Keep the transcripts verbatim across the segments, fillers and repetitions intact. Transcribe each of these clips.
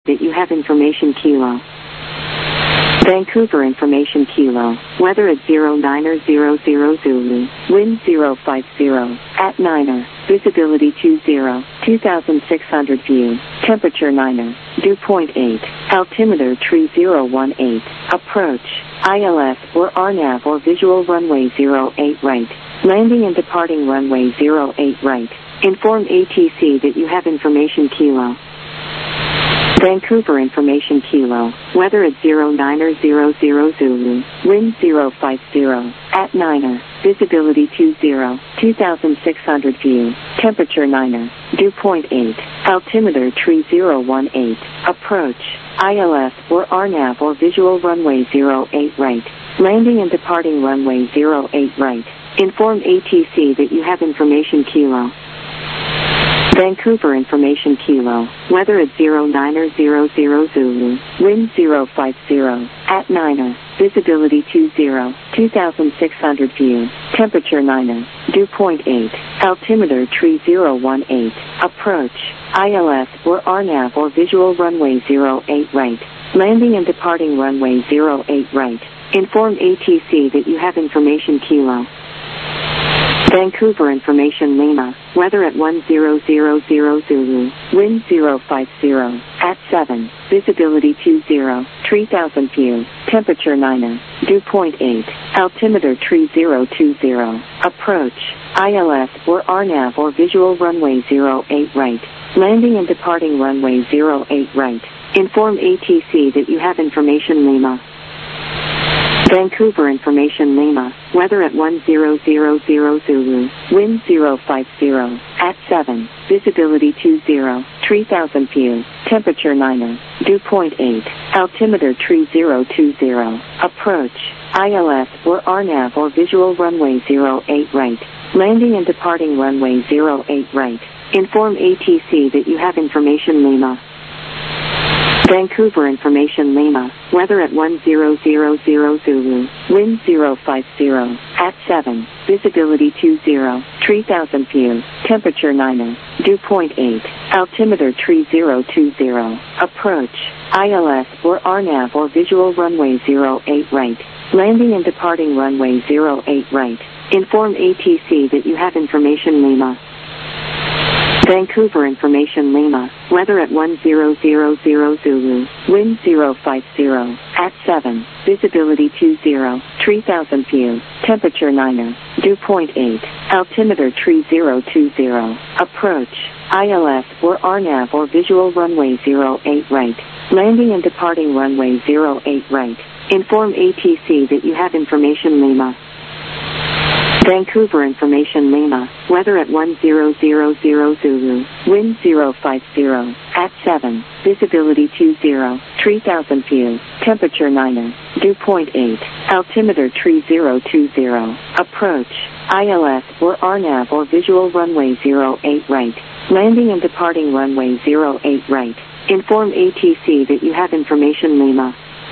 that you have information Kilo. Vancouver information Kilo, weather at zero niner zero zero Zulu, wind zero five zero, at niner, visibility two zero, two thousand six hundred view, temperature niner, dew point eight, altimeter tree zero one eight, approach, I L S or R NAV or visual runway zero eight right, landing and departing runway zero eight right, inform A T C that you have information Kilo. Vancouver information Kilo, weather at zero niner zero zero Zulu, wind zero five zero, at niner, visibility two zero, two thousand six hundred view, temperature niner, dew point eight, altimeter tree zero one eight, approach, I L S or R NAV or visual runway zero eight right, landing and departing runway zero eight right, inform A T C that you have information Kilo. Vancouver information Kilo, weather at zero niner zero zero Zulu, wind zero five zero, at niner, visibility two zero, two thousand six hundred view, temperature niner, dew point eight, altimeter tree zero one eight, approach, I L S or R NAV or visual runway zero eight right, landing and departing runway zero eight right, inform A T C that you have information Kilo. Vancouver information Lima, weather at one zero zero zero Zulu, wind zero five zero, at seven, visibility two zero, three thousand view, temperature niner, dew point eight, altimeter tree zero two zero, approach, I L S or R NAV or visual runway zero eight right, landing and departing runway zero eight right, inform A T C that you have information Lima. Vancouver information Lima, weather at one zero zero zero Zulu, wind zero five zero, at seven, visibility two zero, three thousand view, temperature niner, dew point eight, altimeter tree zero two zero, approach, I L S or R NAV or visual runway zero eight right, landing and departing runway zero eight right, inform A T C that you have information Lima. Vancouver information Lima, weather at one zero zero zero Zulu, wind zero five zero, at seven, visibility two zero, three thousand view, temperature niner, dew point eight, altimeter tree zero two zero, approach, I L S or R NAV or visual runway zero eight right, landing and departing runway zero eight right, inform A T C that you have information Lima. Vancouver information Lima, weather at one zero zero zero Zulu, wind zero five zero, at seven, visibility two zero, three thousand view, temperature niner, dew point eight, altimeter tree zero two zero, approach, I L S or R NAV or visual runway zero eight right, landing and departing runway zero eight right, inform A T C that you have information Lima. Vancouver information Lima, weather at one zero zero zero Zulu, wind zero five zero, at seven, visibility two zero, three thousand view, temperature niner, dew point eight, altimeter tree zero two zero, approach, I L S or R NAV or visual runway zero eight right, landing and departing runway zero eight right, inform A T C that you have information Lima.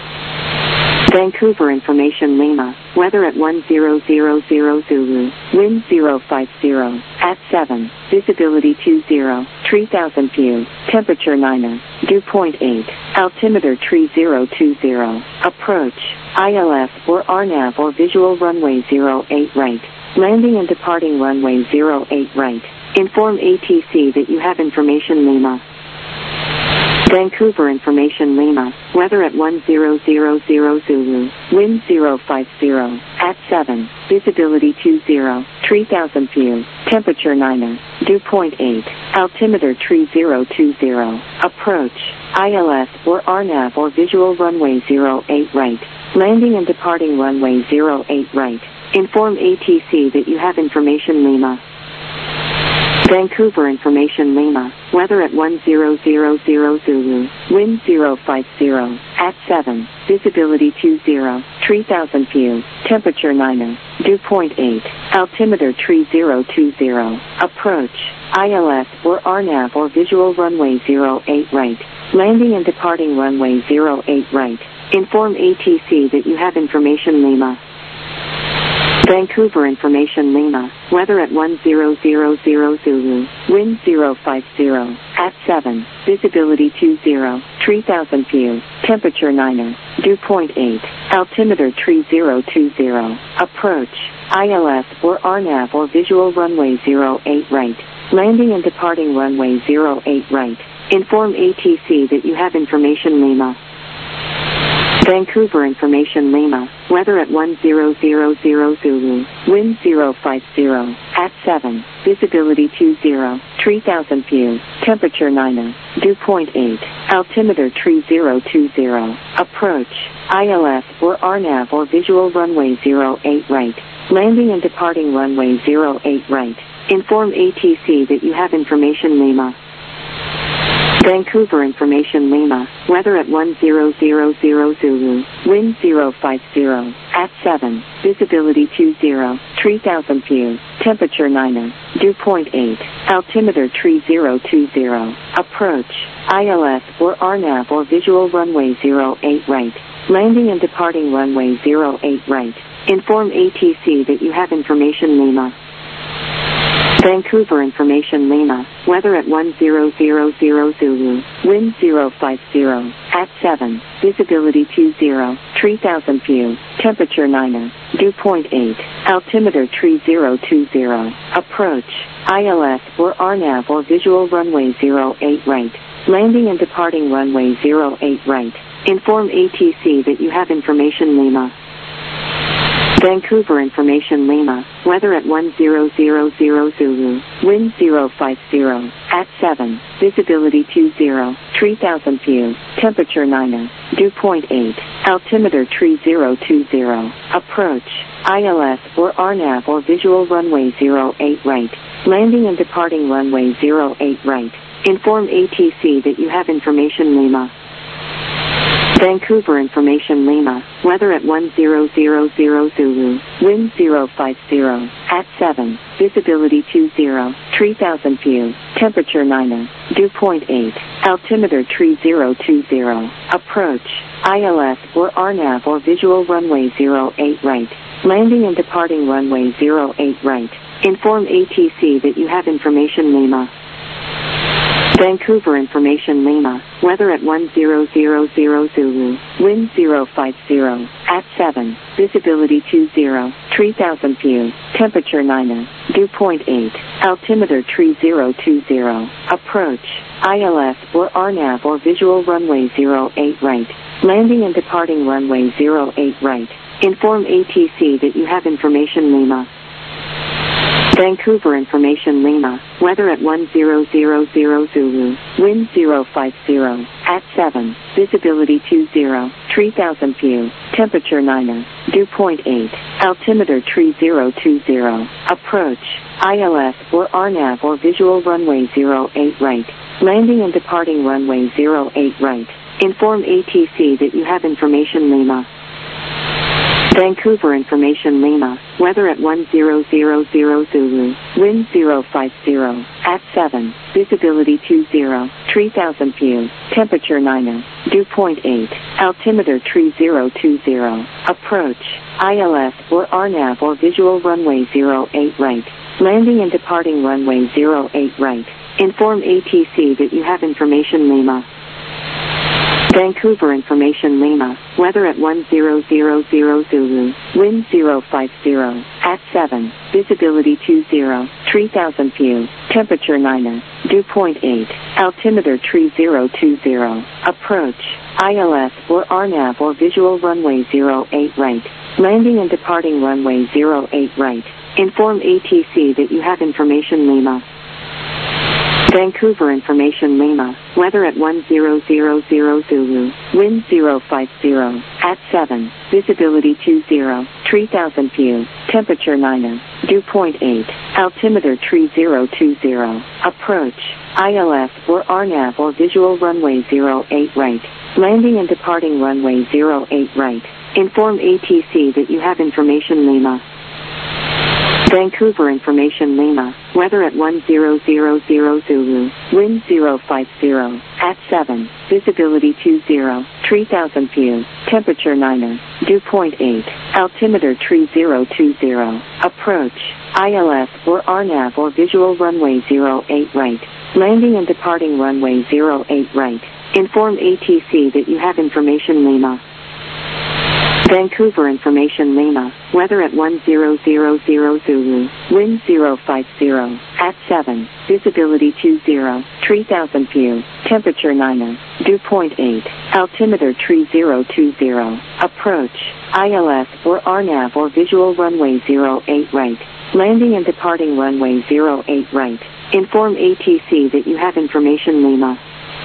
Vancouver information Lima, weather at one zero zero zero Zulu, wind zero five zero, at seven, visibility two zero, three thousand view, temperature niner, dew point eight, altimeter tree zero two zero, approach, I L S or R NAV or visual runway zero eight right, landing and departing runway zero eight right, inform A T C that you have information Lima. Vancouver information Lima, weather at one zero zero zero Zulu, wind zero five zero, at seven, visibility two zero, three thousand view, temperature niner, dew point eight, altimeter tree zero two zero, approach, I L S or R NAV or visual runway zero eight right, landing and departing runway zero eight right, inform A T C that you have information Lima. Vancouver information Lima, weather at one zero zero zero Zulu, wind zero five zero, at seven, visibility two zero, three thousand view, temperature niner, dew point eight, altimeter tree zero two zero, approach, I L S or R NAV or visual runway zero eight right, landing and departing runway zero eight right, inform A T C that you have information Lima. Vancouver information Lima, weather at one zero zero zero Zulu, wind zero five zero, at seven, visibility two zero, three thousand view, temperature niner, dew point eight, altimeter three zero two zero, approach, I L S or R NAV or visual runway zero eight right, landing and departing runway zero eight right, inform A T C that you have information Lima. Vancouver information Lima, weather at one zero zero zero Zulu, wind zero five zero, at seven, visibility two zero, three thousand view, temperature niner, dew point eight, altimeter three zero two zero, approach, I L S or R NAV or visual runway zero eight right, landing and departing runway zero eight right, inform A T C that you have information Lima. Vancouver information Lima, weather at one zero zero zero Zulu, wind zero five zero, at seven, visibility two zero, three thousand view, temperature niner, dew point eight, altimeter three zero two zero, approach, I L S or R NAV or visual runway zero eight right, landing and departing runway zero eight right, inform A T C that you have information Lima. Vancouver information Lima, weather at one zero zero zero Zulu, wind zero five zero, at seven, visibility two zero, three thousand view, temperature niner, dew point eight, altimeter three zero two zero, approach, I L S or R NAV or visual runway zero eight right, landing and departing runway zero eight right, inform A T C that you have information Lima. Vancouver information Lima, weather at one zero zero zero Zulu, wind zero five zero, at seven, visibility two zero, three thousand view, temperature niner, dew point eight, altimeter three zero two zero, approach, I L S or R NAV or visual runway zero eight right, landing and departing runway zero eight right, inform A T C that you have information Lima. Vancouver information Lima, weather at one zero zero zero Zulu, wind zero five zero, at seven, visibility two zero, three thousand view, temperature niner, dew point eight, altimeter three zero two zero, approach, I L S or R NAV or visual runway zero eight right, landing and departing runway zero eight right, inform A T C that you have information Lima. Vancouver information Lima, weather at one zero zero zero Zulu, wind zero five zero, at seven, visibility two zero, three thousand view, temperature niner, dew point eight, altimeter three zero two zero, approach, I L S or R NAV or visual runway zero eight right, landing and departing runway zero eight right, inform A T C that you have information Lima. Vancouver information Lima, weather at one zero zero zero Zulu, wind zero five zero, at seven, visibility two zero, three thousand view, temperature niner, dew point eight, altimeter three zero two zero, approach, I L S or R NAV or visual runway zero eight right, landing and departing runway zero eight right, inform A T C that you have information Lima. Vancouver information Lima, weather at one zero zero zero Zulu, wind zero five zero, at seven, visibility two zero, three thousand view, temperature niner, dew point eight, altimeter three zero two zero, approach, I L S or R NAV or visual runway zero eight right, landing and departing runway zero eight right, inform A T C that you have information Lima. Vancouver information Lima, weather at one zero zero zero Zulu, wind zero five zero, at seven, visibility two zero, three thousand view, temperature niner, dew point eight, altimeter three zero two zero, approach, I L S or R NAV or visual runway zero eight right, landing and departing runway zero eight right, inform A T C that you have information Lima. Vancouver information Lima, weather at one zero zero zero Zulu, wind zero five zero, at seven, visibility two zero, three thousand view, temperature niner, dew point eight, altimeter three zero two zero, approach, I L S or R NAV or visual runway zero eight right, landing and departing runway zero eight right, inform A T C that you have information Lima. Vancouver information Lima, weather at one zero zero zero Zulu, wind zero five zero, at seven, visibility two zero, three thousand view, temperature niner, dew point eight, altimeter three zero two zero, approach, I L S or R NAV or visual runway zero eight right, landing and departing runway zero eight right, Inform A T C that you have information Lima. Vancouver information Lima, weather at one zero zero zero Zulu, wind zero five zero, at seven, visibility two zero, three thousand view, temperature nine, dew point eight, altimeter three zero two zero, approach, I L S or R NAV or visual runway zero eight right, landing and departing runway zero eight right, inform A T C that you have information Lima.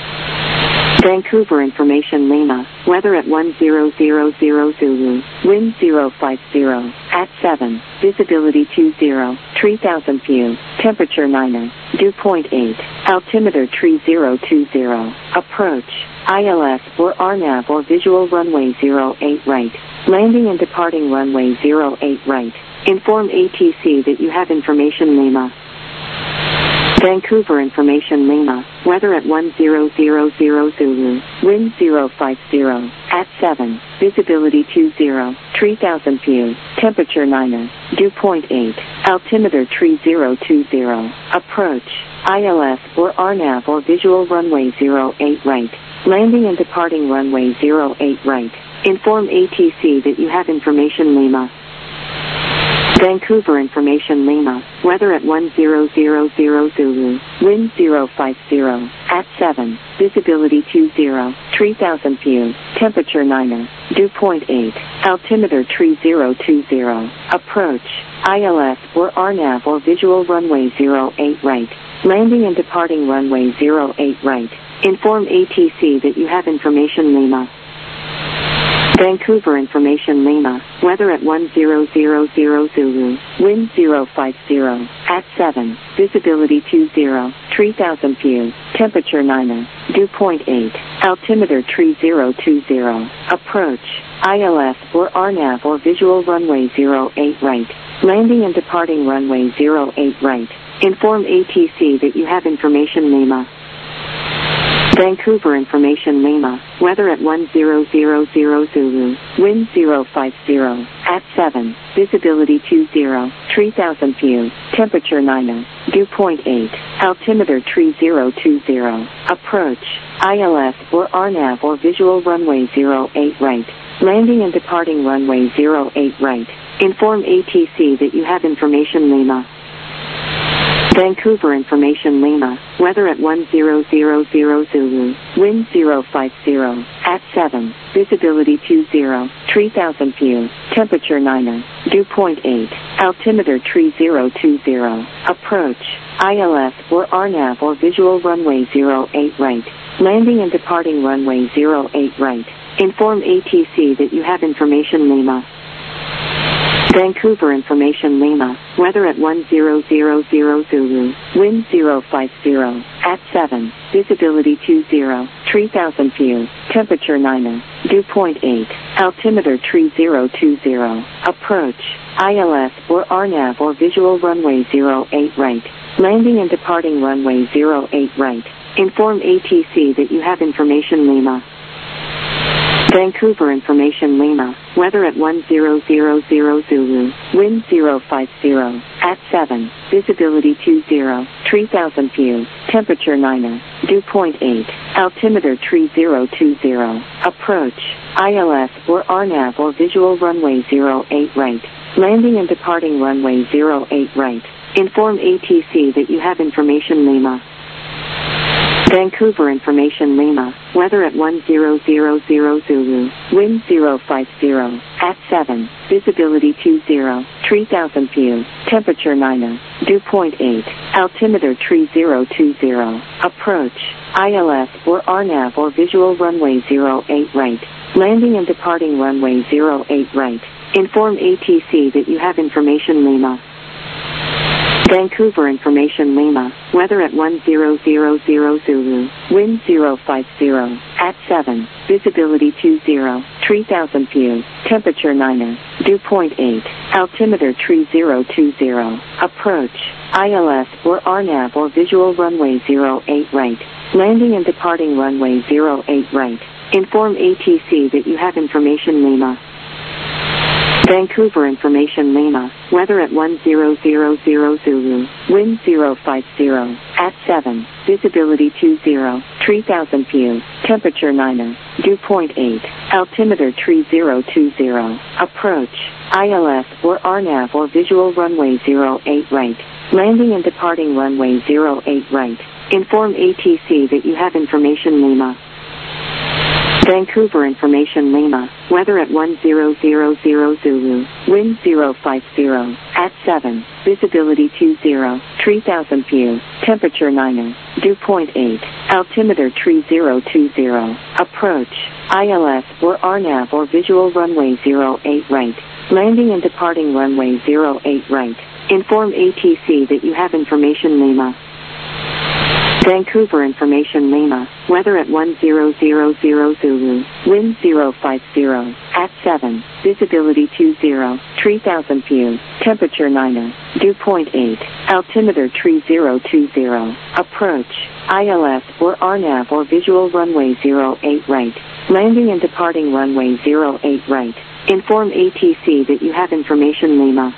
Vancouver information Lima, weather at one zero zero zero Zulu, wind zero five zero, at seven, visibility two zero, three thousand view, temperature nine, dew point eight, altimeter three zero two zero, approach, I L S or R NAV or visual runway zero eight right, landing and departing runway zero eight right, inform A T C that you have information Lima. Vancouver information Lima, weather at one zero zero zero Zulu, wind zero five zero, at seven, visibility two zero, three thousand view, temperature nine, dew point eight, altimeter three zero two zero, approach, I L S or R NAV or visual runway zero eight right, landing and departing runway zero eight right, inform A T C that you have information Lima. Vancouver information Lima, weather at one zero zero zero Zulu, wind zero five zero, at seven, visibility two zero, three thousand view, temperature nine, dew point eight, altimeter three zero two zero, approach, I L S or R NAV or visual runway zero eight right, landing and departing runway zero eight right, inform A T C that you have information Lima. Vancouver information Lima, weather at one zero zero zero Zulu, wind zero five zero, at seven, visibility two zero, three thousand view, temperature nine, dew point eight, altimeter three zero two zero, approach, I L S or R NAV or visual runway zero eight right, landing and departing runway zero eight right, inform A T C that you have information Lima. Vancouver information Lima, weather at one zero zero zero Zulu, wind zero five zero, at seven, visibility two zero, three thousand view, temperature nine, dew point eight, altimeter three zero two zero, approach, I L S or R NAV or visual runway zero eight right, landing and departing runway zero eight right, inform A T C that you have information Lima. Vancouver information Lima, weather at one zero zero zero Zulu, wind zero five zero, at seven, visibility two zero, three thousand view, temperature nine, dew point eight, altimeter three zero two zero, approach, I L S or R NAV or visual runway zero eight right, landing and departing runway zero eight right, inform A T C that you have information Lima. Vancouver information Lima, weather at one zero zero zero Zulu, wind zero five zero, at seven, visibility two zero, three thousand view, temperature nine, dew point eight, altimeter three zero two zero, approach, I L S or R NAV or visual runway zero eight right, landing and departing runway zero eight right, inform A T C that you have information Lima. Vancouver information Lima, weather at one zero zero zero Zulu, wind zero five zero, at seven, visibility two zero, three thousand view, temperature nine, dew point eight, altimeter three zero two zero, approach, I L S or R NAV or visual runway zero eight right, landing and departing runway zero eight right, inform A T C that you have information Lima. Vancouver information Lima, weather at one zero zero zero Zulu, wind zero five zero, at seven, visibility two zero, three thousand view, temperature nine, dew point eight, altimeter three zero two zero, approach, I L S or R NAV or visual runway zero eight right, landing and departing runway zero eight right, inform A T C that you have information Lima. Vancouver information Lima, weather at one zero zero zero Zulu, wind zero five zero, at seven, visibility two zero, three thousand view, temperature nine, dew point eight, altimeter three zero two zero, approach, I L S or R NAV or visual runway zero eight right, landing and departing runway zero eight right, inform A T C that you have information Lima. Vancouver information Lima, weather at one zero zero zero Zulu, wind zero five zero, at seven, visibility two zero, three thousand view, Temperature niner, dew point eight, altimeter three zero two zero, approach, I L S or R NAV or visual runway zero eight right, landing and departing runway zero eight right, inform A T C that you have information Lima. Vancouver information Lima, weather at one zero zero zero Zulu, wind zero five zero, at seven, visibility two zero, three thousand view, temperature niner, dew point eight, altimeter three zero two zero, approach, I L S or R NAV or visual runway zero eight right, landing and departing runway zero eight right, inform A T C that you have information Lima. Vancouver information Lima, weather at one zero zero zero Zulu, wind zero five zero, at seven, visibility two zero, three thousand view, temperature niner, dew point eight, altimeter three zero two zero, approach, I L S or R NAV or visual runway zero eight right, landing and departing runway zero eight right, inform A T C that you have information Lima.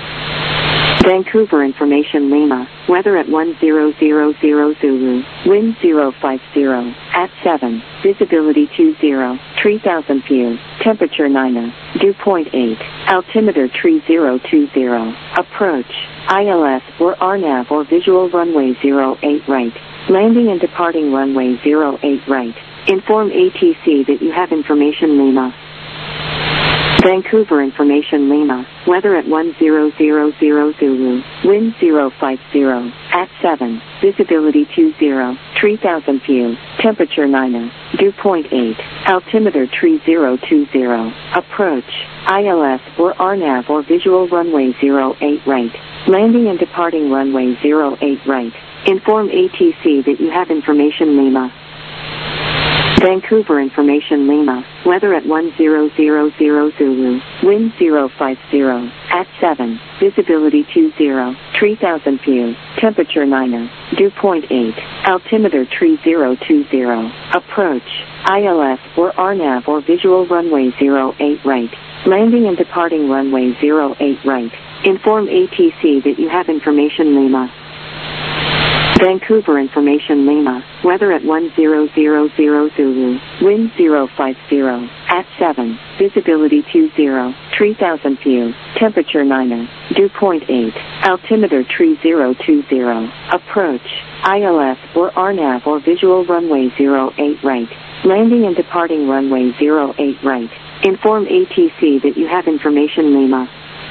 Vancouver information Lima, weather at one zero zero zero Zulu, wind zero five zero, at seven, visibility two zero, three thousand view, temperature niner, dew point eight, altimeter three zero two zero, approach, I L S or R NAV or visual runway zero eight right, landing and departing runway zero eight right, inform A T C that you have information Lima. Vancouver information Lima, weather at one zero zero zero Zulu, wind zero five zero, at seven, visibility two zero, three thousand view, temperature niner, dew point eight, altimeter three zero two zero, approach, I L S or R NAV or visual runway zero eight right, landing and departing runway zero eight right, inform A T C that you have information Lima. Vancouver information Lima, weather at one zero zero zero Zulu, wind zero five zero, at seven, visibility two zero, three thousand view, temperature niner, dew point eight, altimeter three zero two zero, approach, I L S or R NAV or visual runway zero eight right, landing and departing runway zero eight right, inform A T C that you have information Lima. Vancouver information Lima, weather at one zero zero zero Zulu, wind zero five zero, at seven, visibility two zero, three thousand view, temperature niner, dew point eight, altimeter three zero two zero, approach, I L S or R NAV or visual runway zero eight right, landing and departing runway zero eight right, inform A T C that you have information Lima.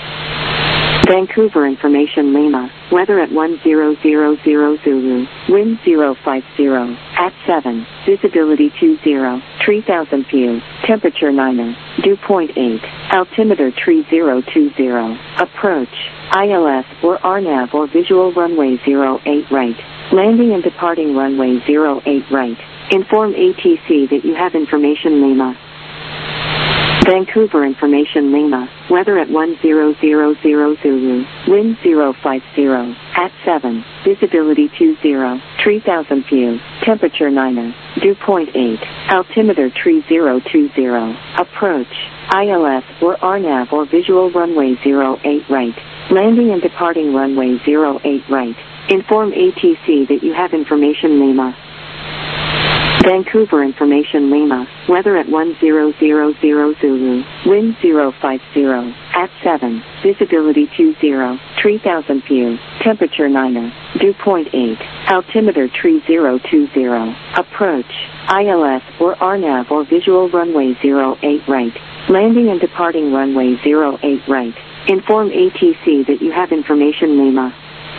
Vancouver information Lima, weather at one zero zero zero Zulu, wind zero five zero, at seven, visibility two zero, three thousand view, temperature niner, dew point eight, altimeter three zero two zero, approach, I L S or R NAV or visual runway zero eight right, landing and departing runway zero eight right, inform A T C that you have information Lima. Vancouver information Lima, weather at one zero zero zero Zulu, wind zero five zero, at seven, visibility two zero, three thousand view, temperature niner, dew point eight, altimeter three zero two zero, approach, I L S or R NAV or visual runway zero eight right, landing and departing runway zero eight right, inform A T C that you have information Lima. Vancouver information Lima, weather at one zero zero zero Zulu, wind zero five zero, at seven, visibility two zero, three thousand view, temperature niner, dew point eight, altimeter three zero two zero, approach, I L S or R NAV or visual runway zero eight right, landing and departing runway zero eight right, inform A T C that you have information Lima.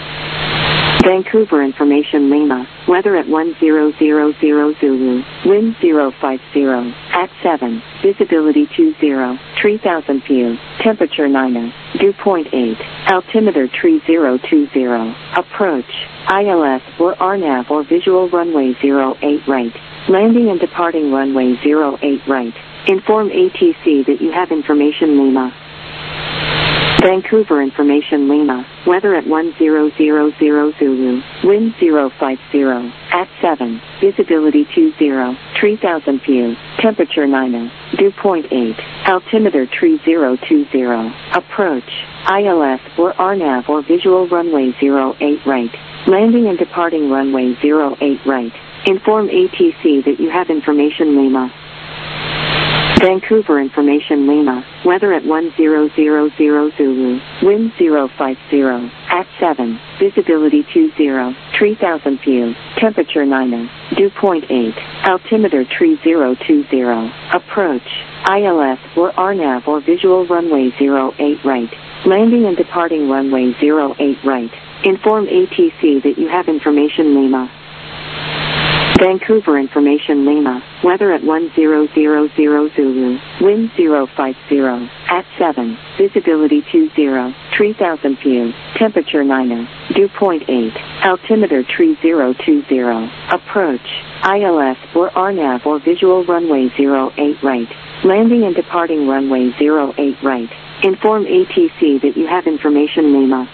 Vancouver information Lima, weather at one zero zero zero Zulu, wind zero five zero, at seven, visibility two zero, three thousand view, temperature niner, dew point eight, altimeter three zero two zero, approach, I L S or R NAV or visual runway zero eight right, landing and departing runway zero eight right, inform A T C that you have information Lima. Vancouver information Lima, weather at one zero zero zero Zulu, wind zero five zero, at seven, visibility two zero, three thousand view, temperature niner, dew point eight, altimeter three zero two zero, approach, I L S or R NAV or visual runway zero eight right, landing and departing runway zero eight right, Inform A T C that you have information Lima. Vancouver information Lima. Weather at one zero zero zero Zulu. Wind zero five zero. At seven. Visibility two zero. three thousand view. Temperature nine. Dew point eight. Altimeter three zero two zero. Approach. I L S or R NAV or visual runway zero eight right. Landing and departing runway zero eight right. Inform A T C that you have information Lima. Vancouver information Lima. Weather at one zero zero zero Zulu. Wind zero five zero. At seven. Visibility two zero. three thousand view. Temperature nine. Dew point eight. Altimeter three zero two zero. Approach. I L S or R NAV or visual runway zero eight right. Landing and departing runway zero eight right. Inform A T C that you have information Lima.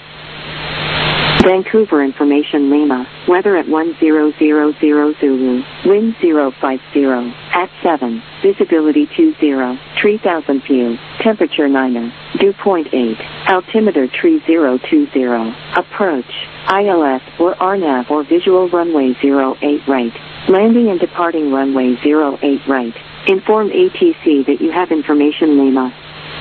Vancouver information Lima. Weather at one zero zero zero Zulu. Wind zero five zero. At seven. Visibility two zero. three thousand view. Temperature nine. Dew point eight. Altimeter three zero two zero. Approach. I L S or R NAV or visual runway zero eight right. Landing and departing runway zero eight right. Inform A T C that you have information Lima.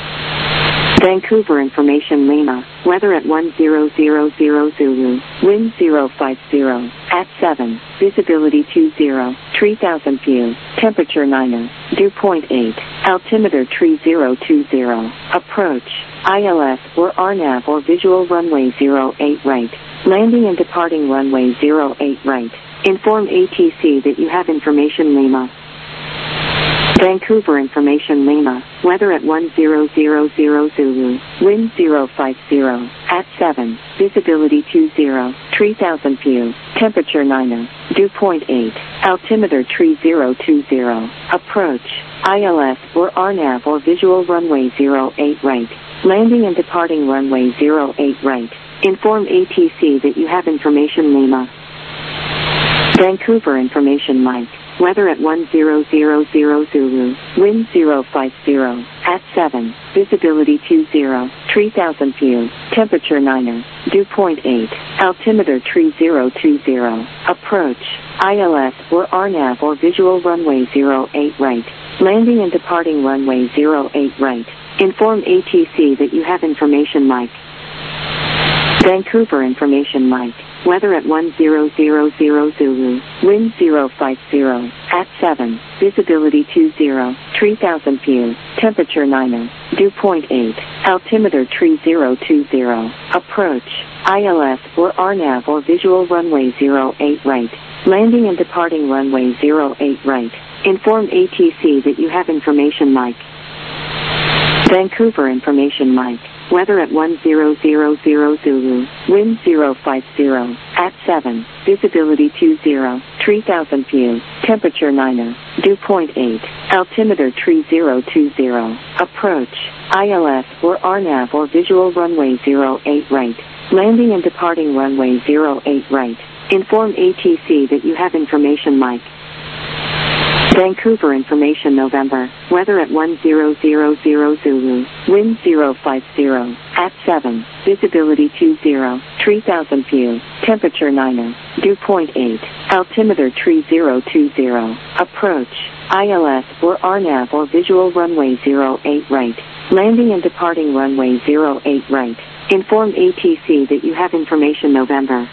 Vancouver information Lima. Weather at one zero zero zero Zulu. Wind zero five zero. At seven. Visibility two zero. three thousand view. Temperature nine. Dew point eight. Altimeter three zero two zero. Approach. I L S or R NAV or visual runway zero eight right. Landing and departing runway zero eight right. Inform A T C that you have information Lima. Vancouver information Lima. Weather at one zero zero zero Zulu. Wind zero five zero. At seven. Visibility two zero. three thousand view. Temperature nine. Dew point eight. Altimeter three zero two zero. Approach. I L S or R NAV or visual runway zero eight right. Landing and departing runway zero eight right. Inform A T C that you have information Lima. Vancouver information Mike. Weather at one zero zero zero Zulu. Wind zero five zero. At seven. Visibility two zero. three thousand view. Temperature nine. Dew point eight. Altimeter three zero two zero. Approach. I L S or R NAV or visual runway zero eight right. Landing and departing runway zero eight right. Inform A T C that you have information Mike. Vancouver information Mike. Weather at one zero zero zero Zulu. Wind zero five zero. At seven. Visibility two zero. three thousand view. Temperature nine. Dew point eight. Altimeter three zero two zero. Approach. I L S or R NAV or visual runway zero eight right. Landing and departing runway zero eight right. Inform A T C that you have information Mike. Vancouver information Mike. Weather at one zero zero zero Zulu. Wind zero five zero. At seven. Visibility two zero. three thousand view. Temperature nine. Dew point eight. Altimeter three zero two zero. Approach. I L S or R NAV or visual runway zero eight right. Landing and departing runway zero eight right. Inform A T C that you have information Mike. Vancouver information November. Weather at one zero zero zero Zulu. Wind zero five zero. At seven. Visibility two zero. three thousand view. Temperature nine. Dew point eight. Altimeter three zero two zero. Approach. I L S or R NAV or visual runway zero eight right. Landing and departing runway zero eight right. Inform A T C that you have information November.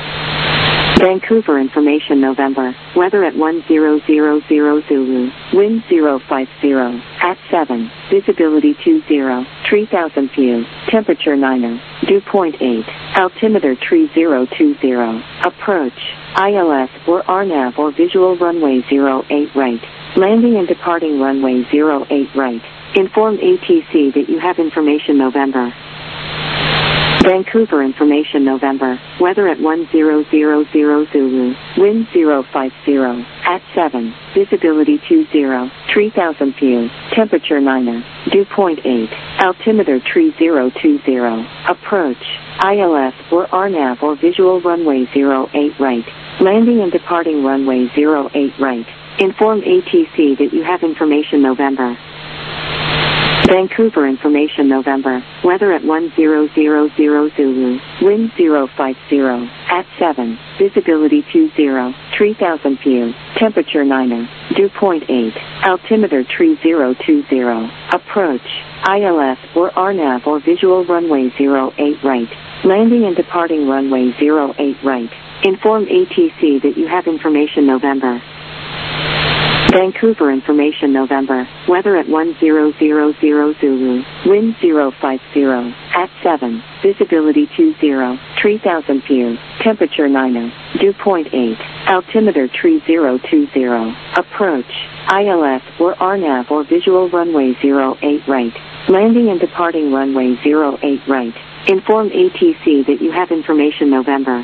Vancouver information November. Weather at one zero zero zero Zulu. Wind zero five zero. At seven. Visibility two zero. three thousand view. Temperature nine. Dew point eight. Altimeter three zero two zero. Approach. I L S or R NAV or visual runway zero eight right. Landing and departing runway zero eight right. Inform A T C that you have information November. Vancouver information November. Weather at one zero zero zero Zulu. Wind zero five zero. At seven. Visibility two zero. three thousand view. Temperature nine. Dew point eight. Altimeter three zero two zero. Approach. I L S or R NAV or visual runway zero eight right. Landing and departing runway zero eight right. Inform A T C that you have information November. Vancouver information November. Weather at one zero zero zero Zulu. Wind zero five zero. At seven. Visibility two zero. three thousand view, temperature niner, dew point eight, altimeter three zero two zero, approach, I L S or R NAV or visual runway zero eight right, landing and departing runway zero eight right, inform A T C that you have information November. Vancouver information November, weather at one zero zero zero Zulu, wind zero five zero, at seven, visibility two zero, three thousand view, temperature niner, dew point eight, altimeter three zero two zero, approach, I L S or R NAV or visual runway zero eight right, landing and departing runway zero eight right, inform A T C that you have information November.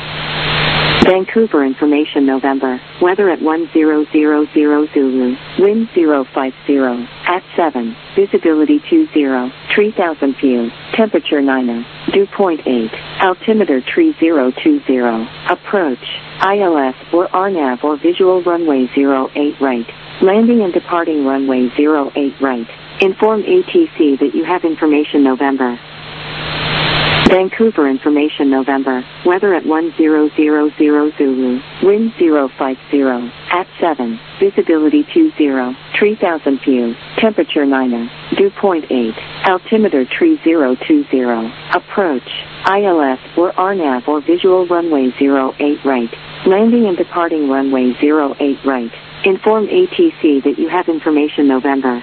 Vancouver information November, weather at one zero zero zero Zulu, wind zero five zero, at seven, visibility two zero, three thousand view, temperature niner, dew point eight, altimeter three zero two zero, approach, I L S or R NAV or visual runway zero eight right, landing and departing runway zero eight right, inform A T C that you have information November. Vancouver information November, weather at one zero zero zero Zulu, wind zero five zero, at seven, visibility two zero, three thousand view, temperature niner, dew point eight, altimeter three zero two zero, approach, I L S or R NAV or visual runway zero eight right, landing and departing runway zero eight right, inform A T C that you have information November.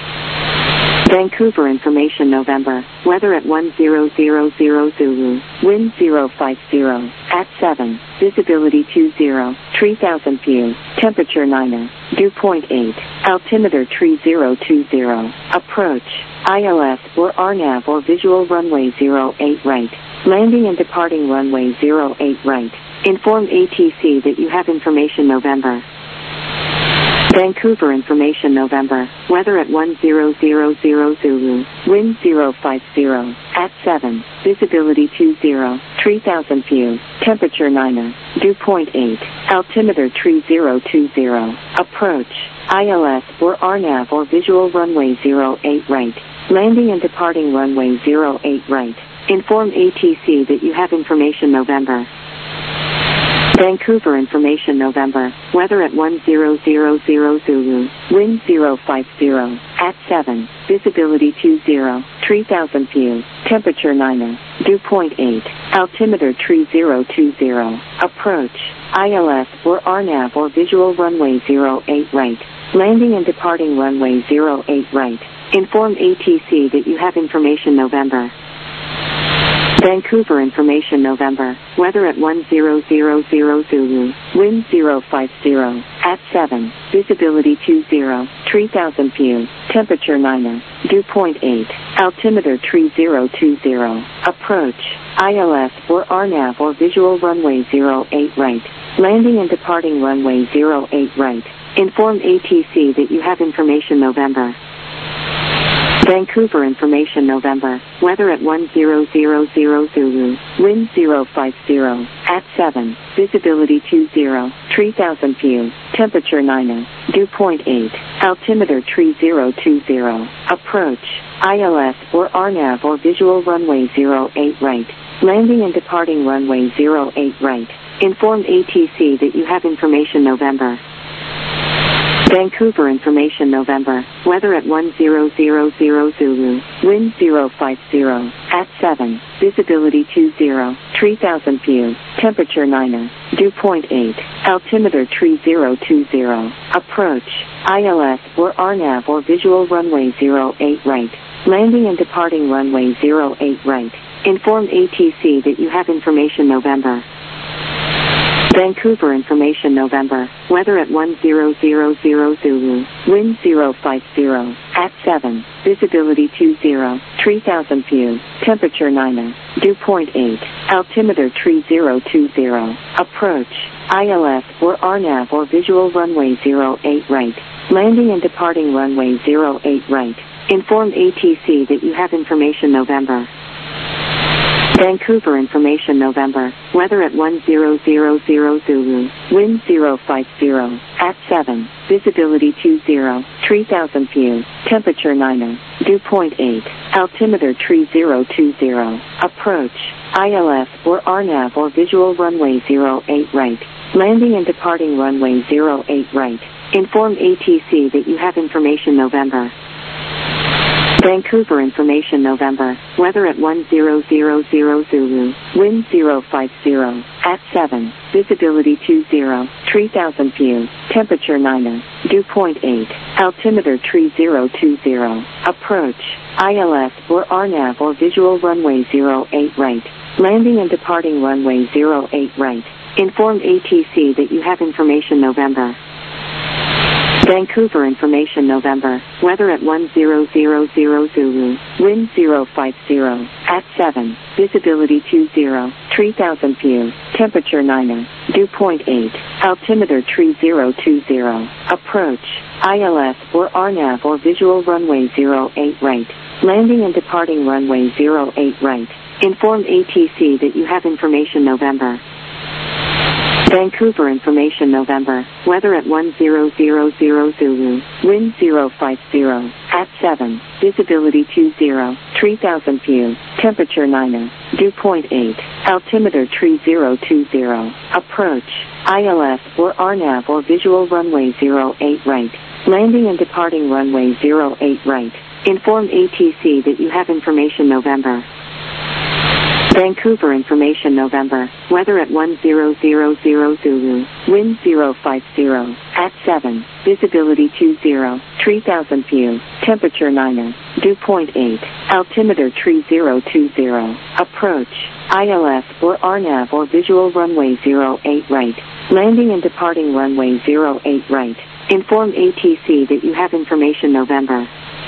Vancouver information November, weather at one zero zero zero Zulu, wind zero five zero, at seven, visibility two zero, three thousand view, temperature niner, dew point eight, altimeter three zero two zero, approach, I L S or R NAV or visual runway zero eight right, landing and departing runway zero eight right, inform A T C that you have information November. Vancouver information November, weather at one zero zero zero Zulu, wind zero five zero, at seven, visibility two zero, three thousand view, temperature niner, dew point eight, altimeter three zero two zero, approach, I L S or R NAV or visual runway zero eight right, landing and departing runway zero eight right, inform A T C that you have information November. Vancouver information November, weather at one zero zero zero Zulu, wind zero five zero, at seven, visibility two zero, three thousand view, temperature niner, dew point eight, altimeter three zero two zero, approach, I L S or R NAV or visual runway zero eight right, landing and departing runway zero eight right, inform A T C that you have information November. Vancouver information November, weather at one zero zero zero Zulu, wind zero five zero, at seven, visibility two zero, three thousand view, temperature niner, dew point eight, altimeter three zero two zero, approach, I L S or R NAV or visual runway zero eight right, landing and departing runway zero eight right, inform A T C that you have information November. Vancouver information November, weather at one zero zero zero Zulu, wind zero five zero, at seven, visibility two zero, three thousand view, temperature niner, dew point eight, altimeter three zero two zero, approach, I L S or R NAV or visual runway zero eight right, landing and departing runway zero eight right, inform A T C that you have information November. Vancouver information November, weather at one zero zero zero Zulu, wind zero five zero, at seven, visibility two zero, three thousand view, temperature niner, dew point eight, altimeter three zero two zero, approach, I L S or R NAV or visual runway zero eight right, landing and departing runway zero eight right, inform A T C that you have information November. Vancouver information November, weather at one zero zero zero Zulu, wind zero five zero, at seven, visibility two zero, three thousand view, temperature niner, dew point eight, altimeter three zero two zero, approach, I L S or R NAV or visual runway zero eight right, landing and departing runway zero eight right, inform A T C that you have information November. Vancouver information November, weather at one zero zero zero Zulu, wind zero five zero, at seven, visibility two zero, three thousand view, temperature niner, dew point eight, altimeter three zero two zero, approach, I L S or R NAV or visual runway zero eight right, Landing and departing runway zero eight right. Inform A T C that you have information November. Vancouver information November. Weather at one zero zero zero Zulu. Wind zero five zero. At seven. Visibility two zero. three thousand view. Temperature niner. Dew point eight. Altimeter three zero two zero. Approach. I L S or R NAV or visual runway zero eight right. Landing and departing runway zero eight right. Inform A T C that you have information November. Vancouver information November. Weather at one zero zero zero Zulu. Wind zero five zero. At seven. Visibility two zero. three thousand view. Temperature niner. Dew point eight. Altimeter three zero two zero. Approach. I L S or R NAV or visual runway zero eight right. Landing and departing runway zero eight right. Inform A T C that you have information November. Vancouver information November. Weather at one zero zero zero Zulu. Wind zero five zero. At seven. Visibility two zero. three thousand view. Temperature niner. Dew point eight. Altimeter three zero two zero. Approach. I L S or R NAV or visual runway zero eight right. Landing and departing runway zero eight right. Inform A T C that you have information November. Vancouver information November. Weather at one zero zero zero Zulu. Wind zero five zero. At seven. Visibility two zero. three thousand view. Temperature niner. Dew point eight. Altimeter three zero two zero. Approach. I L S or R NAV or visual runway zero eight right. Landing and departing runway zero eight right. Inform A T C that you have information November.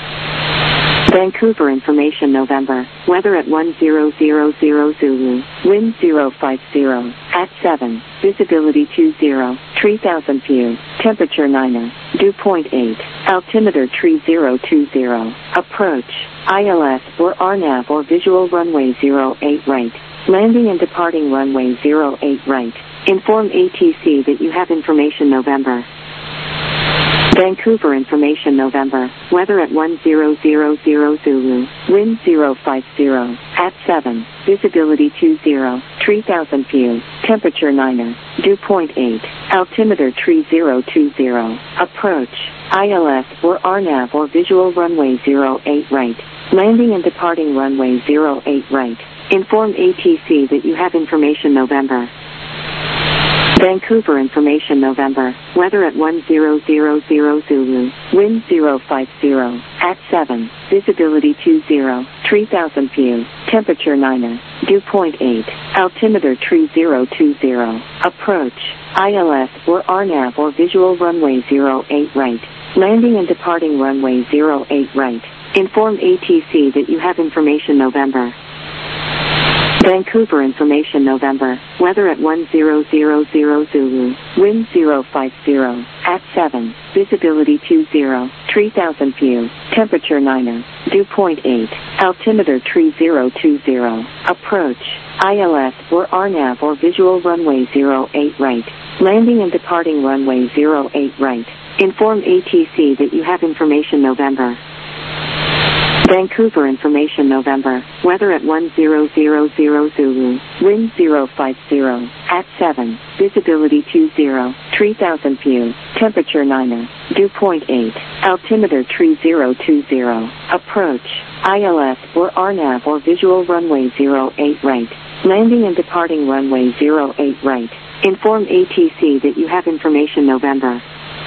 Vancouver information November. Weather at one zero zero zero Zulu. Wind zero five zero. At seven. Visibility two zero. three thousand view. Temperature niner. Dew point eight. Altimeter three zero two zero. Approach. I L S or R NAV or visual runway zero eight right. Landing and departing runway zero eight right. Inform A T C that you have information November. Vancouver information November. Weather at one zero zero zero Zulu. Wind zero five zero. At seven. Visibility two zero. three thousand view. Temperature niner. Dew point eight. Altimeter three zero two zero. Approach. I L S or R NAV or visual runway zero eight right. Landing and departing runway zero eight right. Inform A T C that you have information November. Vancouver information November. Weather at one zero zero zero Zulu. Wind zero five zero. At seven. Visibility two zero. three thousand view. Temperature niner. Dew point eight. Altimeter three zero two zero. Approach. I L S or R NAV or visual runway zero eight right. Landing and departing runway zero eight right. Inform A T C that you have information November. Vancouver information November. Weather at one zero zero zero Zulu. Wind zero five zero. At seven. Visibility two zero. three thousand view. Temperature niner. Dew point eight. Altimeter three zero two zero. Approach. I L S or R NAV or visual runway zero eight right. Landing and departing runway zero eight right. Inform A T C that you have information November. Vancouver information November. Weather at one zero zero zero Zulu. Wind zero five zero. At seven. Visibility two zero. three thousand view. Temperature niner. Dew point eight. Altimeter three zero two zero. Approach. I L S or R NAV or visual runway zero eight right. Landing and departing runway zero eight right. Inform A T C that you have information November.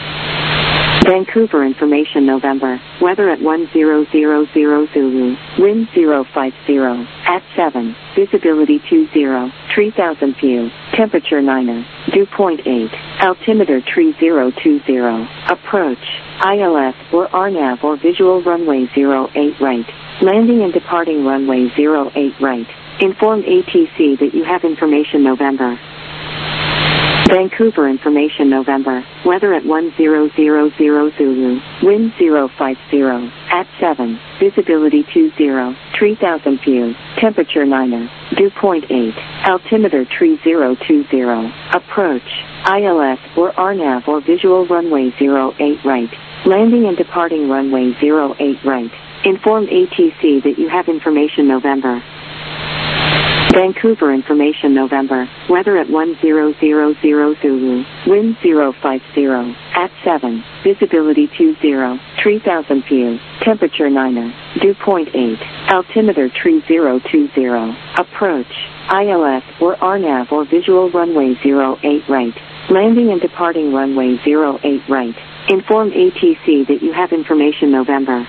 Vancouver information November. Weather at one zero zero zero Zulu. Wind zero five zero. At seven. Visibility two zero. three thousand view. Temperature niner. Dew point eight. Altimeter three zero two zero. Approach. I L S or R NAV or visual runway zero eight right. Landing and departing runway zero eight right. Inform A T C that you have information November. Vancouver information November. Weather at one zero zero zero Zulu. Wind zero five zero. At seven. Visibility two zero. three thousand view. Temperature niner. Dew point eight. Altimeter three zero two zero. Approach. I L S or R NAV or visual runway zero eight right. Landing and departing runway zero eight right. Inform A T C that you have information November. Vancouver information November, weather at one zero zero zero Zulu, wind zero five zero, at seven, visibility two zero, three thousand view, temperature niner, dew point eight, altimeter three zero two zero, approach, I L S or R NAV or visual runway zero eight right, landing and departing runway zero eight right, inform A T C that you have information November.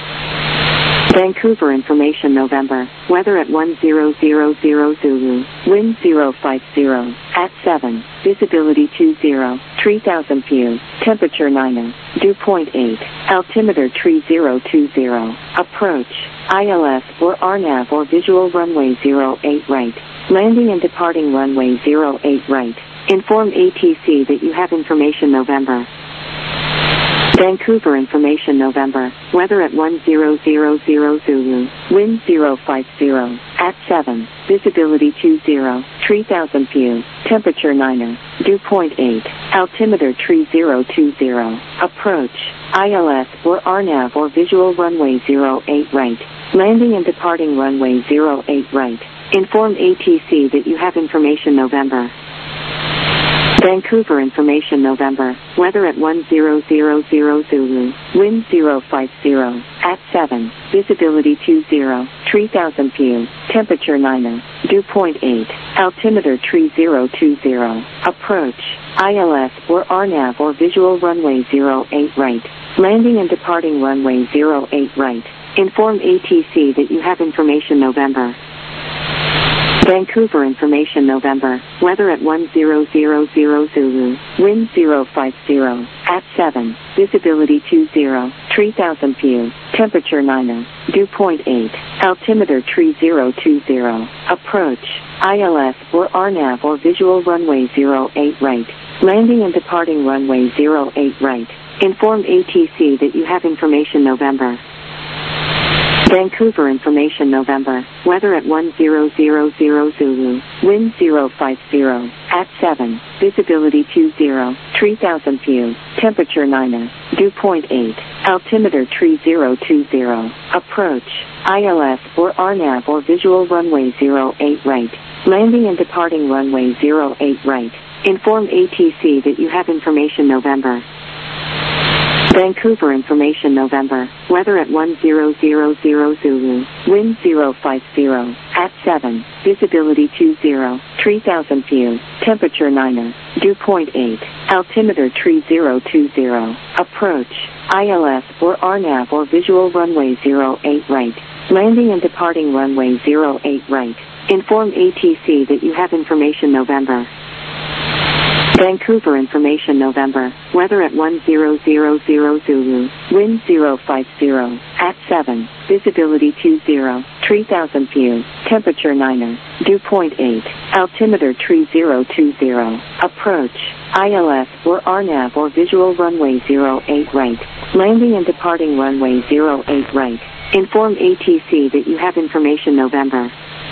Vancouver information November, weather at one zero zero zero Zulu, wind zero five zero, at seven, visibility two zero, three thousand view, temperature niner, dew point eight, altimeter three zero two zero, approach, I L S or R NAV or visual runway zero eight right, landing and departing runway zero eight right, inform A T C that you have information November. Vancouver information November, weather at one zero zero zero Zulu, wind zero five zero, at seven, visibility two zero, three thousand view, temperature niner, dew point eight, altimeter three zero two zero, approach, I L S or R NAV or visual runway zero eight right, landing and departing runway zero eight right, inform A T C that you have information November. Vancouver information November, weather at one zero zero zero Zulu, wind zero five zero, at seven, visibility two zero, three thousand view, temperature niner, dew point eight, altimeter three zero two zero, approach, I L S or R NAV or visual runway zero eight right, landing and departing runway zero eight right, inform A T C that you have information November. Vancouver information November, weather at one zero zero zero Zulu, wind zero five zero, at seven, visibility two zero, three thousand view, temperature niner, dew point eight, altimeter three zero two zero, approach, I L S or R NAV or visual runway zero eight right, landing and departing runway zero eight right, inform A T C that you have information November. Vancouver information November, weather at one zero zero zero Zulu, wind zero five zero, at seven, visibility two zero, three thousand view, temperature niner, dew point eight, altimeter three zero two zero, approach, I L S or R NAV or visual runway zero eight right, landing and departing runway zero eight right, inform A T C that you have information November. Vancouver information November, weather at one zero zero zero Zulu, wind zero five zero, at seven, visibility two zero, three thousand view, temperature niner, dew point eight, altimeter three zero two zero, approach, I L S or R NAV or visual runway zero eight right, landing and departing runway zero eight right, inform A T C that you have information November. Vancouver information November, weather at one zero zero zero Zulu, wind zero five zero, at seven, visibility two zero, three thousand view, temperature niner, dew point eight, altimeter three zero two zero, approach, I L S or R NAV or visual runway zero eight right, landing and departing runway zero eight right, inform A T C that you have information November.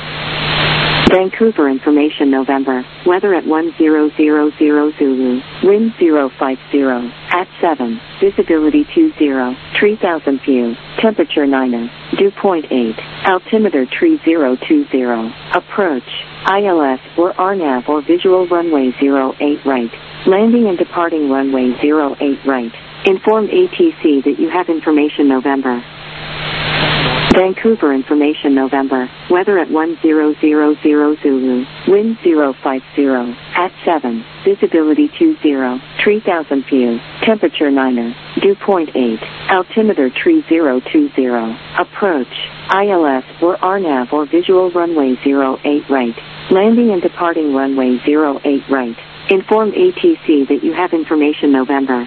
Vancouver information November, weather at one zero zero zero Zulu, wind zero five zero, at seven, visibility two zero, three thousand view, temperature niner, dew point eight, altimeter three zero two zero, approach, I L S or R NAV or visual runway zero eight right, landing and departing runway zero eight right, inform A T C that you have information November. Vancouver information November, weather at one zero zero zero Zulu, wind zero five zero, at seven, visibility two zero, three thousand view, temperature niner, dew point eight, altimeter three zero two zero, approach, I L S or R NAV or visual runway zero eight right, landing and departing runway zero eight right, inform A T C that you have information November.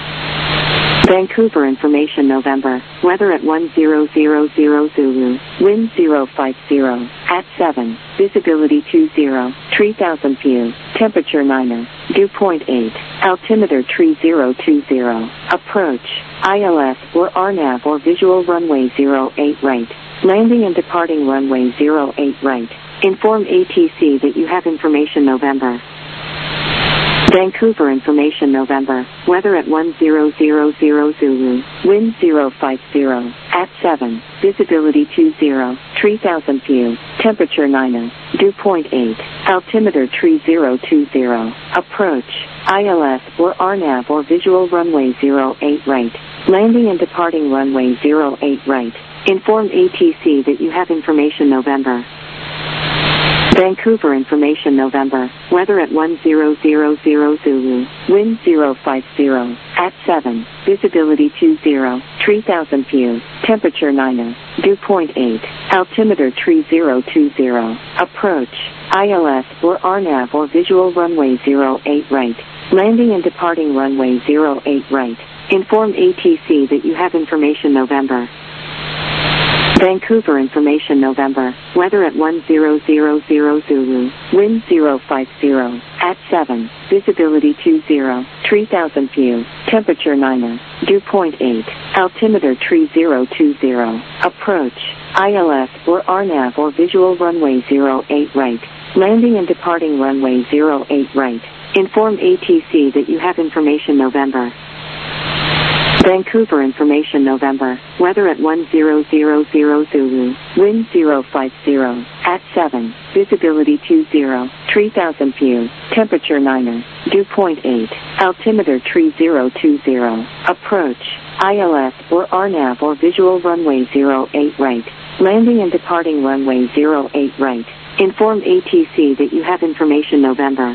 Vancouver information November, weather at one zero zero zero Zulu, wind zero five zero, at seven, visibility two zero, three thousand view, temperature niner, dew point eight, altimeter three zero two zero, approach, I L S or R NAV or visual runway zero eight right, landing and departing runway zero eight right, inform A T C that you have information November. Vancouver information November. Weather at one zero zero zero Zulu. Wind zero five zero. At seven. Visibility two zero. three thousand view. Temperature nine. Dew point eight. Altimeter three zero two zero. Approach. I L S or R NAV or visual runway zero eight right. Landing and departing runway zero eight right. Inform A T C that you have information November. Vancouver information November. Weather at one zero zero zero Zulu. Wind zero five zero. At seven. Visibility two zero. three thousand view. Temperature nine. Dew point eight. Altimeter three zero two zero. Approach. I L S or R NAV or visual runway zero eight right. Landing and departing runway zero eight right. Inform A T C that you have information November. Vancouver information November. Weather at one zero zero zero Zulu. Wind zero five zero. At seven. Visibility two zero. three thousand view. Temperature nine. Dew point eight. Altimeter three zero two zero. Approach. I L S or R NAV or visual runway zero eight right. Landing and departing runway zero eight right. Inform A T C that you have information November. Vancouver information November. Weather at one zero zero zero Zulu. Wind zero five zero. At seven. Visibility two zero. three thousand view. Temperature nine. Dew point eight. Altimeter three zero two zero. Approach. I L S or R NAV or visual runway zero eight right. Landing and departing runway zero eight right. Inform A T C that you have information November.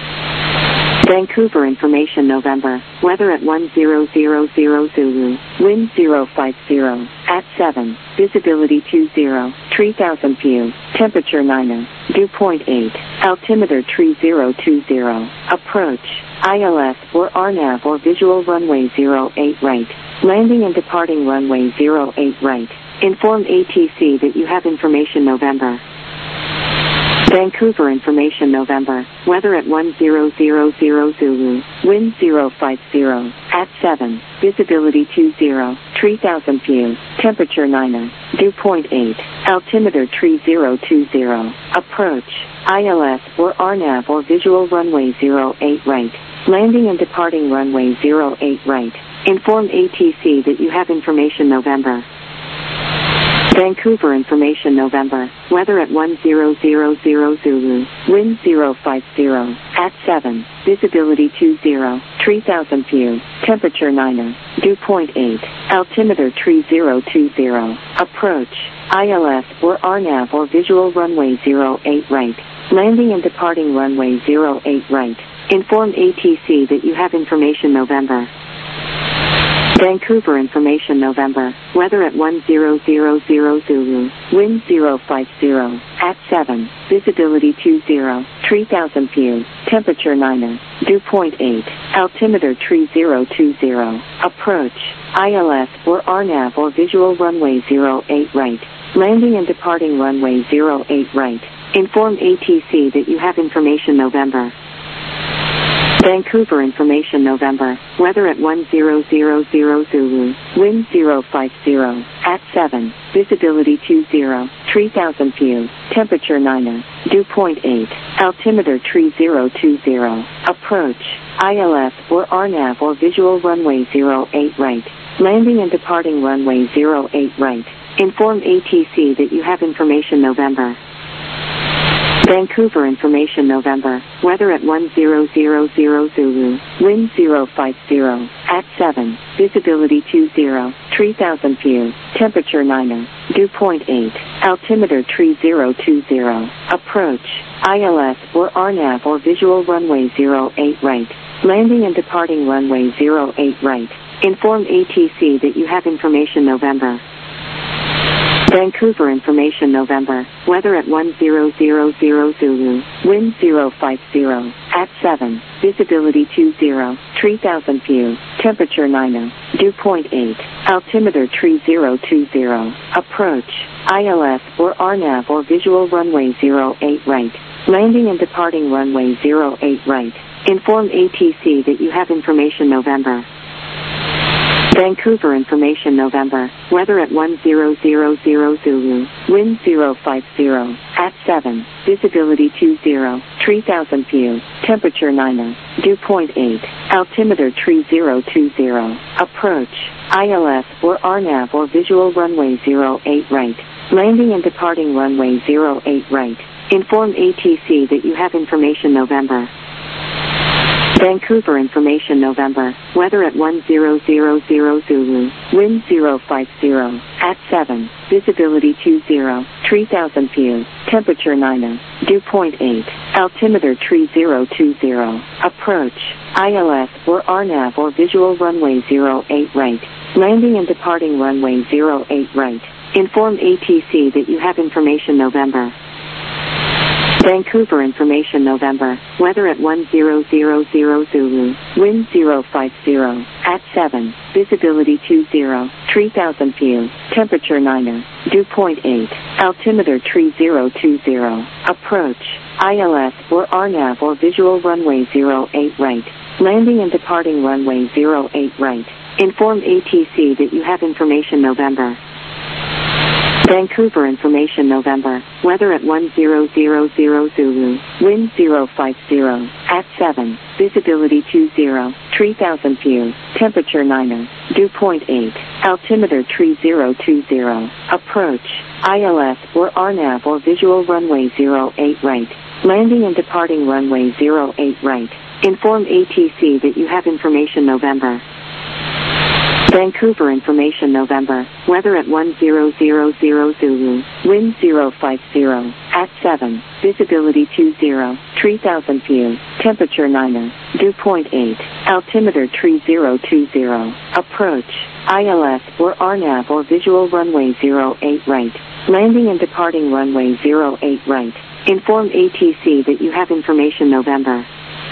Vancouver information November. Weather at one zero zero zero Zulu. Wind zero five zero. At seven. Visibility two zero. three thousand view. Temperature nine. Dew point eight. Altimeter three zero two zero. Approach. I L S or R NAV or visual runway zero eight right. Landing and departing runway zero eight right. Inform A T C that you have information November. Vancouver information November. Weather at one zero zero zero Zulu. Wind zero five zero. At seven. Visibility two zero. three thousand view. Temperature nine. Dew point eight. Altimeter three zero two zero. Approach. I L S or R NAV or visual runway zero eight right. Landing and departing runway zero eight right. Inform A T C that you have information November. Vancouver information November. Weather at one zero zero zero Zulu. Wind zero five zero. At seven. Visibility two zero. three thousand view. Temperature nine. Dew point eight. Altimeter three zero two zero. Approach. I L S or R NAV or visual runway zero eight right. Landing and departing runway zero eight right. Inform A T C that you have information November. Vancouver information November. Weather at one zero zero zero Zulu. Wind zero five zero. At seven. Visibility two zero. three thousand view. Temperature nine. Dew point eight. Altimeter three zero two zero. Approach. I L S or R NAV or visual runway zero eight right. Landing and departing runway zero eight right. Inform A T C that you have information November. Vancouver information November. Weather at one zero zero zero Zulu. Wind zero five zero. At seven. Visibility two zero. three thousand view. Temperature nine. Dew point eight. Altimeter three zero two zero. Approach. I L S or R NAV or visual runway zero eight right. Landing and departing runway zero eight right. Inform A T C that you have information November. Vancouver information November. Weather at one zero zero zero Zulu. Wind zero five zero. At seven. Visibility two zero. three thousand view. Temperature nine. Dew point eight. Altimeter three zero two zero. Approach. I L S or R NAV or visual runway zero eight right. Landing and departing runway zero eight right. Inform A T C that you have information November. Vancouver information November. Weather at one zero zero zero Zulu. Wind zero five zero. At seven. Visibility two zero. three thousand view. Temperature nine. Dew point eight. Altimeter three zero two zero. Approach. I L S or R NAV or visual runway zero eight right. Landing and departing runway zero eight right. Inform A T C that you have information November. Vancouver information November, weather at one zero zero zero Zulu, wind zero five zero, at seven, visibility two zero, three thousand view, temperature nine, dew point eight, altimeter three zero two zero, approach, I L S or R NAV or visual runway zero eight right, landing and departing runway zero eight right, inform A T C that you have information November. Vancouver information November, weather at one zero zero zero Zulu, wind zero five zero, at seven, visibility two zero, three thousand view, temperature nine, dew point eight, altimeter three zero two zero, approach, I L S or R NAV or visual runway zero eight right, landing and departing runway zero eight right, inform A T C that you have information November. Vancouver information November, weather at one zero zero zero Zulu, wind zero five zero, at seven, visibility two zero, three thousand view, temperature nine, dew point eight, altimeter three zero two zero, approach, I L S or R NAV or visual runway zero eight right, landing and departing runway zero eight right, inform A T C that you have information November. Vancouver information November, weather at one zero zero zero Zulu, wind zero five zero, at seven, visibility two zero, three thousand view, temperature nine, dew point eight, altimeter three zero two zero, approach, I L S or R NAV or visual runway zero eight right, landing and departing runway zero eight right, inform A T C that you have information November. Vancouver information November, weather at one zero zero zero Zulu, wind zero five zero, at seven, visibility two zero, three thousand view, temperature nine, dew point eight, altimeter three zero two zero, approach, I L S or R NAV or visual runway zero eight right, landing and departing runway zero eight right, inform A T C that you have information November.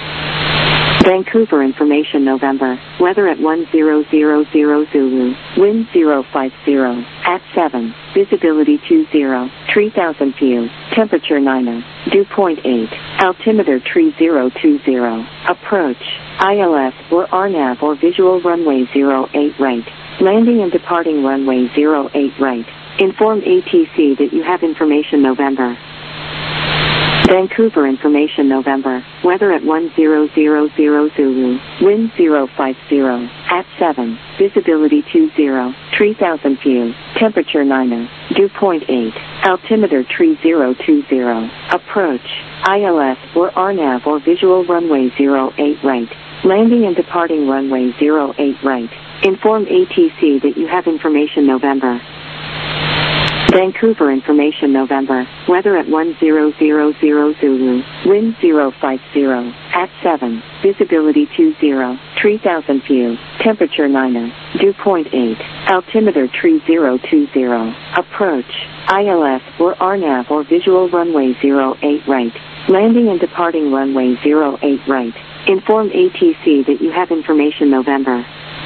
Vancouver information November, weather at one zero zero zero Zulu, wind zero five zero, at seven, visibility two zero, three thousand view, temperature nine, dew point eight, altimeter three zero two zero, approach, I L S or R NAV or visual runway zero eight right, landing and departing runway zero eight right, inform A T C that you have information November. Vancouver information November, weather at one zero zero zero Zulu, wind zero five zero, at seven, visibility two zero, three thousand view, temperature nine, dew point eight, altimeter three zero two zero, approach, I L S or R NAV or visual runway zero eight right, landing and departing runway zero eight right, inform A T C that you have information November. Vancouver information November, weather at one zero zero zero Zulu, wind zero five zero, at seven, visibility two zero, three thousand view, temperature nine, dew point eight, altimeter three zero two zero, approach, I L S or R NAV or visual runway zero eight right, landing and departing runway zero eight right, inform A T C that you have information November.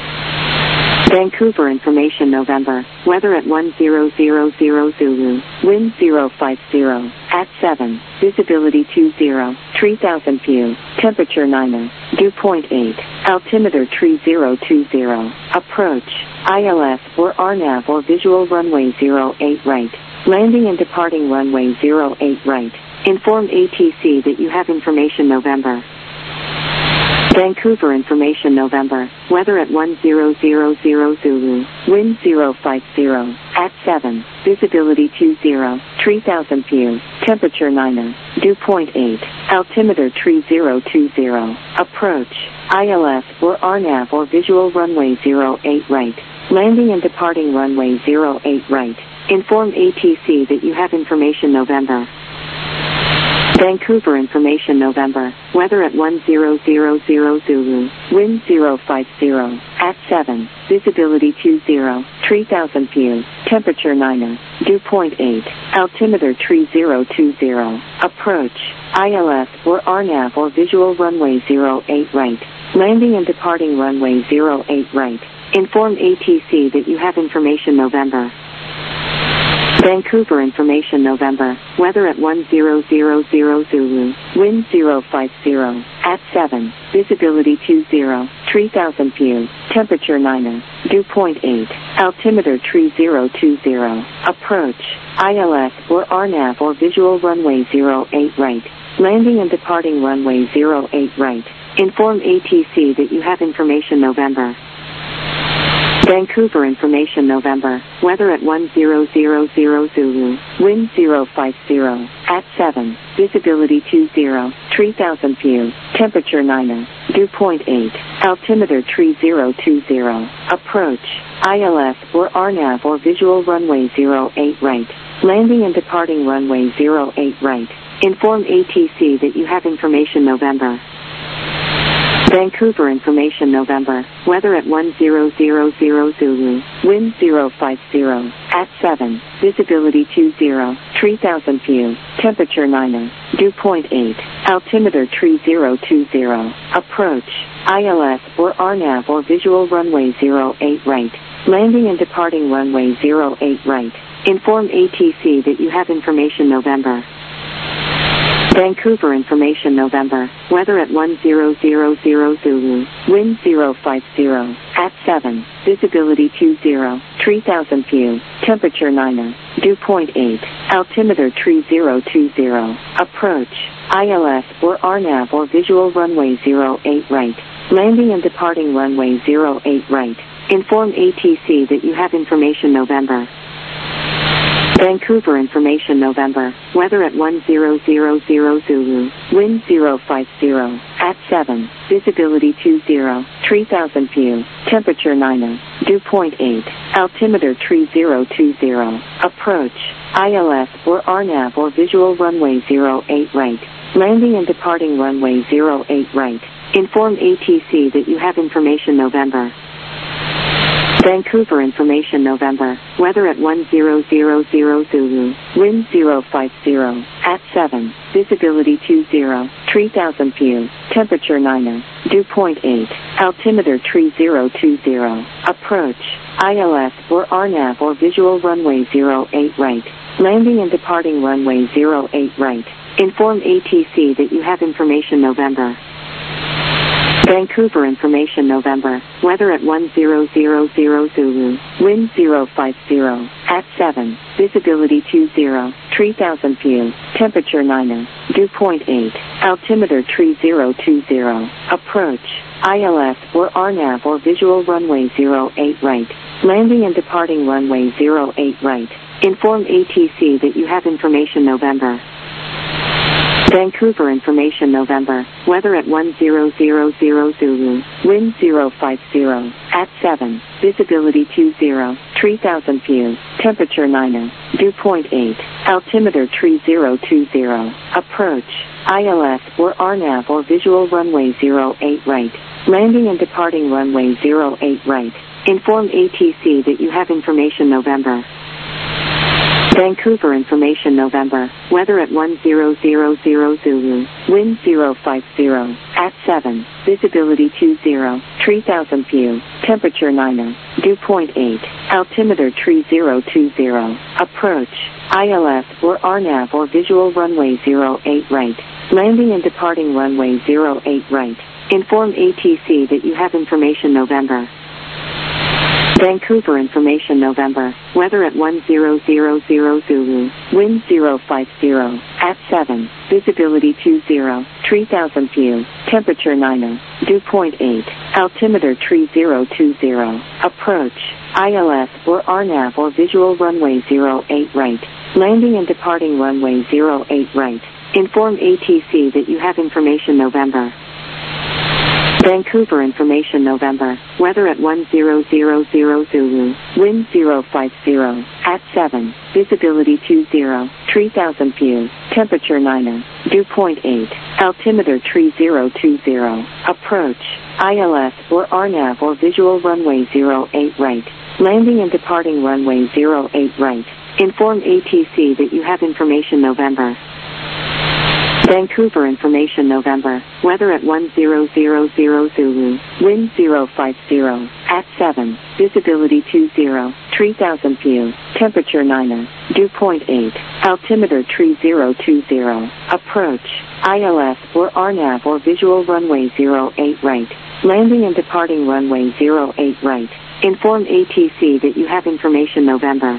Vancouver information November, weather at one zero zero zero Zulu, wind zero five zero, at seven, visibility two zero, three thousand view, temperature nine, dew point eight, altimeter three zero two zero, approach, I L S or R NAV or visual runway zero eight right, landing and departing runway zero eight right, inform A T C that you have information November. Vancouver information November, weather at one zero zero zero Zulu, wind zero five zero, at seven, visibility two zero, three thousand view, temperature nine, dew point eight, altimeter three zero two zero, approach, I L S or R NAV or visual runway zero eight right, landing and departing runway zero eight right, inform A T C that you have information November. Vancouver information November, weather at one zero zero zero Zulu, wind zero five zero, at seven, visibility two zero, three thousand view, temperature nine, dew point eight, altimeter three zero two zero, approach, I L S or R NAV or visual runway zero eight right, landing and departing runway zero eight right, inform A T C that you have information November. Vancouver information November, weather at one zero zero zero Zulu, wind zero five zero, at seven, visibility two zero, three thousand view, temperature niner, dew point eight, altimeter tree zero two zero, approach, I L S or R NAV or visual runway zero eight right, landing and departing runway zero eight right, inform A T C that you have information November. Vancouver information November, weather at one zero zero zero Zulu, wind zero five zero, at seven, visibility two zero, three thousand view, temperature niner, dew point eight, altimeter tree zero two zero, approach, I L S or R NAV or visual runway zero eight right, landing and departing runway zero eight right, inform A T C that you have information November. Vancouver information November, weather at one zero zero zero Zulu, wind zero five zero, at seven, visibility two zero, three thousand view, temperature niner, dew point eight, altimeter tree zero two zero, approach, I L S or R NAV or visual runway zero eight right, landing and departing runway zero eight right, inform A T C that you have information November. Vancouver information November, weather at one zero zero zero Zulu, wind zero five zero, at seven, visibility two zero, three thousand view, temperature niner, dew point eight, altimeter tree zero two zero, approach, I L S or R NAV or visual runway zero eight right, landing and departing runway zero eight right, inform A T C that you have information November. Vancouver information November, weather at one zero zero zero Zulu, wind zero five zero, at seven, visibility two zero, three thousand view, temperature niner, dew point eight, altimeter tree zero two zero, approach, I L S or R NAV or visual runway zero eight right, landing and departing runway zero eight right, inform A T C that you have information November. Vancouver information November, weather at one zero zero zero Zulu, wind zero five zero, at seven, visibility two zero, three thousand view, temperature niner, dew point eight, altimeter tree zero two zero, approach, I L S or R NAV or visual runway zero eight right, landing and departing runway zero eight right, inform A T C that you have information November. Vancouver information November, weather at one zero zero zero Zulu, wind zero five zero, at seven, visibility two zero, three thousand view, temperature niner, dew point eight, altimeter tree zero two zero, approach, I L S or R NAV or visual runway zero eight right, landing and departing runway zero eight right, inform A T C that you have information November. Vancouver information November, weather at one zero zero zero Zulu, wind zero five zero, at seven, visibility two zero, three thousand view, temperature niner, dew point eight, altimeter tree zero two zero, approach, I L S or R NAV or visual runway zero eight right, landing and departing runway zero eight right, inform A T C that you have information November. Vancouver information November, weather at one zero zero zero Zulu, wind zero five zero, at seven, visibility two zero, three thousand view, temperature niner, dew point eight, altimeter tree zero two zero, approach, I L S or R NAV or visual runway zero eight right, landing and departing runway zero eight right, inform A T C that you have information November. Vancouver information November, weather at one zero zero zero Zulu, wind zero five zero, at seven, visibility two zero, three thousand view, temperature niner, dew point eight, altimeter tree zero two zero, approach, I L S or R NAV or visual runway zero eight right, landing and departing runway zero eight right, inform A T C that you have information November. Vancouver information November, weather at one zero zero zero Zulu, wind zero five zero, at seven, visibility two zero, three thousand view, temperature niner, dew point eight, altimeter tree zero two zero, approach, I L S or R NAV or visual runway zero eight right, landing and departing runway zero eight right, inform A T C that you have information November. Vancouver information November, weather at one zero zero zero Zulu, wind zero five zero, at seven, visibility two zero, three thousand view, temperature niner, dew point eight, altimeter tree zero two zero, approach, I L S or R NAV or visual runway zero eight right, Landing and departing runway zero eight right. Inform A T C that you have information November.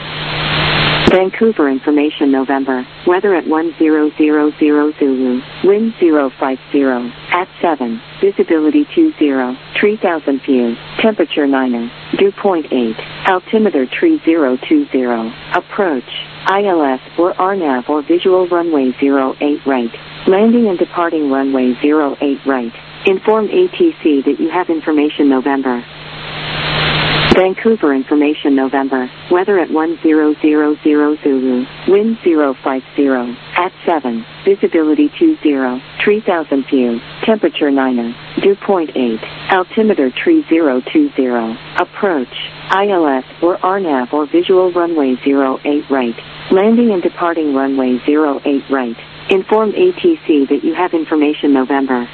Vancouver information November. Weather at one zero zero zero Zulu. Wind zero five zero. At seven. Visibility two zero. three thousand view. Temperature niner. Dew point eight. Altimeter three zero two zero. Approach. I L S or R NAV or visual runway zero eight right. Landing and departing runway zero eight right. Inform A T C that you have information November. Vancouver information November. Weather at one zero zero zero Zulu. Wind zero five zero. At seven. Visibility two zero. three thousand view. Temperature niner. Dew point eight. Altimeter three zero two zero. Approach. I L S or R NAV or visual runway zero eight right. Landing and departing runway zero eight right. Inform A T C that you have information November.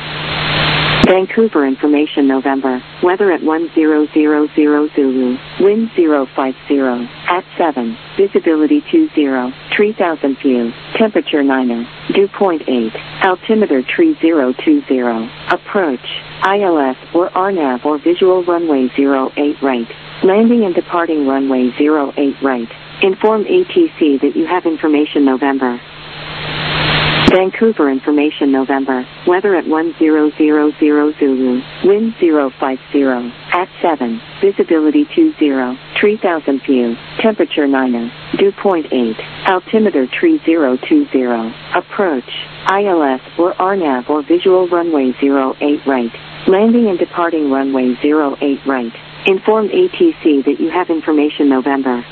Vancouver information November. Weather at one zero zero zero Zulu. Wind zero five zero. At seven. Visibility two zero. three thousand view. Temperature niner. Dew point eight. Altimeter three zero two zero. Approach. I L S or R NAV or visual runway zero eight right. Landing and departing runway zero eight right. Inform A T C that you have information November. Vancouver information November. Weather at one zero zero zero Zulu. Wind zero five zero. At seven. Visibility two zero. three thousand view. Temperature niner. Dew point eight. Altimeter three zero two zero. Approach. I L S or R NAV or visual runway zero eight right. Landing and departing runway zero eight right. Inform A T C that you have information November.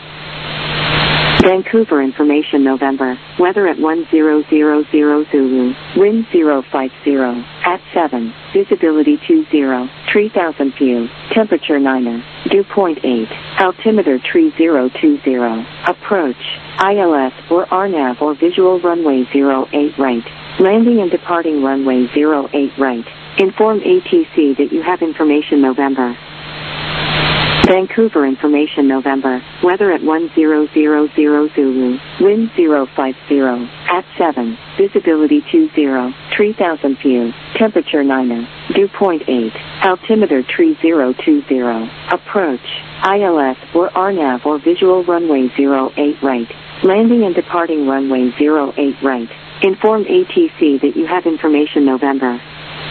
Vancouver information November. Weather at one zero zero zero Zulu. Wind zero five zero. At seven. Visibility two zero. three thousand view. Temperature niner. Dew point eight. Altimeter three zero two zero. Approach. I L S or R NAV or visual runway zero eight right. Landing and departing runway zero eight right. Inform A T C that you have information November. Vancouver information November. Weather at one zero zero zero Zulu. Wind zero five zero. At seven. Visibility two zero. three thousand view. Temperature niner. Dew point eight. Altimeter three zero two zero. Approach. I L S or R NAV or visual runway zero eight right. Landing and departing runway zero eight right. Inform A T C that you have information November.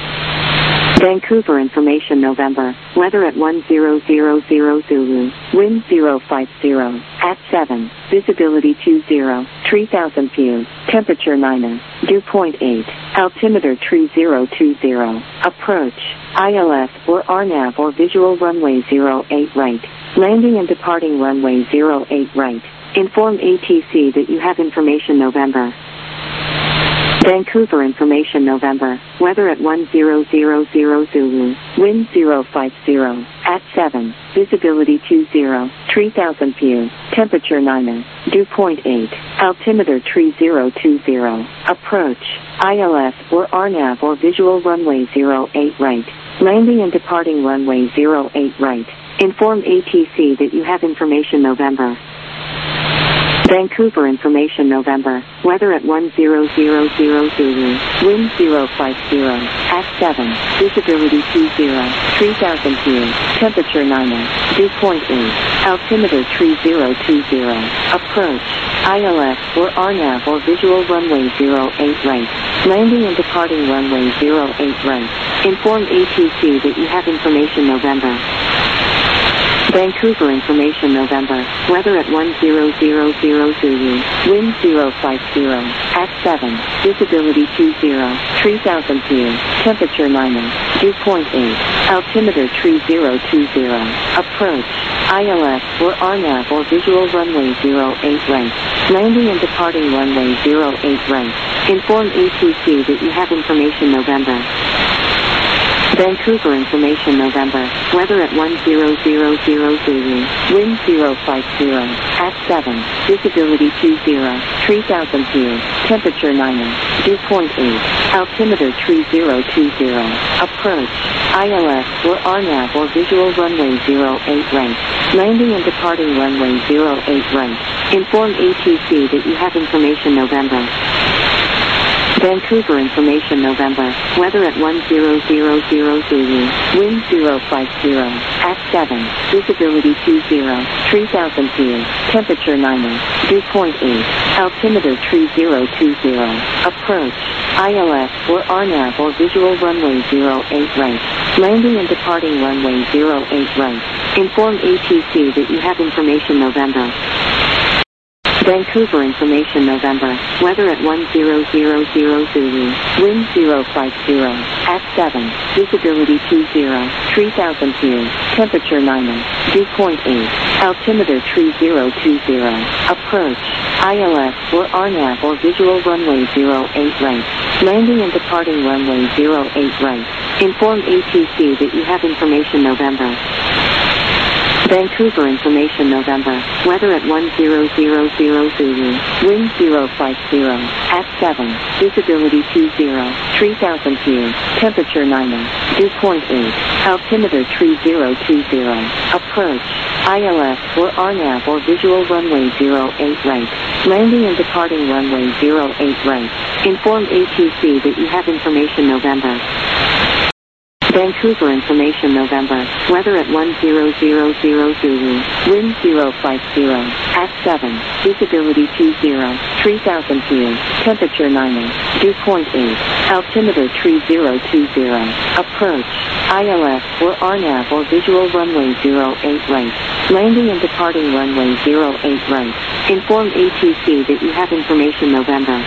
Vancouver information November. Weather at one zero zero zero Zulu. Wind zero five zero. At seven. Visibility two zero. three thousand view. Temperature niner. Dew point eight. Altimeter three zero two zero. Approach. I L S or R NAV or visual runway zero eight right. Landing and departing runway zero eight right. Inform A T C that you have information November. Vancouver information November. Weather at one zero zero zero Zulu. Wind zero five zero. At seven. Visibility two zero. three thousand view. Temperature niner. Dew point eight. Altimeter three zero two zero. Approach. I L S or R NAV or visual runway zero eight right. Landing and departing runway zero eight right. Inform A T C that you have information November. Vancouver information November. Weather at one zero zero zero Zulu. Wind zero five zero. At seven. Visibility two zero. three thousand view. Temperature niner. Dew point eight. Altimeter three zero two zero. Approach. I L S or R NAV or visual runway zero eight right. Landing and departing runway zero eight right. Inform A T C that you have information November. Vancouver information November. Weather at one zero zero zero Zulu. Wind zero five zero. At seven. Visibility two zero. three thousand view. Temperature niner. Dew point eight. Altimeter three zero two zero. Approach. I L S or R NAV or visual runway zero eight right. Landing and departing runway zero eight right. Inform A T C that you have information November. Vancouver information November. Weather at one zero zero zero Zulu. Wind zero five zero. At seven. Visibility two zero. three thousand view. Temperature niner. Dew point eight. Altimeter three zero two zero. Approach. I L S or R NAV or visual runway zero eight right. Landing and departing runway zero eight right. Inform A T C that you have information November. Vancouver information November. Weather at one zero zero zero Zulu. Wind zero five zero. At seven. Visibility two zero. three thousand feet. Temperature niner. Dew point eight. Altimeter three zero two zero. Approach. I L S or R NAV or visual runway zero eight right. Landing and departing runway zero eight right. Inform A T C that you have information November. Vancouver information November. Weather at one zero zero zero Zulu. Wind zero five zero. At seven. Visibility two zero. three thousand feet. Temperature niner. Dew point eight. Altimeter three zero two zero. Approach. I L S or R NAV or visual runway zero eight right. Landing and departing runway zero eight right. Inform A T C that you have information November. Vancouver information November. Weather at one zero zero zero Zulu. Wind zero five zero. At seven. Visibility two zero. three thousand feet. Temperature niner. Dew point eight. Altimeter three zero two zero. Approach. I L S or R NAV or visual runway zero eight right. Landing and departing runway zero eight right. Inform A T C that you have information November. Vancouver information November. Weather at one zero zero zero Zulu. Wind zero five zero. At seven. Visibility two zero. three thousand feet. Temperature niner. Dew point eight. Altimeter three zero two zero. Approach. I L S or R NAV or visual runway zero eight right. Landing and departing runway zero eight right. Inform A T C that you have information November.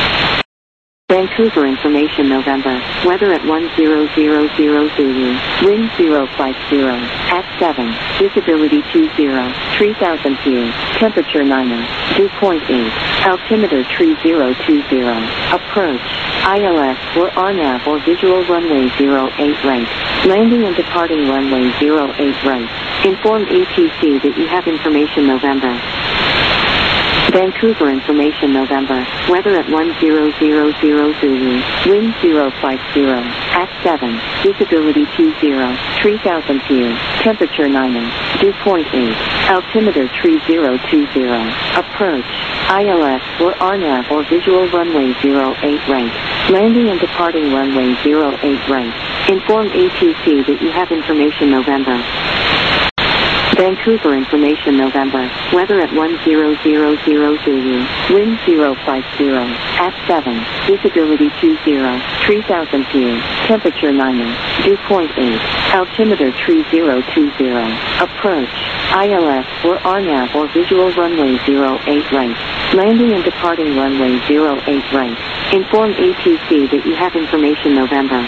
Vancouver information November. Weather at one zero zero zero Zulu. Wind zero five zero. At seven. Visibility two zero. three thousand feet. Temperature niner. Dew point eight. Altimeter three zero two zero. Approach. I L S or R NAV or visual runway zero eight right. Landing and departing runway zero eight right. Inform A T C that you have information November. Vancouver information November. Weather at one zero zero zero Zulu. Wind zero five zero. At seven. Visibility two zero. three thousand feet. Temperature niner. Dew point eight. Altimeter three zero two zero. Approach. I L S or R NAV or visual runway zero eight right. Landing and departing runway zero eight right. Inform A T C that you have information November. Vancouver information November. Weather at one zero zero zero Zulu. Wind zero five zero. At seven. Visibility two zero. three thousand feet. Temperature niner. Dew point eight. Altimeter three zero two zero. Approach. I L S or R NAV or visual runway zero eight right. Landing and departing runway zero eight right. Inform A T C that you have information November.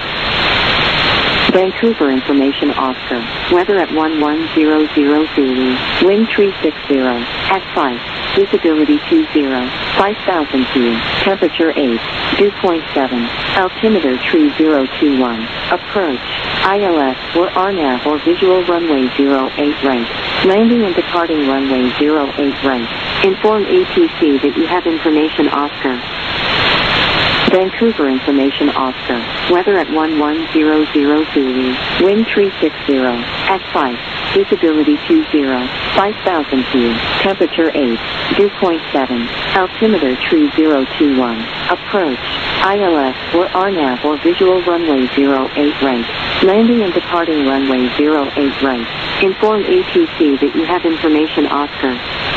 Vancouver information Oscar. Weather at one one zero zero Zulu. Wind three six zero. At five. Visibility two zero. five thousand feet. Temperature eight. Dew point seven. Altimeter three zero two one. Approach. I L S or R NAV or visual runway zero eight right. Landing and departing runway zero eight right. Inform A T C that you have information Oscar. Vancouver information Oscar. Weather at one one zero zero Zulu. Wind three six zero. At five. Visibility two zero. five thousand feet. Temperature eight. Dew point seven. Altimeter three zero two one. Approach. I L S or R NAV or visual runway zero eight right. Landing and departing runway zero eight right. Inform A T C that you have information Oscar.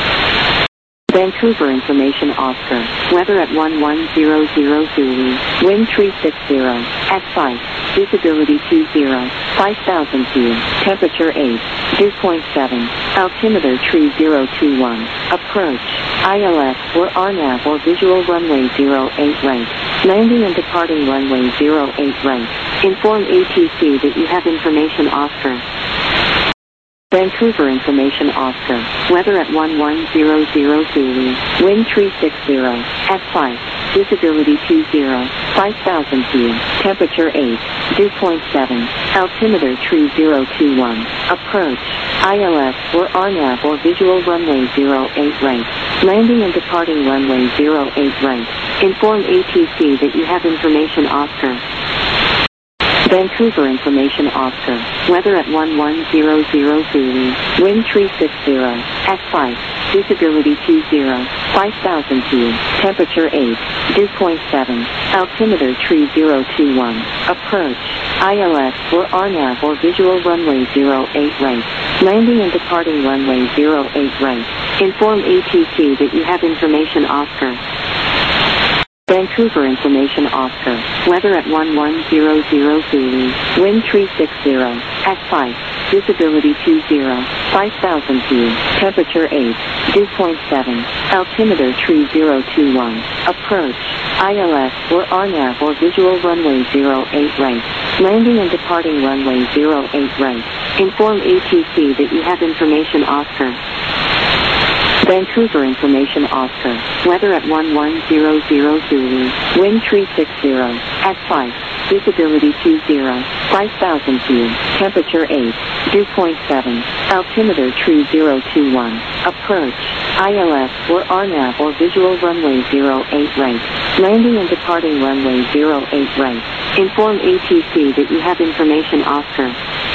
Vancouver information Oscar. Weather at one one zero zero Zulu. Wind three six zero. At five. Visibility two zero. five thousand feet. Temperature eight. Dew point seven. Altimeter three zero two one. Approach. I L S or R NAV or visual runway zero eight right. Landing and departing runway zero eight right. Inform A T C that you have information Oscar. Vancouver information Oscar. Weather at one one zero zero Zulu. Wind three six zero. At five. Visibility two zero. five thousand feet. Temperature eight. Dew point seven. Altimeter three zero two one. Approach. I L S or R NAV or visual runway zero eight right. Landing and departing runway zero eight right. Inform A T C that you have information Oscar. Vancouver information Oscar. Weather at one one zero zero Zulu. Wind three six zero. At five. Visibility two zero. five thousand feet. Temperature eight. Dew point seven. Altimeter three zero two one. Approach. I L S or R NAV or visual runway zero eight right. Landing and departing runway zero eight right. Inform A T C that you have information Oscar. Vancouver information Oscar. Weather at one one zero zero Zulu. Wind three six zero. At five. Visibility two zero. five thousand feet. Temperature eight. Dew point seven. Altimeter three zero two one. Approach. I L S or R NAV or visual runway zero eight right. Landing and departing runway zero eight right. Inform A T C that you have information Oscar. Vancouver information Oscar. Weather at one one zero zero Zulu. Wind three six zero. At five. Visibility two zero. five thousand feet. Temperature eight. Dew point seven. Altimeter three zero two one. Approach. I L S or R NAV or visual runway zero eight right. Landing and departing runway zero eight right. Inform A T C that you have information Oscar.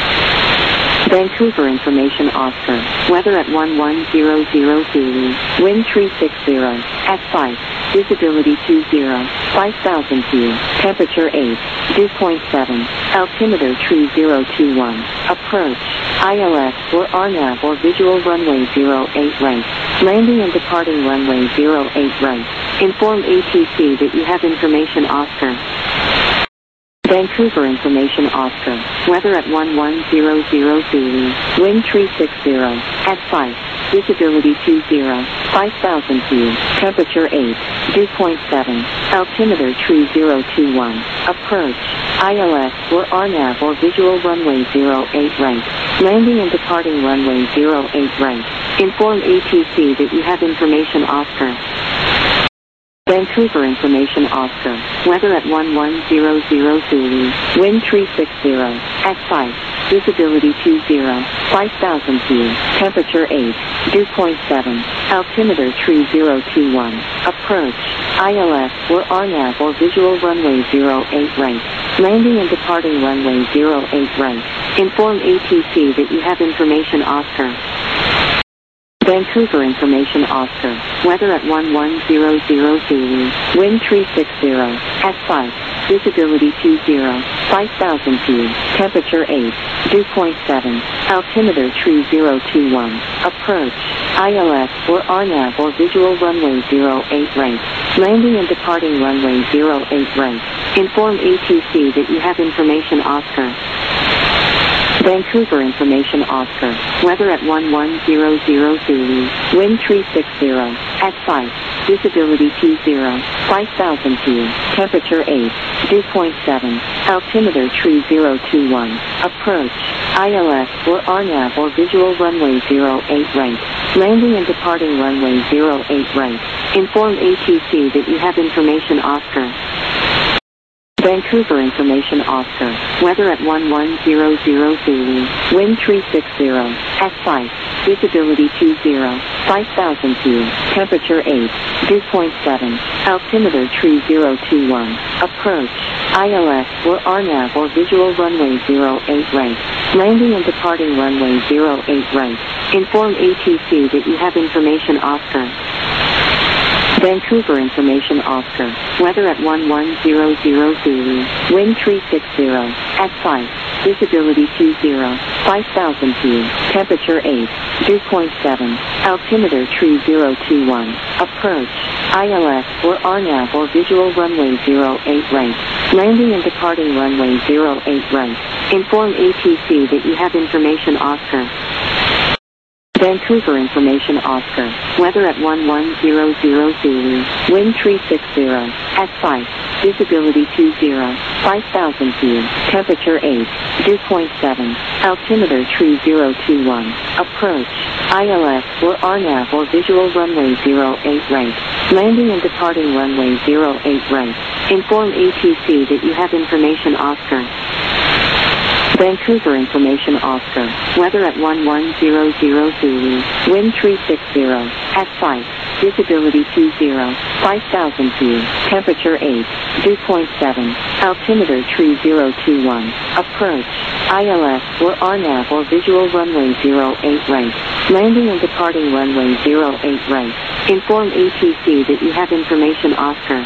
Vancouver information Oscar. Weather at one one zero zero Zulu. Wind three six zero. At five. Visibility two zero. five thousand feet. Temperature eight. Dew point seven. Altimeter three zero two one. Approach. I L S or R NAV or visual runway zero eight right. Landing and departing runway zero eight right. Inform A T C that you have information Oscar. Vancouver information Oscar. Weather at one one zero zero Zulu. Wind three six zero. At five. Visibility two zero. five thousand feet. Temperature eight. Dew point seven. Altimeter three zero two one. Approach. I L S or R NAV or visual runway zero eight right. Landing and departing runway zero eight right. Inform A T C that you have information Oscar. Vancouver information Oscar. Weather at one one zero zero Zulu. Wind three six zero. At five. Visibility two zero. five thousand feet. Temperature eight. Dew point seven. Altimeter three zero two one. Approach. I L S or R NAV or visual runway zero eight right. Landing and departing runway zero eight right. Inform A T C that you have information Oscar. Vancouver information Oscar. Weather at one one zero zero Zulu. Wind three six zero. At five. Visibility two zero. five thousand feet. Temperature eight. Dew point seven. Altimeter three zero two one. Approach. I L S or R NAV or visual runway zero eight right. Landing and departing runway zero eight right. Inform A T C that you have information Oscar. Vancouver information Oscar. Weather at one one zero zero Zulu. Wind three six zero. At five. Visibility two zero. five thousand feet. Temperature eight. Dew point seven. Altimeter three zero two one. Approach. I L S or R NAV or visual runway zero eight right. Landing and departing runway zero eight right. Inform A T C that you have information Oscar. Vancouver information Oscar. Weather at one one zero zero Zulu. Wind three six zero. At five. Visibility two zero. five thousand feet. Temperature eight. Dew point seven. Altimeter three zero two one. Approach. I L S or R NAV or visual runway zero eight right. Landing and departing runway zero eight right. Inform A T C that you have information Oscar. Vancouver information Oscar. Weather at one one zero zero Zulu. Wind three six zero. At five. Visibility two zero. five thousand feet. Temperature eight. Dew point seven. Altimeter three zero two one. Approach. I L S or R NAV or visual runway zero eight right. Landing and departing runway zero eight right. Inform A T C that you have information Oscar. Vancouver information Oscar. Weather at one one zero zero Zulu. Wind three six zero. At five. Visibility two zero. five thousand feet. Temperature eight. Dew point seven. Altimeter three zero two one. Approach. I L S or R NAV or visual runway zero eight right. Landing and departing runway zero eight right. Inform A T C that you have information Oscar. Vancouver information Oscar. Weather at one one zero zero Zulu. Wind three six zero. At site. Visibility two zero. five thousand feet. Temperature eight. Dew point seven. Altimeter three zero two one. Approach. I L S or R NAV or visual runway zero eight right. Landing and departing runway zero eight right. Inform A T C that you have information Oscar.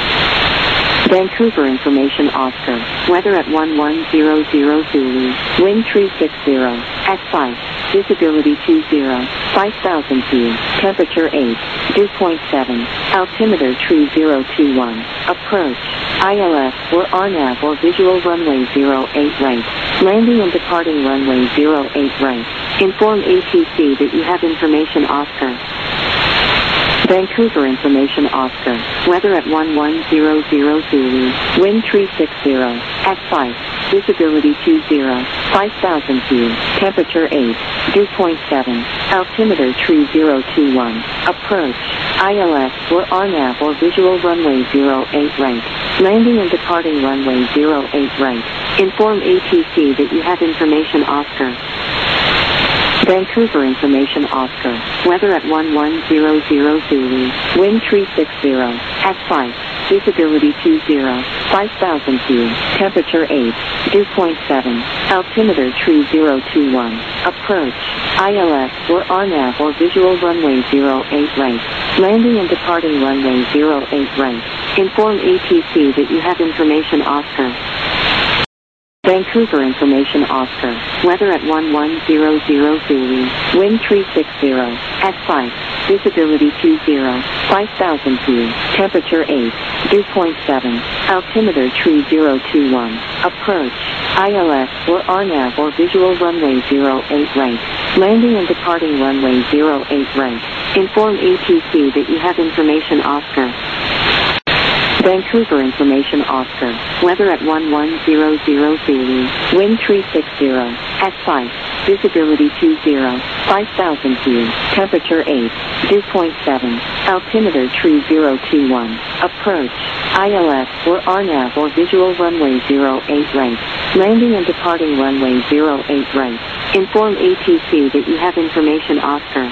Vancouver information Oscar. Weather at one one zero zero Zulu. Wind three six zero. At site. Visibility two zero. five thousand feet. Temperature eight. Dew point seven. Altimeter three zero two one. Approach. I L S or R NAV or visual runway zero eight right. Landing and departing runway zero eight right. Inform A T C that you have information Oscar. Vancouver information Oscar. Weather at one one zero zero Zulu. Wind three six zero. At site. Visibility two zero. five thousand feet. Temperature eight. Dew point seven. Altimeter three zero two one. Approach. I L S or R NAV or visual runway zero eight right. Landing and departing runway zero eight right. Inform A T C that you have information Oscar. Vancouver information Oscar. Weather at one one zero zero Zulu. Wind three six zero. At site. Visibility two zero. five thousand feet. Temperature eight. Dew point seven. Altimeter three zero two one. Approach. I L S or R NAV or visual runway zero eight right. Landing and departing runway zero eight right. Inform A T C that you have information Oscar. Vancouver information Oscar. Weather at one one zero zero Zulu. Wind three six zero. At site. Visibility two zero. five thousand feet. Temperature eight. Dew point seven. Altimeter three zero two one. Approach. I L S or R NAV or visual runway zero eight right. Landing and departing runway zero eight right. Inform A T C that you have information Oscar. Vancouver information Oscar. Weather at one one zero zero Zulu. Wind three six zero. At site. Visibility two zero. five thousand feet. Temperature eight. Dew point seven. Altimeter three zero two one. Approach. I L S or R NAV or visual runway zero eight right. Landing and departing runway zero eight right. Inform A T C that you have information Oscar.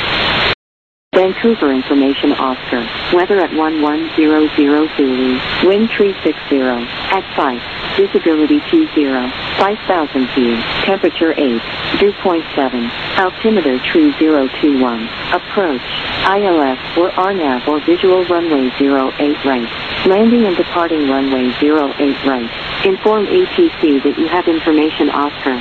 Vancouver information Oscar. Weather at one one zero zero Zulu. Wind three six zero. At site. Visibility two zero. five thousand feet. Temperature eight. Dew point seven. Altimeter three zero two one. Approach. I L S or R NAV or visual runway zero eight right. Landing and departing runway zero eight right. Inform A T C that you have information Oscar.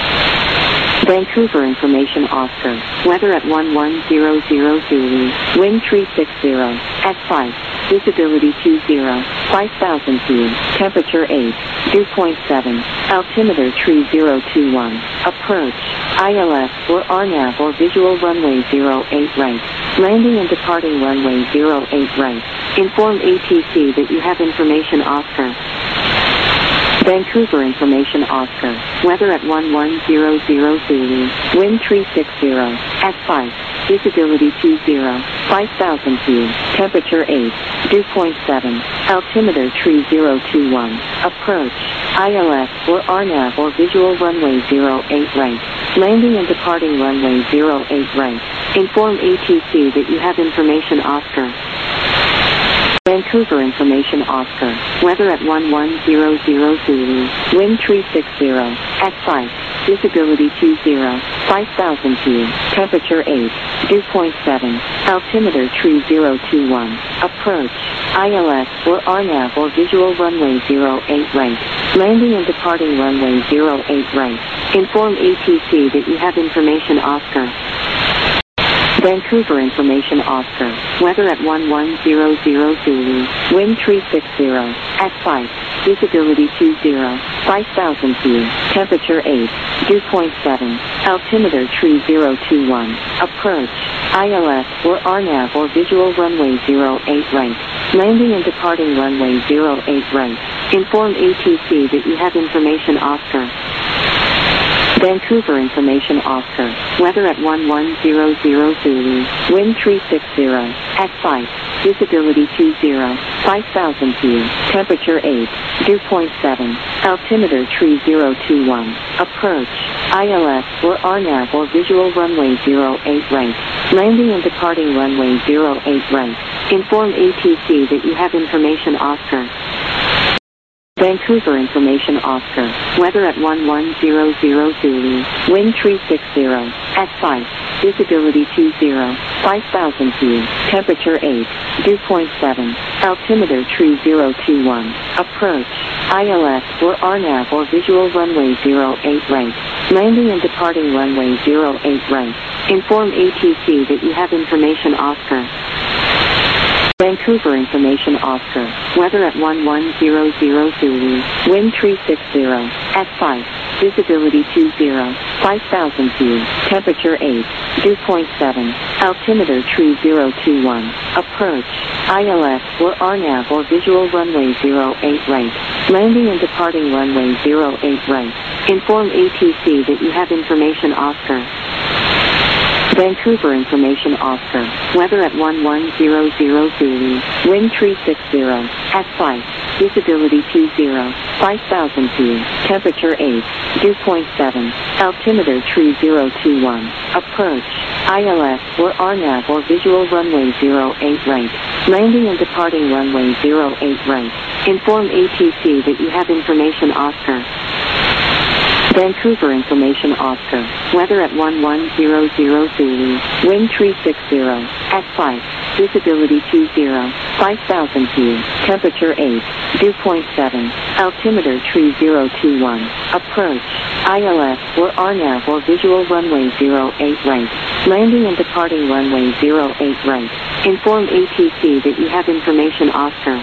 Vancouver information Oscar. Weather at one one zero zero Zulu. Wind three six zero. At site. Visibility two zero. five thousand feet. Temperature eight. Dew point seven. Altimeter three zero two one. Approach. I L S or R NAV or visual runway zero eight right. Landing and departing runway zero eight right. Inform A T C that you have information Oscar. Vancouver information Oscar. Weather at one one zero zero Zulu. Wind three six zero. At site. Visibility two zero. five thousand feet. Temperature eight. Dew point seven. Altimeter three zero two one. Approach. I L S or R NAV or visual runway zero eight right. Landing and departing runway zero eight right. Inform A T C that you have information Oscar. Vancouver information Oscar. Weather at one one zero zero Zulu. Wind three six zero. At site. Visibility two zero. five thousand feet. Temperature eight. Dew point seven. Altimeter three zero two one. Approach. I L S or R NAV or visual runway zero eight right. Landing and departing runway zero eight right. Inform A T C that you have information Oscar. Vancouver information Oscar. Weather at one one zero zero Zulu. Wind three six zero. At site. Visibility two zero. five thousand feet. Temperature eight. Dew point seven. Altimeter three zero two one. Approach. I L S or R NAV or visual runway zero eight right. Landing and departing runway zero eight right. Inform A T C that you have information Oscar. Vancouver Information Oscar, weather at one one zero zero Zulu, wind three six zero, at site, visibility two zero, five thousand feet, temperature eight, dew point seven, altimeter three zero two one, approach, I L S or R NAV or visual runway zero eight right, landing and departing runway zero eight right, inform A T C that you have information Oscar. Vancouver Information Oscar, weather at one one zero zero Zulu, wind three six zero, at site, visibility two zero, five thousand feet, temperature eight, dew point seven, altimeter three zero two one, approach, I L S or R NAV or visual runway zero eight right, landing and departing runway zero eight right, inform A T C that you have information Oscar. Vancouver Information Oscar, weather at one one zero zero Zulu, wind three six zero, at site, visibility two zero, five thousand feet, temperature eight, dew point seven, altimeter three zero two one, approach, I L S or R NAV or visual runway zero eight right, landing and departing runway zero eight right, inform A T C that you have information Oscar. Vancouver Information Oscar, weather at one one zero zero Zulu, wind three six zero, at site, visibility two zero, five thousand feet, temperature eight, dew point seven, altimeter three zero two one, approach, I L S or R NAV or visual runway zero eight right, landing and departing runway zero eight right, inform A T C that you have information Oscar. Vancouver Information Oscar, weather at one one zero zero Zulu, wind three six zero, at site, visibility two zero, five thousand feet, temperature eight, dew point seven, altimeter three zero two one, approach, I L S or R NAV or visual runway zero eight right, landing and departing runway zero eight right, inform A T C that you have information Oscar.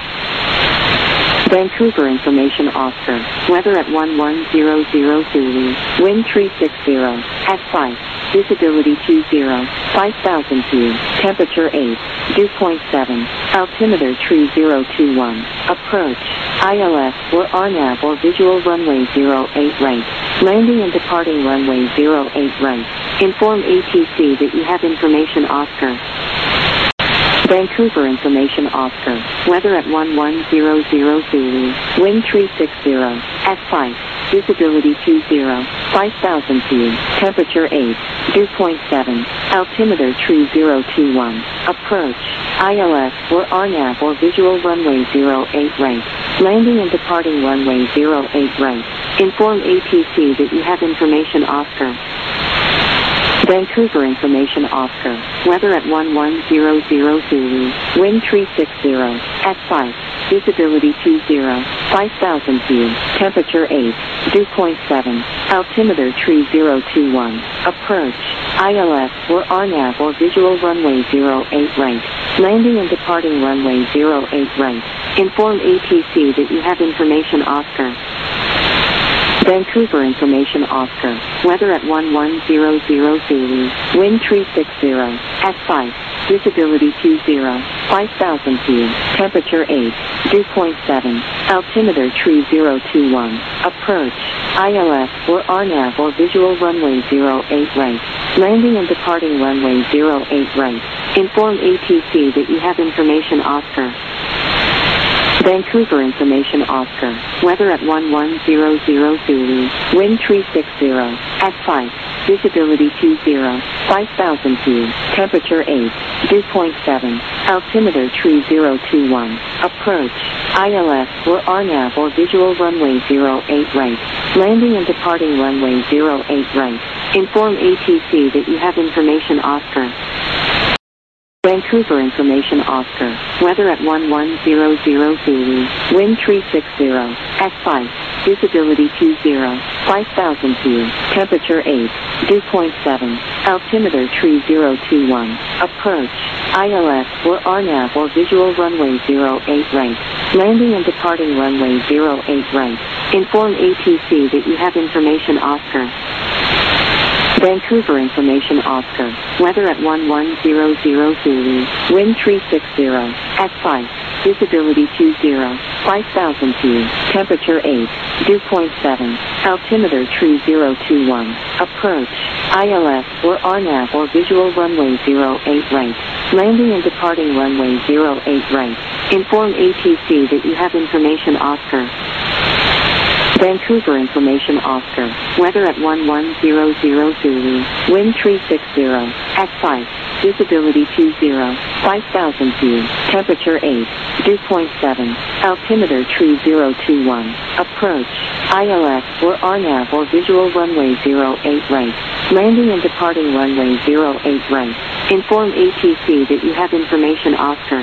Vancouver Information Oscar, weather at one one zero zero Zulu, wind three six zero, at site, visibility two zero, five thousand feet, temperature eight, dew point seven, altimeter three zero two one, approach, I L S or R NAV or visual runway zero eight right, landing and departing runway zero eight right, inform A T C that you have information Oscar. Vancouver Information Oscar, weather at one one zero zero Zulu, wind three six zero, at site, visibility two zero, five thousand feet, temperature eight, dew point seven, altimeter three zero two one, approach, I L S or R NAV or visual runway zero eight right, landing and departing runway zero eight right, inform A T C that you have information Oscar. Vancouver Information Oscar, weather at one one zero zero Zulu, wind three six zero, at site, visibility two zero, five thousand feet, temperature eight, dew point seven, altimeter three zero two one, approach, I L S or R NAV or visual runway zero eight right, landing and departing runway zero eight right, inform A T C that you have information Oscar. Vancouver Information Oscar, weather at one one zero zero Zulu, wind three six zero, at site, visibility two zero, five thousand feet, temperature eight, dew point seven, altimeter three zero two one, approach, I L S or R NAV or visual runway zero eight right, landing and departing runway zero eight right, inform A T C that you have information Oscar. Vancouver Information Oscar, weather at one one zero zero Zulu, wind three six zero, at site, visibility two zero, five thousand feet, temperature eight, dew point seven, altimeter three zero two one, approach, I L S or R NAV or visual runway zero eight right, landing and departing runway zero eight right, inform A T C that you have information Oscar. Vancouver Information Oscar, weather at one one zero zero Zulu, wind three six zero, at site, visibility two zero, five thousand feet, temperature eight, dew point seven, altimeter three zero two one, approach, I L S or R NAV or visual runway zero eight right, landing and departing runway zero eight right, inform A T C that you have information Oscar. Vancouver Information Oscar, weather at one one zero zero Zulu, wind three six zero, at site, visibility two zero, five thousand feet, temperature eight, dew point seven, altimeter tree zero two one, approach, I L S or R NAV or visual runway zero eight right, landing and departing runway zero eight right, inform A T C that you have information Oscar. Vancouver information Oscar, weather at one one zero zero Zulu, wind three six zero, at five, visibility two zero, five thousand feet, temperature eight, dew point seven, altimeter tree zero two one, approach, I L S or R NAV or visual runway zero eight right, landing and departing runway zero eight right, inform A T C that you have information Oscar.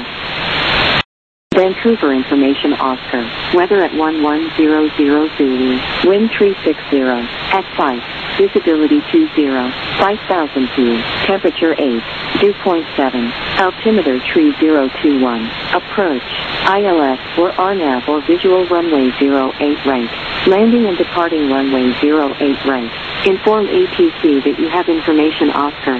Vancouver information Oscar, weather at one one zero zero Zulu, wind three six zero, at five, visibility two zero, five thousand feet, temperature eight, dew point seven, altimeter tree zero two one, approach, I L S or R NAV or visual runway zero eight right, landing and departing runway zero eight right, inform A T C that you have information Oscar.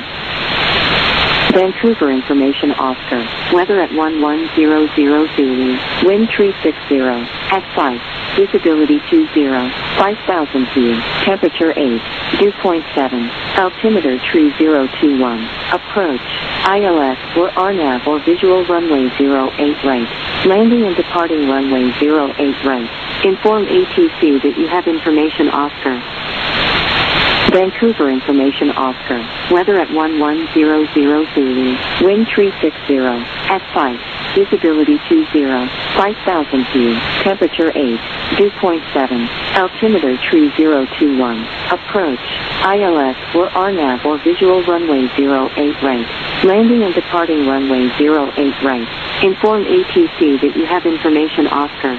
Vancouver information Oscar, weather at one one zero zero Zulu, wind three six zero, at five, visibility two zero, five thousand feet, temperature eight, dew point seven, altimeter tree zero two one, approach, I L S or R NAV or visual runway zero eight right, landing and departing runway zero eight right, inform A T C that you have information Oscar. Vancouver information Oscar, weather at one one zero zero Zulu, wind three six zero, at five, visibility two zero, five thousand feet, temperature eight, dew point seven, altimeter tree zero two one, approach, I L S or R NAV or visual runway zero eight right, landing and departing runway zero eight right, inform A T C that you have information Oscar.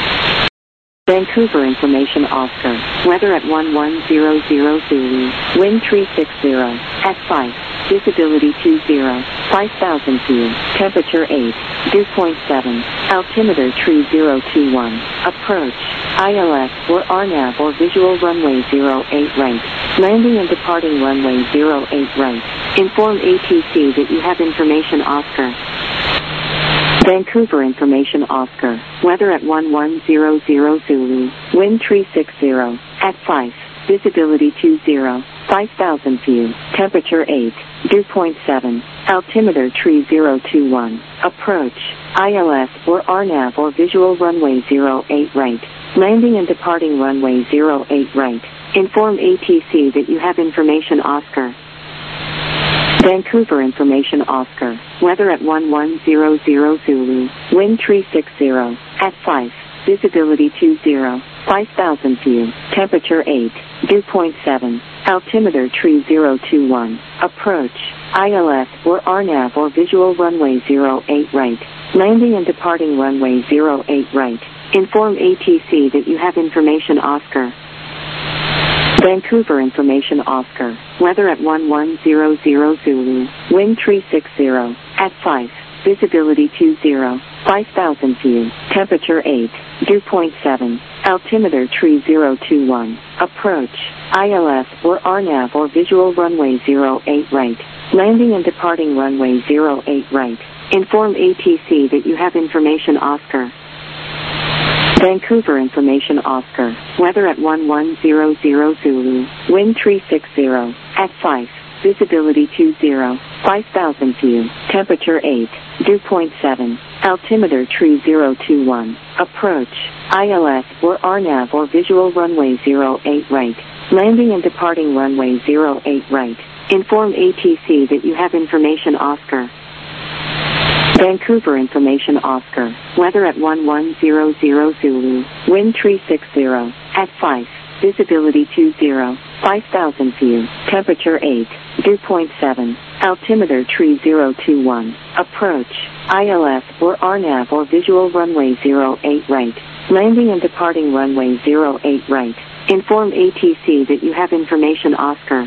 Vancouver information Oscar, weather at one one zero zero Zulu, wind three six zero, at five, visibility two zero, five thousand feet, temperature eight, dew point seven, altimeter tree zero two one, approach, I L S or R NAV or visual runway zero eight right, landing and departing runway zero eight right, inform A T C that you have information Oscar. Vancouver information Oscar, weather at one one zero zero Zulu, wind three six zero, at five, visibility two zero, five thousand feet, temperature eight, dew point seven, altimeter tree zero two one, approach, I L S or R NAV or visual runway zero eight right, landing and departing runway zero eight right, inform A T C that you have information Oscar. Vancouver information Oscar, weather at one one zero zero Zulu, wind three six zero, at five, visibility two zero, five thousand feet, temperature eight, dew point seven, altimeter tree zero two one, approach, I L S or R NAV or visual runway zero eight right, landing and departing runway zero eight right, inform A T C that you have information Oscar. Vancouver information Oscar, weather at one one zero zero Zulu, wind three six zero, at five, visibility two zero, five thousand feet, temperature eight, dew point seven, altimeter tree zero two one, approach, I L S or R NAV or visual runway zero eight right, landing and departing runway zero eight right, inform A T C that you have information Oscar. Vancouver information Oscar, weather at one one zero zero Zulu, wind three six zero, at five, visibility two zero, five thousand feet, temperature eight, dew point seven, altimeter tree zero two one, approach, I L S or R NAV or visual runway zero eight right, landing and departing runway zero eight right, inform A T C that you have information Oscar. Vancouver information Oscar, weather at one one zero zero Zulu, wind three six zero, at five, visibility two zero, five thousand feet, temperature eight, dew point seven, altimeter tree zero two one, approach, I L S or R NAV or visual runway zero eight right, landing and departing runway zero eight right, inform A T C that you have information Oscar.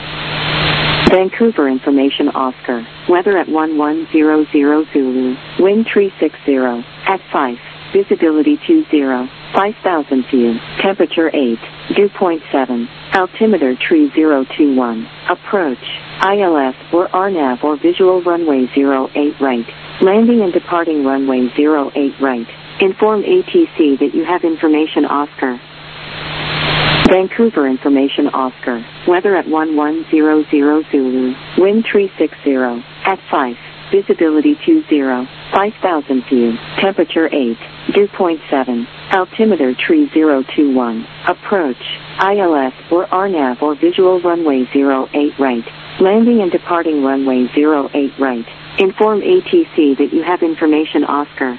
Vancouver information Oscar, weather at one one zero zero Zulu, wind three six zero, at five, visibility two zero, five thousand feet, temperature eight, dew point seven, altimeter tree zero two one, approach, I L S or R NAV or visual runway zero eight right, Landing and departing runway zero eight right. Inform A T C that you have information Oscar. Vancouver information Oscar. Weather at one one zero zero Zulu. Wind three six zero. At five. Visibility two zero. five thousand view. Temperature eight. Dew point seven. Altimeter three zero two one. Approach. I L S or R NAV or visual runway zero eight right. Landing and departing runway zero eight right. Inform A T C that you have information Oscar.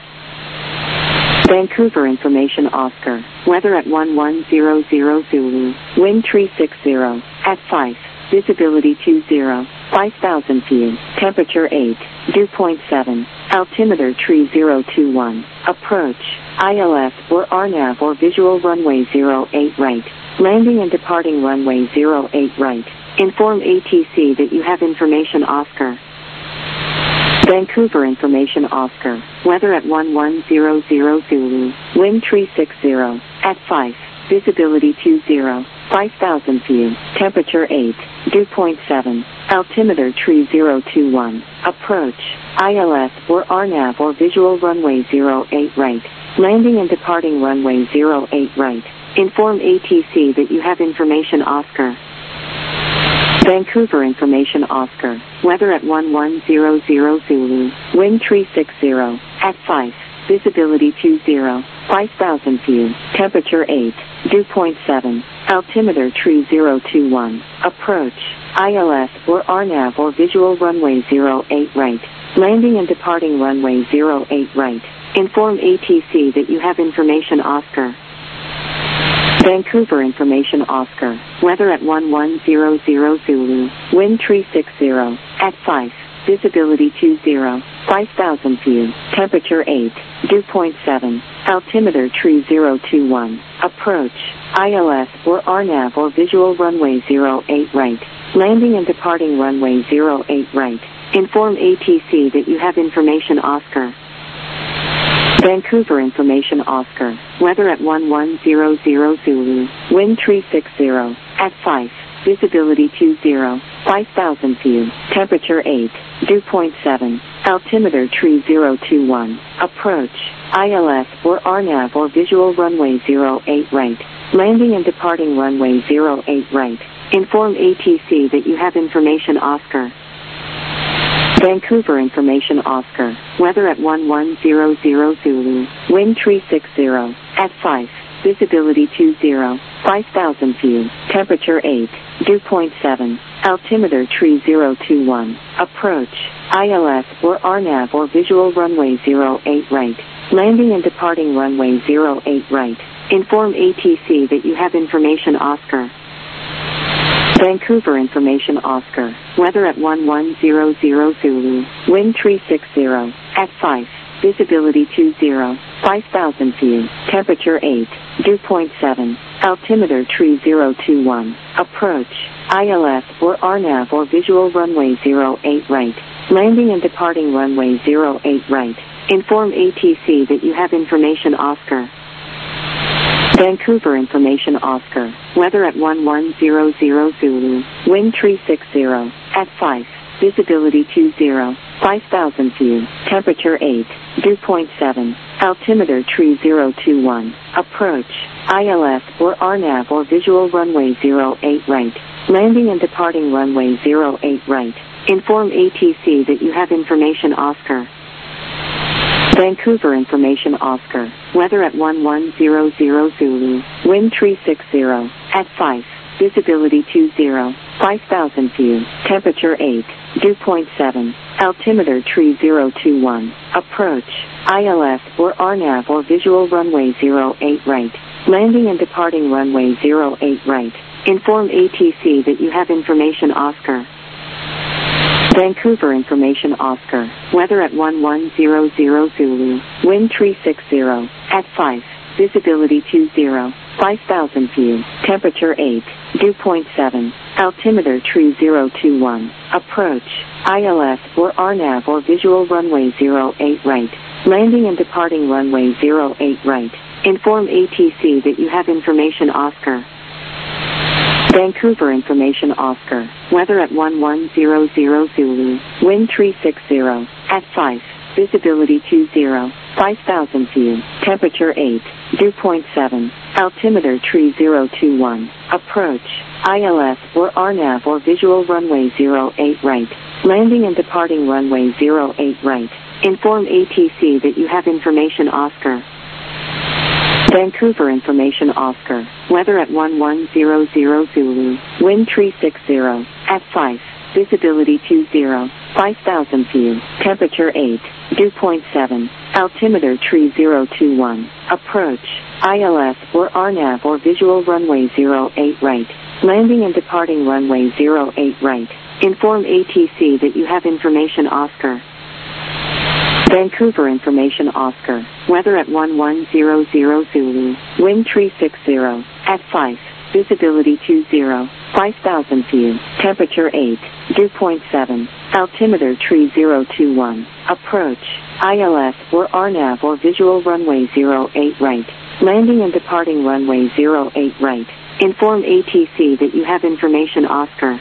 Vancouver information Oscar. Weather at one one zero zero Zulu. Wind three six zero. At five. Visibility two zero. five thousand view. Temperature eight. Dew point seven. Altimeter three zero two one. Approach. I L S or R NAV or visual runway zero eight right. Landing and departing runway zero eight right. Inform A T C that you have information Oscar. Vancouver information Oscar. Weather at one one zero zero Zulu. Wind three six zero. At five. Visibility two zero. five thousand view. Temperature eight. Dew point seven. Altimeter three zero two one. Approach. I L S or R NAV or visual runway zero eight right. Landing and departing runway zero eight right. Inform A T C that you have information Oscar. Vancouver information Oscar. Weather at one one zero zero Zulu. Wind three six zero. At five. Visibility two zero. five thousand view. Temperature eight. Dew point seven. Altimeter three zero two one. Approach. I L S or R NAV or visual runway zero eight right. Landing and departing runway zero eight right. Inform A T C that you have information Oscar. Vancouver information Oscar. Weather at one one zero zero Zulu. Wind three six zero. At five. Visibility two zero. five thousand view. Temperature eight. Dew point seven. Altimeter three zero two one. Approach. I L S or R NAV or visual runway zero eight right. Landing and departing runway zero eight right. Inform A T C that you have information Oscar. Vancouver information Oscar. Weather at one one zero zero Zulu. Wind three six zero. At five. Visibility two zero. five thousand view. Temperature eight. Dew point seven. Altimeter three zero two one. Approach. I L S or R NAV or visual runway zero eight right. Landing and departing runway zero eight right. Inform A T C that you have information Oscar. Vancouver information Oscar. Weather at one one zero zero Zulu. Wind three six zero. At five. Visibility two zero. five thousand view. Temperature eight. Dew point seven. Altimeter three zero two one. Approach. I L S or R NAV or visual runway zero eight right. Landing and departing runway zero eight right. Inform A T C that you have information Oscar. Vancouver information Oscar. Weather at one one zero zero Zulu. Wind three six zero. At five. Visibility two zero. five thousand view. Temperature eight. Dew point seven. Altimeter three zero two one. Approach. I L S or R NAV or visual runway zero eight right. Landing and departing runway zero eight right. Inform A T C that you have information Oscar. Vancouver information Oscar. Weather at one one zero zero Zulu. Wind three six zero. At five. Visibility two zero. five thousand view. Temperature eight. Dew point seven. Altimeter three zero two one. Approach. I L S or R NAV or visual runway zero eight right. Landing and departing runway zero eight right. Inform A T C that you have information Oscar. Vancouver information Oscar. Weather at one one zero zero Zulu. Wind three six zero. At five. Visibility two zero. five thousand view. Temperature eight. Dew point seven. Altimeter three zero two one. Approach. I L S or R NAV or visual runway zero eight right. Landing and departing runway zero eight right. Inform A T C that you have information Oscar. Vancouver information Oscar. Weather at one one zero zero Zulu. Wind three six zero. At five. Visibility two zero. five thousand view. Temperature eight. Dew point seven. Altimeter three zero two one. Approach. I L S or R NAV or visual runway zero eight right. Landing and departing runway zero eight right. Inform A T C that you have information Oscar. Vancouver information Oscar. Weather at one one zero zero Zulu. Wind three six zero. At five. visibility two zero, five thousand view, temperature eight, dew point seven, altimeter tree zero two one, approach, I L S or R NAV or visual runway zero eight right, landing and departing runway zero eight right, inform A T C that you have information Oscar. Vancouver information Oscar, weather at one one zero zero Zulu, wind three six zero, at five, visibility two zero, five thousand view, temperature eight, dew point seven, altimeter tree zero two one, approach, I L S or R NAV or visual runway zero eight right, landing and departing runway zero eight right, inform A T C that you have information Oscar. Vancouver information Oscar, weather at one one zero zero Zulu, wind three six zero, at five, visibility two zero, five thousand view, temperature eight, dew point seven, altimeter tree zero two one, approach, I L S or R NAV or visual runway zero eight right, landing and departing runway zero eight right, inform A T C that you have information Oscar.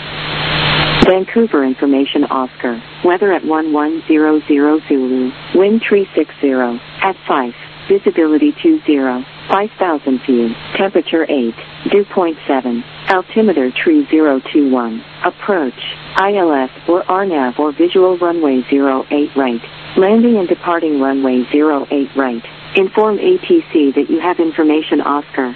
Vancouver information Oscar, weather at one one zero zero Zulu, wind three six zero, at five, visibility two zero, five thousand view, temperature eight, dew point seven, altimeter tree zero two one, approach, I L S or R NAV or visual runway zero eight right, landing and departing runway zero eight right, inform A T C that you have information Oscar.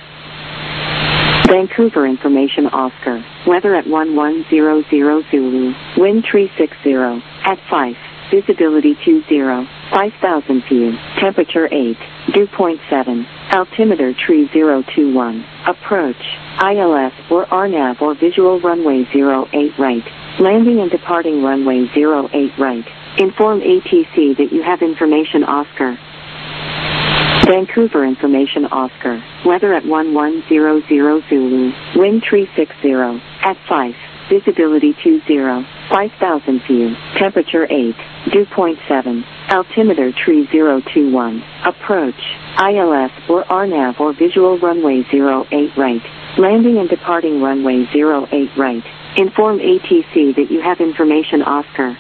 Vancouver information Oscar, weather at one one zero zero Zulu, wind three six zero, at five, visibility two zero, five thousand view, temperature eight, dew point seven, altimeter tree zero two one, approach, I L S or R NAV or visual runway zero eight right, landing and departing runway zero eight right, inform A T C that you have information Oscar. Vancouver information Oscar, weather at one one zero zero Zulu, wind three six zero, at five, visibility two zero, five thousand view, temperature eight, dew point seven, altimeter tree zero two one, approach, I L S or R NAV or visual runway zero eight right, landing and departing runway zero eight right, inform A T C that you have information Oscar.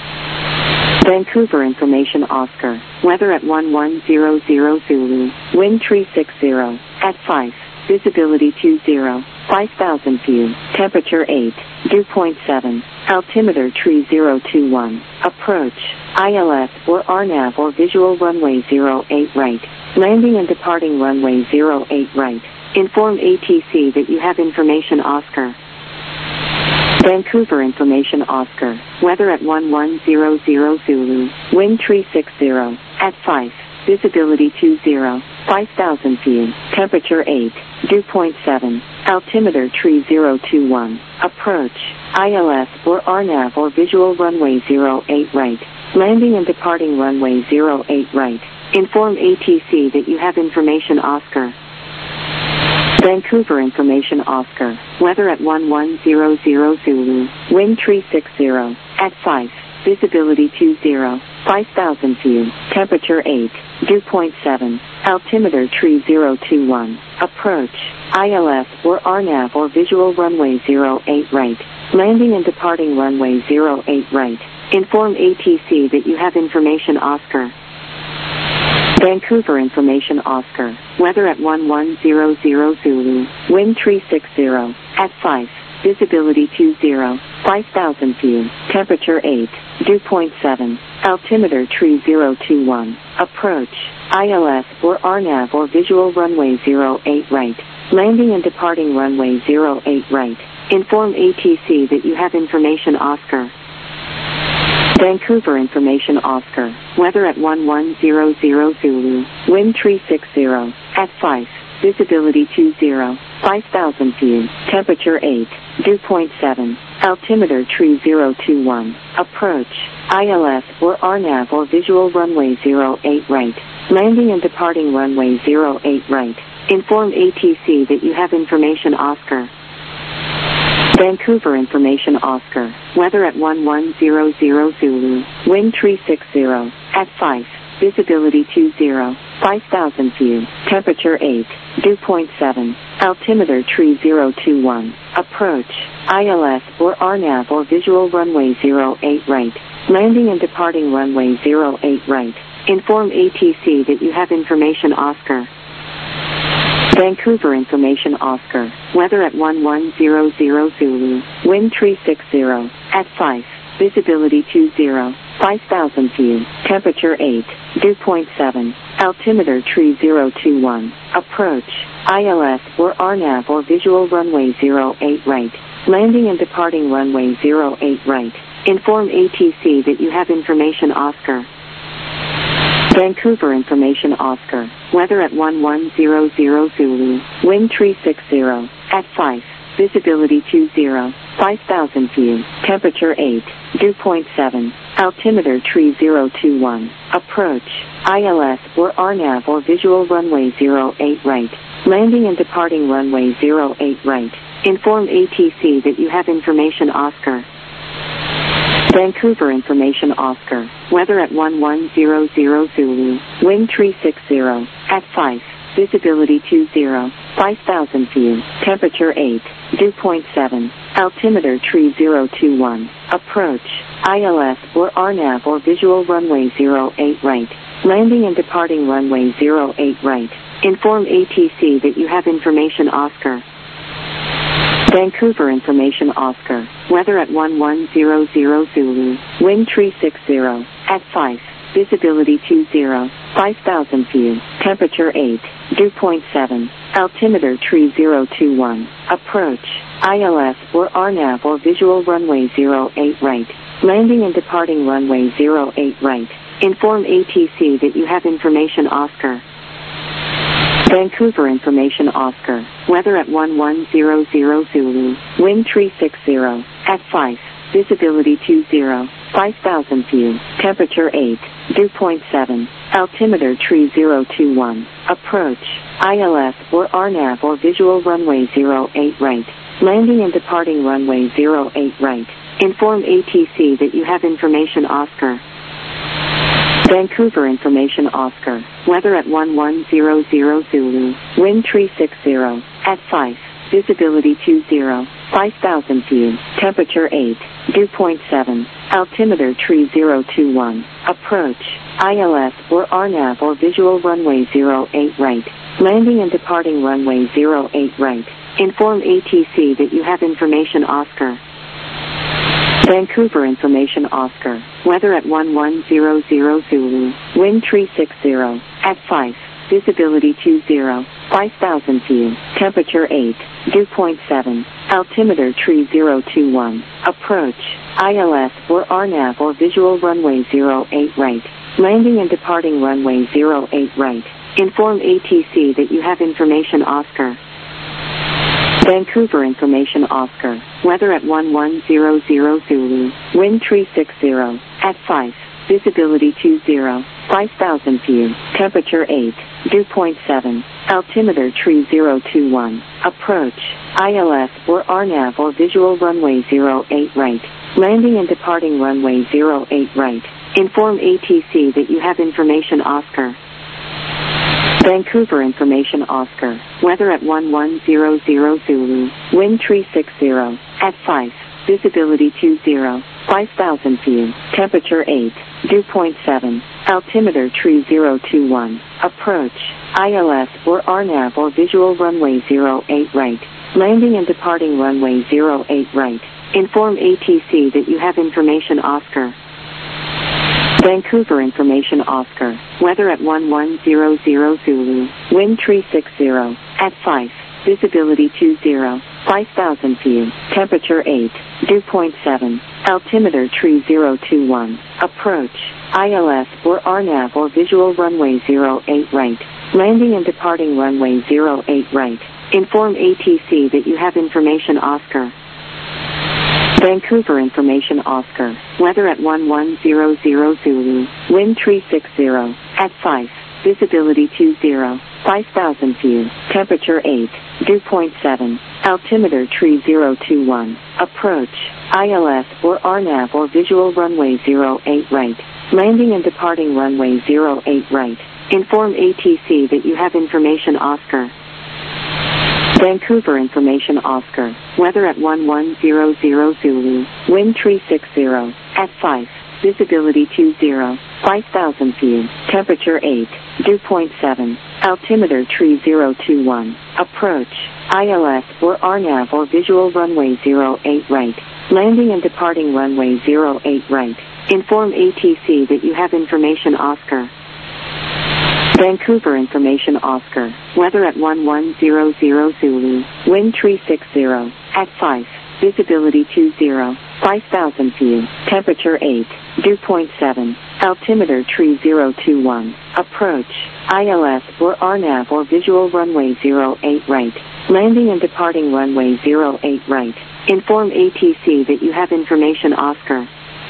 Vancouver information Oscar, weather at one one zero zero Zulu, wind three six zero, at five, visibility two zero, five thousand view, temperature eight, dew point seven, altimeter tree zero two one, approach, I L S or R NAV or visual runway zero eight right, landing and departing runway zero eight right, inform A T C that you have information Oscar. Vancouver information Oscar, weather at one one zero zero Zulu, wind three six zero, at five, visibility two zero, five thousand view, temperature eight, dew point seven, altimeter tree zero two one, approach, I L S or R NAV or visual runway zero eight right, landing and departing runway zero eight right, inform A T C that you have information Oscar. Vancouver information Oscar, weather at one one zero zero Zulu, wind three six zero, at five, visibility two zero, five thousand view, temperature eight, dew point seven, altimeter tree zero two one, approach, I L S or R NAV or visual runway zero eight right, landing and departing runway zero eight right, inform A T C that you have information Oscar. Vancouver information Oscar, weather at one one zero zero Zulu, wind three six zero, at five, visibility two zero, five thousand view, temperature eight, dew point seven, altimeter tree zero two one, approach, I L S or R NAV or visual runway zero eight right, landing and departing runway zero eight right, inform A T C that you have information Oscar. Vancouver information Oscar, weather at one one zero zero Zulu, wind three six zero, at five, visibility two zero, five thousand view, temperature eight, dew point seven, altimeter tree zero two one, approach, I L S or R NAV or visual runway zero eight right, landing and departing runway zero eight right, inform A T C that you have information Oscar. Vancouver information Oscar, weather at one one zero zero Zulu, wind three six zero, at five, visibility two zero, five thousand view, temperature eight, dew point seven, altimeter tree zero two one, approach, I L S or R NAV or visual runway zero eight right, Landing and departing runway zero eight right. Inform A T C that you have information Oscar. Vancouver information Oscar. Weather at one one zero zero Zulu. Wind three six zero. At five. Visibility two zero. five thousand view. Temperature eight. Dew point seven. Altimeter three zero two one. Approach. I L S or R NAV or visual runway zero eight right. Landing and departing runway zero eight right. Inform A T C that you have information Oscar. Vancouver information Oscar. Weather at one one zero zero Zulu. Wind three six zero. At five. Visibility two zero. five thousand view. Temperature eight. Dew point seven. Altimeter three zero two one. Approach. I L S or R NAV or visual runway zero eight right. Landing and departing runway zero eight right. Inform A T C that you have information Oscar. Vancouver information Oscar. Weather at one one zero zero Zulu. Wind three six zero. At five. Visibility two zero. five thousand view. Temperature eight. Dew point seven. Altimeter three zero two one. Approach. I L S or R NAV or visual runway zero eight right. Landing and departing runway zero eight right. Inform A T C that you have information Oscar. Vancouver information Oscar. Weather at one one zero zero Zulu. Wind three six zero. At five. Visibility two zero. five thousand view. Temperature eight. Dew point seven. Altimeter three zero two one. Approach. I L S or R NAV or visual runway zero eight right. Landing and departing runway zero eight right. Inform A T C that you have information Oscar. Vancouver information Oscar. Weather at one one zero zero Zulu. Wind three six zero. At five. Visibility two zero. five thousand view. Temperature eight. Dew point seven. Altimeter three zero two one. Approach. I L S or R NAV or visual runway zero eight right. Landing and departing runway zero eight right. Inform A T C that you have information Oscar. Vancouver information Oscar. Weather at one one zero zero Zulu. Wind three six zero. At five. Visibility two zero. five thousand view. Temperature eight. Dew point seven. Altimeter three zero two one. Approach. I L S or R NAV or visual runway zero eight right. Landing and departing runway zero eight right. Inform A T C that you have information Oscar. Vancouver information Oscar. Weather at one one zero zero Zulu. Wind three six zero. At five. Visibility two zero. five thousand view. Temperature eight. Dew point seven. Altimeter three zero two one. Approach. I L S or R NAV or visual runway zero eight right. Landing and departing runway zero eight right. Inform A T C that you have information Oscar. Vancouver information Oscar. Weather at one one zero zero Zulu. Wind three six zero. At five. Visibility two zero. five thousand view. Temperature eight. Dew point seven. Altimeter three zero two one. Approach. I L S or R NAV or visual runway zero eight right. Landing and departing runway zero eight right. Inform A T C that you have information Oscar. Vancouver information Oscar. Weather at one one zero zero Zulu. Wind three six zero. At five. Visibility two zero. five thousand view. Temperature eight. Dew point seven. Altimeter three zero two one. Approach. I L S or R NAV or visual runway zero eight right. Landing and departing runway zero eight right. Inform A T C that you have information Oscar. Vancouver information Oscar. Weather at one one zero zero Zulu. Wind three six zero. At five. Visibility two zero. five thousand view. Temperature eight. Dew point seven. Altimeter three zero two one. Approach. I L S or R NAV or visual runway zero eight right. Landing and departing runway zero eight right. Inform A T C that you have information Oscar. Vancouver information Oscar. Weather at one one zero zero Zulu. Wind three six zero. At five. Visibility two zero. five thousand view. Temperature eight. Dew point seven. Altimeter three zero two one. Approach. I L S or R NAV or visual runway zero eight right. Landing and departing runway zero eight right. Inform A T C that you have information Oscar. Vancouver information Oscar. Weather at one one zero zero Zulu. Wind three six zero. At five. visibility two zero, five thousand feet, temperature eight, dew point seven, altimeter tree zero two one, approach, I L S or R NAV or visual runway zero eight right, landing and departing runway zero eight right, inform A T C that you have information Oscar. Vancouver information Oscar, weather at one one zero zero Zulu, wind three six zero, at five, visibility two zero, five thousand feet, temperature eight, dew point seven, altimeter tree zero two one, approach, I L S or R NAV or visual runway zero eight right, landing and departing runway zero eight right, inform A T C that you have information Oscar.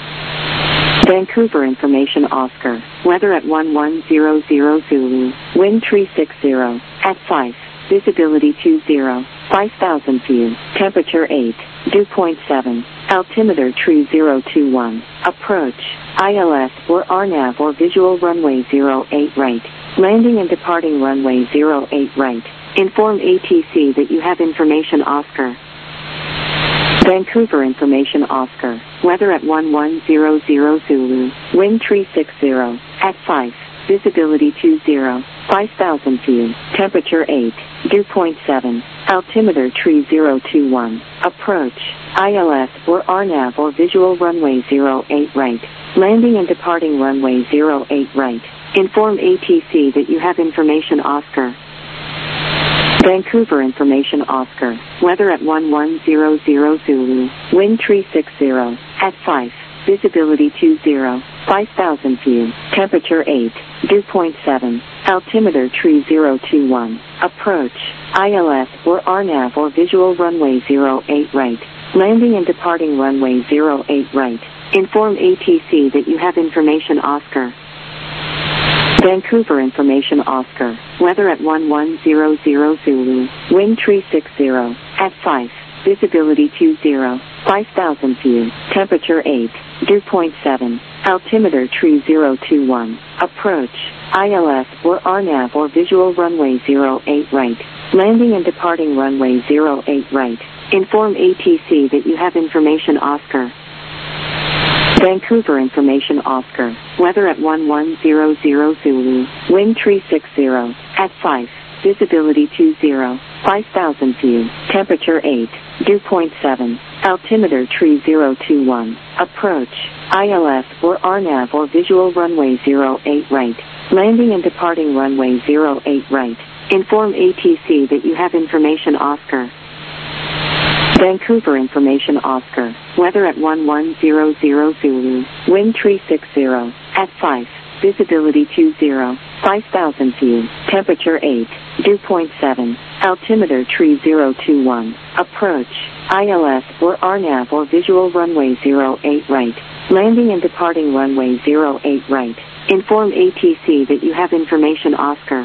Vancouver information Oscar, weather at one one zero zero Zulu, wind three six zero, at five, visibility two zero, five thousand feet, temperature eight, dew point seven, altimeter tree zero two one, approach, I L S or R NAV or visual runway zero eight right, landing and departing runway zero eight right, inform A T C that you have information Oscar. Vancouver information Oscar, weather at one one zero zero Zulu, wind three six zero, at five, visibility two zero, five thousand feet, temperature eight, dew point seven, altimeter tree zero two one, approach, I L S or R NAV or visual runway zero eight right, landing and departing runway zero eight right, inform A T C that you have information Oscar. Vancouver information Oscar, weather at one one zero zero Zulu, wind three six zero, at five, visibility two zero, five thousand feet, temperature eight, dew point seven, altimeter tree zero two one, approach, I L S or R NAV or visual runway zero eight right, landing and departing runway zero eight right, inform A T C that you have information Oscar. Vancouver information Oscar, weather at one one zero zero Zulu, wind three six zero, at five, visibility two zero, five thousand feet, temperature eight, dew point seven, altimeter tree zero two one, approach, I L S or R NAV or visual runway zero eight right, landing and departing runway zero eight right, inform A T C that you have information Oscar. Vancouver information Oscar, weather at one one zero zero Zulu, wind three six zero, at five, visibility two zero, five thousand feet, temperature eight, dew point seven, altimeter tree zero two one, approach, I L S or R NAV or visual runway zero eight right, landing and departing runway zero eight right, inform A T C that you have information Oscar. Vancouver information Oscar, weather at one one zero zero Zulu, wind three six zero, at five, visibility two zero, five thousand feet, temperature eight, dew point seven, altimeter tree zero two one, approach, I L S or R NAV or visual runway zero eight right, landing and departing runway zero eight right, inform A T C that you have information Oscar.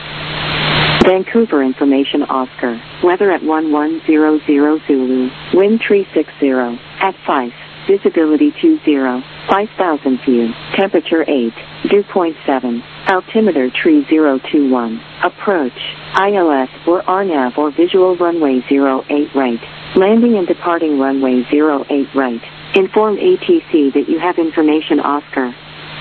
Vancouver information Oscar, weather at one one zero zero Zulu, wind three six zero, at five, visibility two zero, five thousand feet, temperature eight, dew point seven, altimeter tree zero two one, approach, I L S or R NAV or visual runway zero eight right, landing and departing runway zero eight right, inform A T C that you have information Oscar.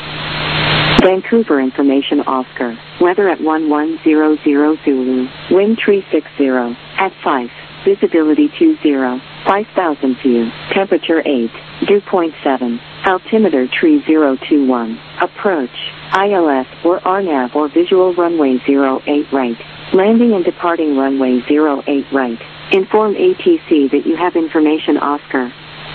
Vancouver information Oscar, weather at one one zero zero Zulu, wind three six zero, at five, visibility two zero, five thousand feet, temperature eight, dew point seven, altimeter tree zero two one, approach, I L S or R NAV or visual runway zero eight right, landing and departing runway zero eight right, inform A T C that you have information Oscar.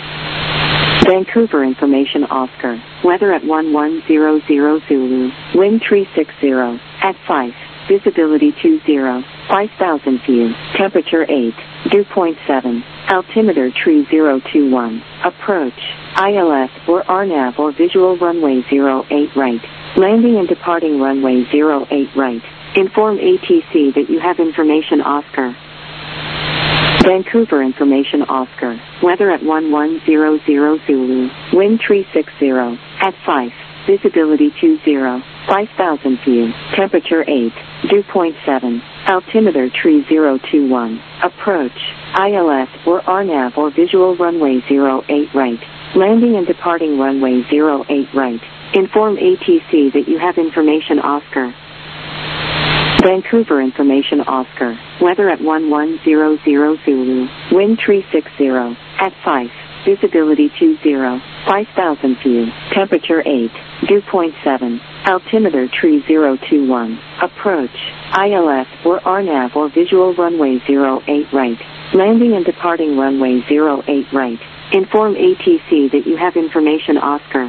Vancouver information Oscar, weather at one one zero zero Zulu, wind three six zero, at five, visibility two zero, five thousand feet, temperature eight, dew point seven, altimeter tree zero two one, approach, I L S or R NAV or visual runway zero eight right, landing and departing runway zero eight right, inform A T C that you have information Oscar. Vancouver information Oscar, weather at one one zero zero Zulu, wind three six zero, at five, visibility two zero, five thousand feet, temperature eight, dew point seven, altimeter tree zero two one, approach, I L S or R NAV or visual runway zero eight right, Landing and departing runway zero eight right. Inform A T C that you have information Oscar. Vancouver information Oscar. Weather at one one zero zero Zulu. Wind three six zero. At five. Visibility two zero. five thousand view. Temperature eight. Dew point seven. Altimeter three zero two one. Approach. I L S or R NAV or visual runway zero eight right. Landing and departing runway zero eight right. Inform A T C that you have information Oscar.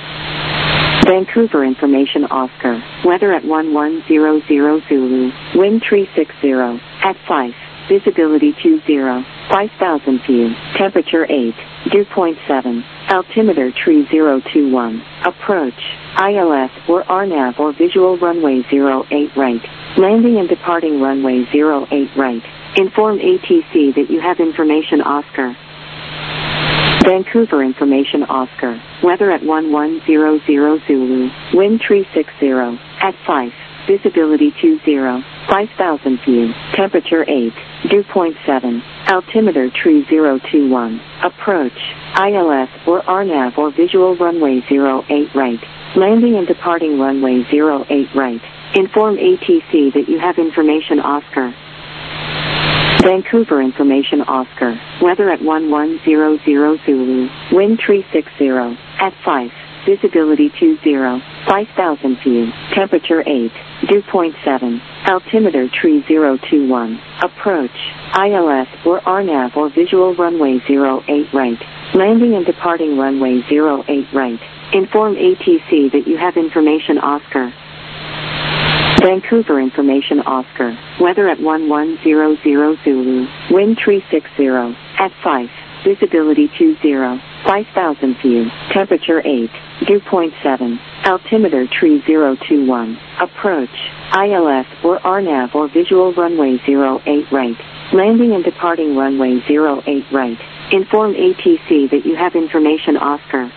Vancouver information Oscar. Weather at one one zero zero Zulu. Wind three six zero. At five. Visibility two zero. five thousand view. Temperature eight. Dew point seven. Altimeter three zero two one. Approach. I L S or R NAV or visual runway zero eight right. Landing and departing runway zero eight right. Inform A T C that you have information Oscar. Vancouver information Oscar. Weather at one one zero zero Zulu. Wind three six zero. At five. Visibility two zero. five thousand view. Temperature eight. Dew point seven. Altimeter three zero two one. Approach. I L S or R NAV or visual runway zero eight right. Landing and departing runway zero eight right. Inform A T C that you have information Oscar. Vancouver information Oscar. Weather at one one zero zero Zulu. Wind three six zero. At five. Visibility two zero. five thousand view. Temperature eight. Dew point seven. Altimeter three zero two one. Approach. I L S or R NAV or visual runway zero eight right. Landing and departing runway zero eight right. Inform A T C that you have information Oscar. Vancouver information Oscar. Weather at one one zero zero Zulu. Wind three six zero. At five. Visibility two zero. five thousand view. Temperature eight. Dew point seven. Altimeter three zero two one. Approach. I L S or R NAV or visual runway zero eight right. Landing and departing runway zero eight right. Inform A T C that you have information Oscar.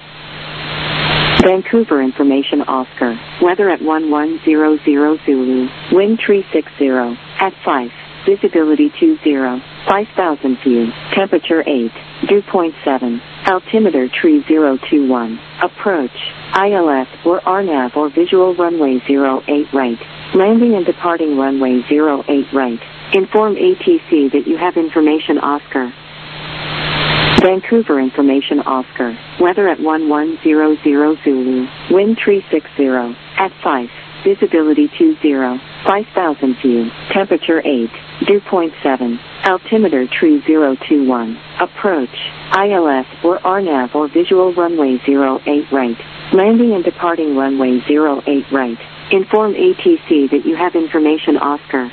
Vancouver information Oscar. Weather at one one zero zero Zulu. Wind three six zero. At five. Visibility two zero. five thousand view. Temperature eight. Dew point seven. Altimeter three zero two one. Approach. I L S or R NAV or visual runway zero eight right. Landing and departing runway zero eight right. Inform A T C that you have information Oscar. Vancouver information Oscar. Weather at one one zero zero Zulu. Wind three six zero. At five. Visibility two zero. five thousand view. Temperature eight. Dew point seven. Altimeter three zero two one. Approach. I L S or R NAV or visual runway zero eight right. Landing and departing runway zero eight right. Inform A T C that you have information Oscar.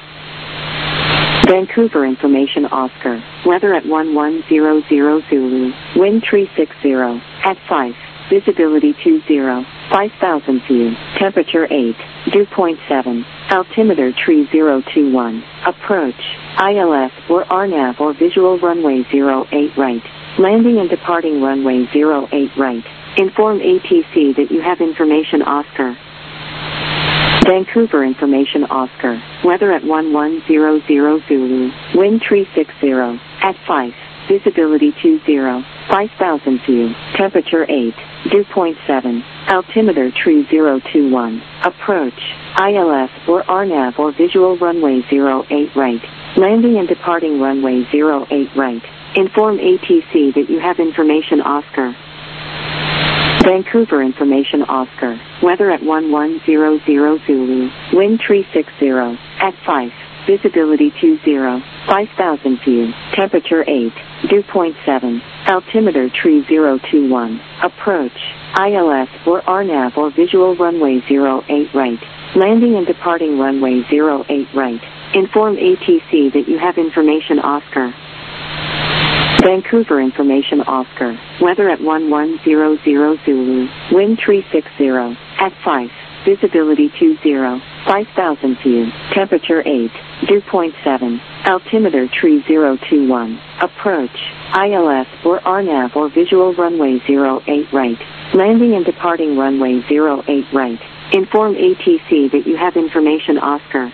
Vancouver information Oscar. Weather at one one zero zero Zulu. Wind three six zero. At five. Visibility two zero. five thousand view. Temperature eight. Dew point seven. Altimeter three zero two one. Approach. I L S or R NAV or visual runway zero eight right. Landing and departing runway zero eight right. Inform A T C that you have information Oscar. Vancouver information Oscar. Weather at one one zero zero Zulu. Wind three six zero. At five. Visibility two zero. five thousand view. Temperature eight. Dew point seven. Altimeter three zero two one. Approach. I L S or R NAV or visual runway zero eight right. Landing and departing runway zero eight right. Inform A T C that you have information Oscar. Vancouver information Oscar. Weather at one one zero zero Zulu. Wind three six zero. At five. Visibility two zero. five thousand view. Temperature eight. Dew point seven. Altimeter three zero two one. Approach. I L S or R NAV or visual runway zero eight right. Landing and departing runway zero eight right. Inform A T C that you have information Oscar. Vancouver information Oscar. Weather at one one zero zero Zulu. Wind three six zero. At five. Visibility two zero. five thousand view. Temperature eight. Dew point seven. Altimeter three zero two one. Approach. I L S or R NAV or visual runway zero eight right. Landing and departing runway zero eight right. Inform A T C that you have information Oscar.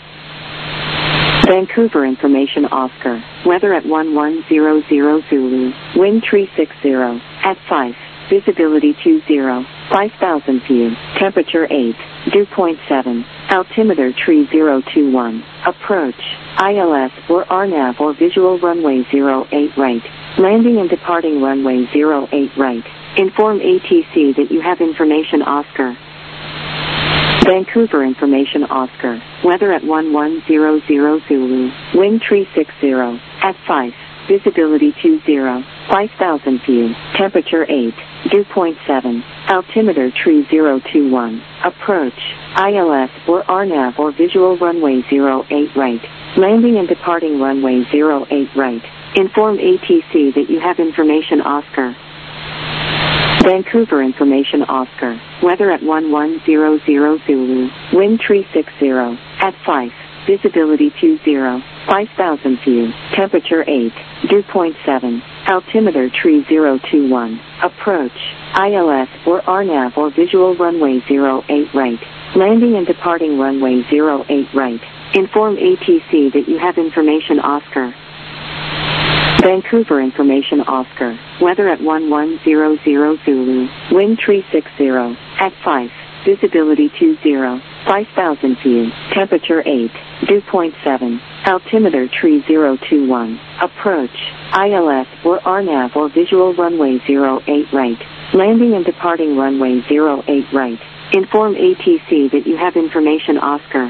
Vancouver information Oscar. Weather at one one zero zero Zulu. Wind three six zero. At five. visibility two zero, five thousand view, temperature eight, dew point seven, altimeter tree zero two one, approach, I L S or R NAV or visual runway zero eight right, landing and departing runway zero eight right, inform A T C that you have information Oscar. Vancouver information Oscar, weather at one one zero zero Zulu, wind tree six zero, at five, visibility two zero, five thousand view, temperature eight, dew point seven, altimeter tree zero two one, approach, I L S or R NAV or visual runway zero eight right, landing and departing runway zero eight right, inform A T C that you have information Oscar. Vancouver information Oscar, weather at one one zero zero Zulu, wind tree six zero, at five, visibility two zero, five thousand view, temperature eight, dew point seven, altimeter tree zero two one, approach, I L S or R NAV or visual runway zero eight right, landing and departing runway zero eight right, inform A T C that you have information Oscar. Vancouver information Oscar, weather at one one zero zero Zulu, wind tree six zero, at five, visibility two zero, five thousand view, temperature eight, dew point seven, altimeter tree zero two one, approach, I L S or R NAV or visual runway zero eight right, landing and departing runway zero eight right, inform A T C that you have information Oscar.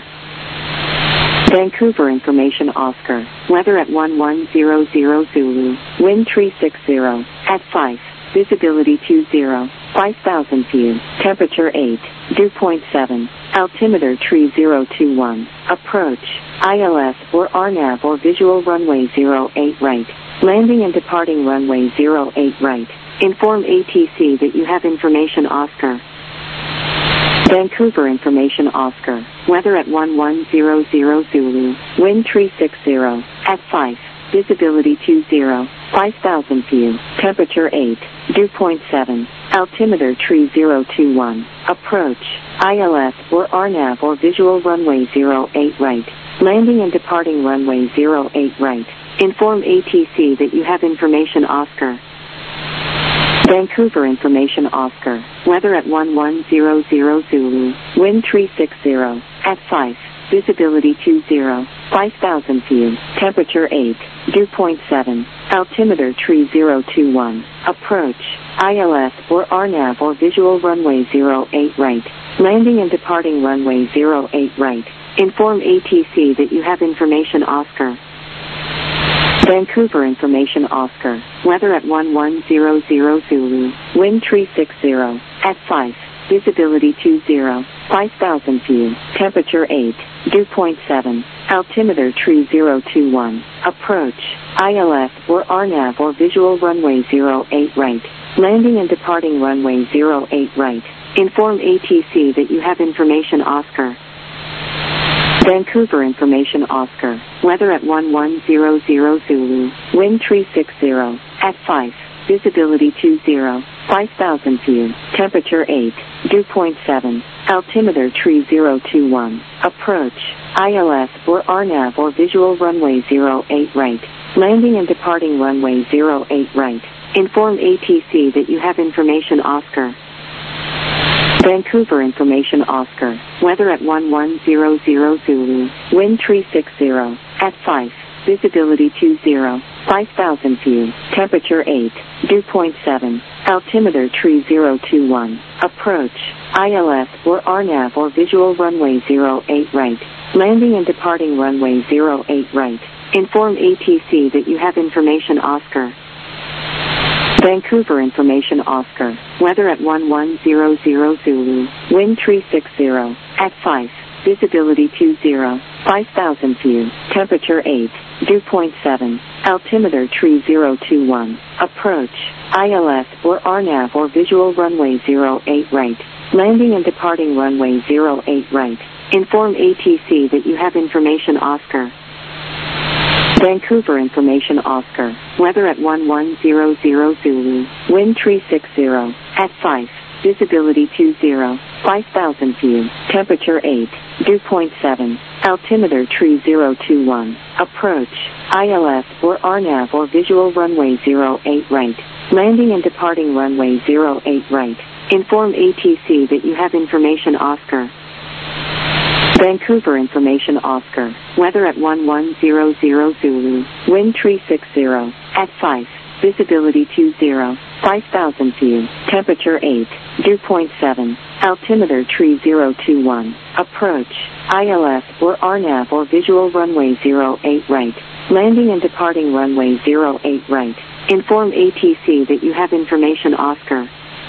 Vancouver information Oscar, weather at one one zero zero Zulu, wind tree six zero, at five, visibility two zero, five thousand view, temperature eight, dew point seven, altimeter tree zero two one, approach, I L S or R NAV or visual runway zero eight right, landing and departing runway zero eight right, inform A T C that you have information Oscar. Vancouver information Oscar, weather at one one zero zero Zulu, wind tree six zero, at five, visibility two zero, five thousand view, temperature eight, dew point seven, altimeter tree zero two one, approach, I L S or R NAV or visual runway zero eight right, landing and departing runway zero eight right, inform A T C that you have information Oscar. Vancouver information Oscar, weather at one one zero zero Zulu, wind tree six zero, at five, visibility two zero, five thousand view, temperature eight, dew point seven, altimeter tree zero two one, approach, I L S or R NAV or visual runway zero eight right, landing and departing runway zero eight right, inform A T C that you have information Oscar. Vancouver information Oscar, weather at one one zero zero Zulu, wind tree six zero, at five, visibility two zero, five thousand view, temperature eight, dew point seven, altimeter tree zero two one, approach, I L S or R NAV or visual runway zero eight right, landing and departing runway zero eight right, inform A T C that you have information Oscar. Vancouver information Oscar, weather at one one zero zero Zulu, wind tree six zero, at five, visibility two zero, five thousand view, temperature eight, dew point seven, altimeter tree zero two one, approach, I L S or R NAV or visual runway zero eight right, landing and departing runway zero eight right, inform A T C that you have information Oscar. Vancouver information Oscar, weather at one one zero zero Zulu, wind tree six zero, at five, visibility two zero, five thousand view, temperature eight, dew point seven, altimeter tree zero two one, approach, I L S or R NAV or visual runway zero eight right, landing and departing runway zero eight right, inform A T C that you have information Oscar. Vancouver information Oscar, weather at one one zero zero Zulu, wind tree six zero, at five, visibility two zero, five thousand view, temperature eight, dew point seven, altimeter tree zero two one, approach, I L S or R NAV or visual runway zero eight right, landing and departing runway zero eight right, inform A T C that you have information Oscar. Vancouver information Oscar, weather at one one zero zero Zulu, wind tree six zero, at five, visibility two zero, five thousand view, temperature eight, dew point seven, altimeter tree zero two one, approach, I L S or R NAV or visual runway zero eight right, Landing and departing runway zero eight right. Inform A T C that you have information Oscar. Vancouver information Oscar. Weather at one one zero zero Zulu. Wind three six zero. At five. Visibility two zero. five thousand view. Temperature eight. Dew point seven. Altimeter three zero two one. Approach. I L S or R NAV or visual runway zero eight right. Landing and departing runway zero eight right. Inform A T C that you have information Oscar.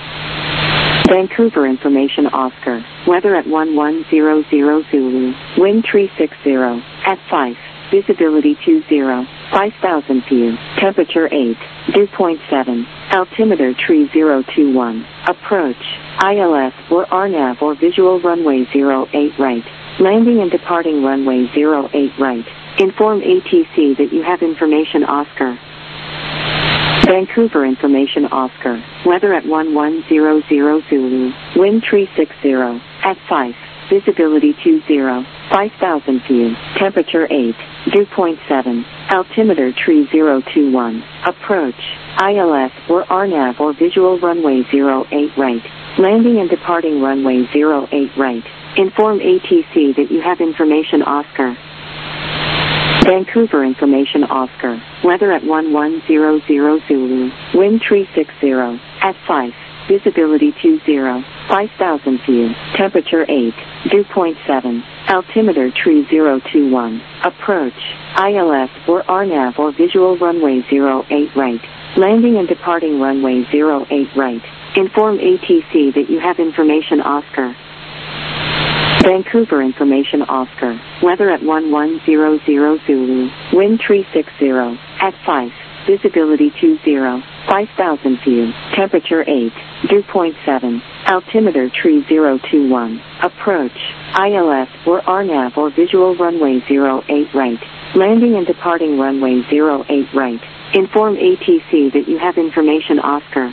Vancouver information Oscar. Weather at one one zero zero Zulu. Wind three six zero. At five. Visibility two zero. five thousand view. Temperature eight. Dew point seven. Altimeter three zero two one. Approach. I L S or R NAV or visual runway zero eight right. Landing and departing runway zero eight right. Inform A T C that you have information Oscar. Vancouver information Oscar. Weather at one one zero zero Zulu. Wind three six zero. At five. Visibility two zero. five thousand view. Temperature eight. Dew point seven. Altimeter three zero two one. Approach. I L S or R NAV or visual runway zero eight right. Landing and departing runway zero eight right. Inform A T C that you have information Oscar. Vancouver information Oscar. Weather at one one zero zero Zulu. Wind three six zero. At five. Visibility two zero. five thousand view. Temperature eight. Dew point seven. Altimeter three zero two one. Approach. I L S or R NAV or visual runway zero eight right. Landing and departing runway zero eight right. Inform A T C that you have information Oscar. Vancouver information Oscar. Weather at one one zero zero Zulu. Wind three six zero. At five. Visibility two zero. five thousand view. Temperature eight. Dew point seven. Altimeter three zero two one. Approach. I L S or R NAV or visual runway zero eight right. Landing and departing runway zero eight right. Inform A T C that you have information Oscar.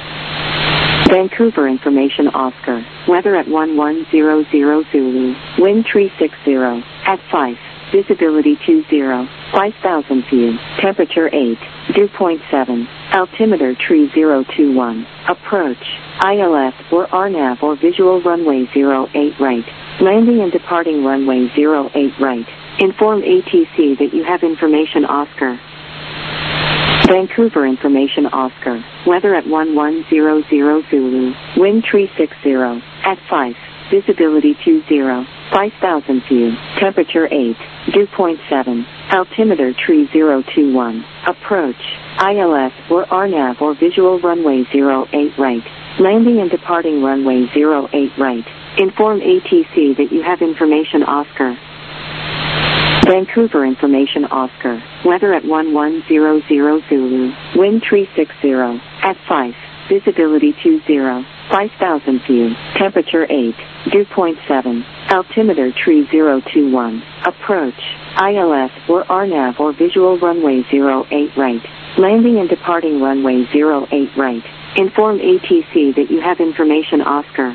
Vancouver information Oscar. Weather at one one zero zero Zulu. Wind three six zero. At five. Visibility two zero. five thousand view. Temperature eight. Dew point seven. Altimeter three zero two one. Approach. I L S or R NAV or visual runway zero eight right. Landing and departing runway zero eight right. Inform A T C that you have information Oscar. Vancouver information Oscar. Weather at one one zero zero Zulu. Wind three six zero. At five. Visibility two zero. five thousand view. Temperature eight. Dew point seven. Altimeter three zero two one. Approach. I L S or R NAV or visual runway zero eight right. Landing and departing runway zero eight right. Inform A T C that you have information Oscar. Vancouver information Oscar. Weather at one one zero zero Zulu. Wind three six zero. At five. Visibility two zero. five thousand view. Temperature eight. Dew point seven. Altimeter three zero two one. Approach. I L S or R NAV or visual runway zero eight right. Landing and departing runway zero eight right. Inform A T C that you have information Oscar.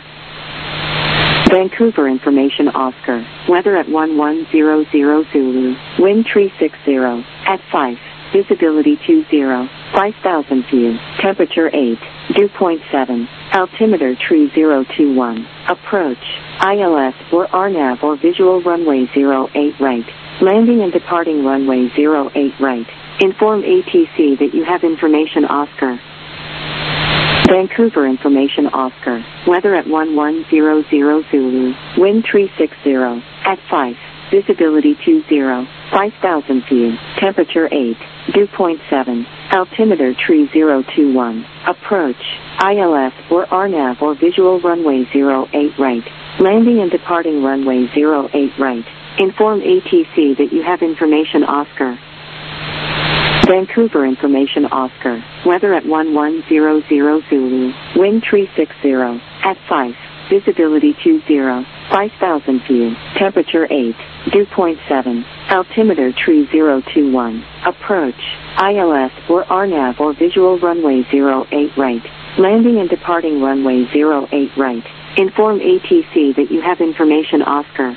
Vancouver information Oscar. Weather at one one zero zero Zulu. Wind three six zero. At five. Visibility two zero. five thousand view. Temperature eight. Dew point seven. Altimeter three zero two one. Approach. I L S or R NAV or visual runway zero eight right. Landing and departing runway zero eight right. Inform A T C that you have information Oscar. Vancouver information Oscar. Weather at one one zero zero Zulu. Wind three six zero. At five. Visibility two zero. five thousand view. Temperature eight. Dew point seven. Altimeter three zero two one. Approach. I L S or R NAV or visual runway zero eight right. Landing and departing runway zero eight right. Inform A T C that you have information Oscar. Vancouver information Oscar. Weather at one one zero zero Zulu. Wind three six zero. At five. Visibility two zero. five thousand view. Temperature eight. Dew point seven. Altimeter three zero two one. Approach. I L S or R NAV or visual runway zero eight right. Landing and departing runway zero eight right. Inform A T C that you have information Oscar.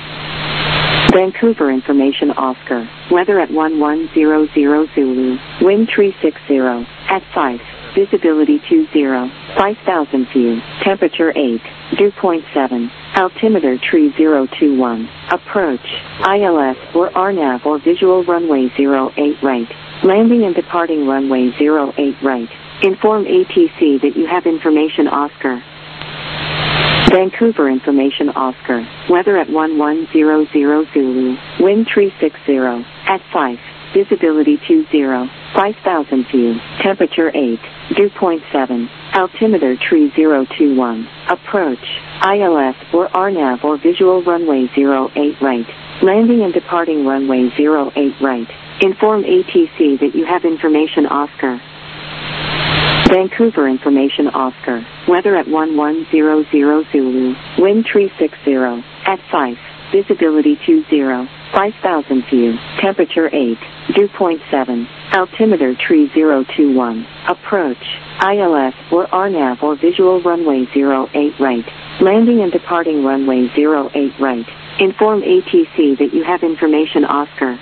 Vancouver information Oscar. Weather at one one zero zero Zulu. Wind three six zero. At five. visibility two zero, five thousand view, temperature eight, dew point seven, altimeter tree zero two one, approach, I L S or R NAV or visual runway zero eight right, landing and departing runway zero eight right, inform A T C that you have information Oscar. Vancouver information Oscar, weather at one one zero zero Zulu, wind three six zero, at five, visibility two zero, five thousand view, temperature eight, dew point seven, altimeter tree zero two one, approach, I L S or R NAV or visual runway zero eight right, landing and departing runway zero eight right, inform A T C that you have information Oscar. Vancouver information Oscar, weather at one one zero zero Zulu, wind three six zero, at five, visibility two zero, five thousand view, temperature eight, dew point seven, altimeter tree zero two one, approach, I L S or R NAV or visual runway zero eight right, landing and departing runway zero eight right, inform A T C that you have information Oscar.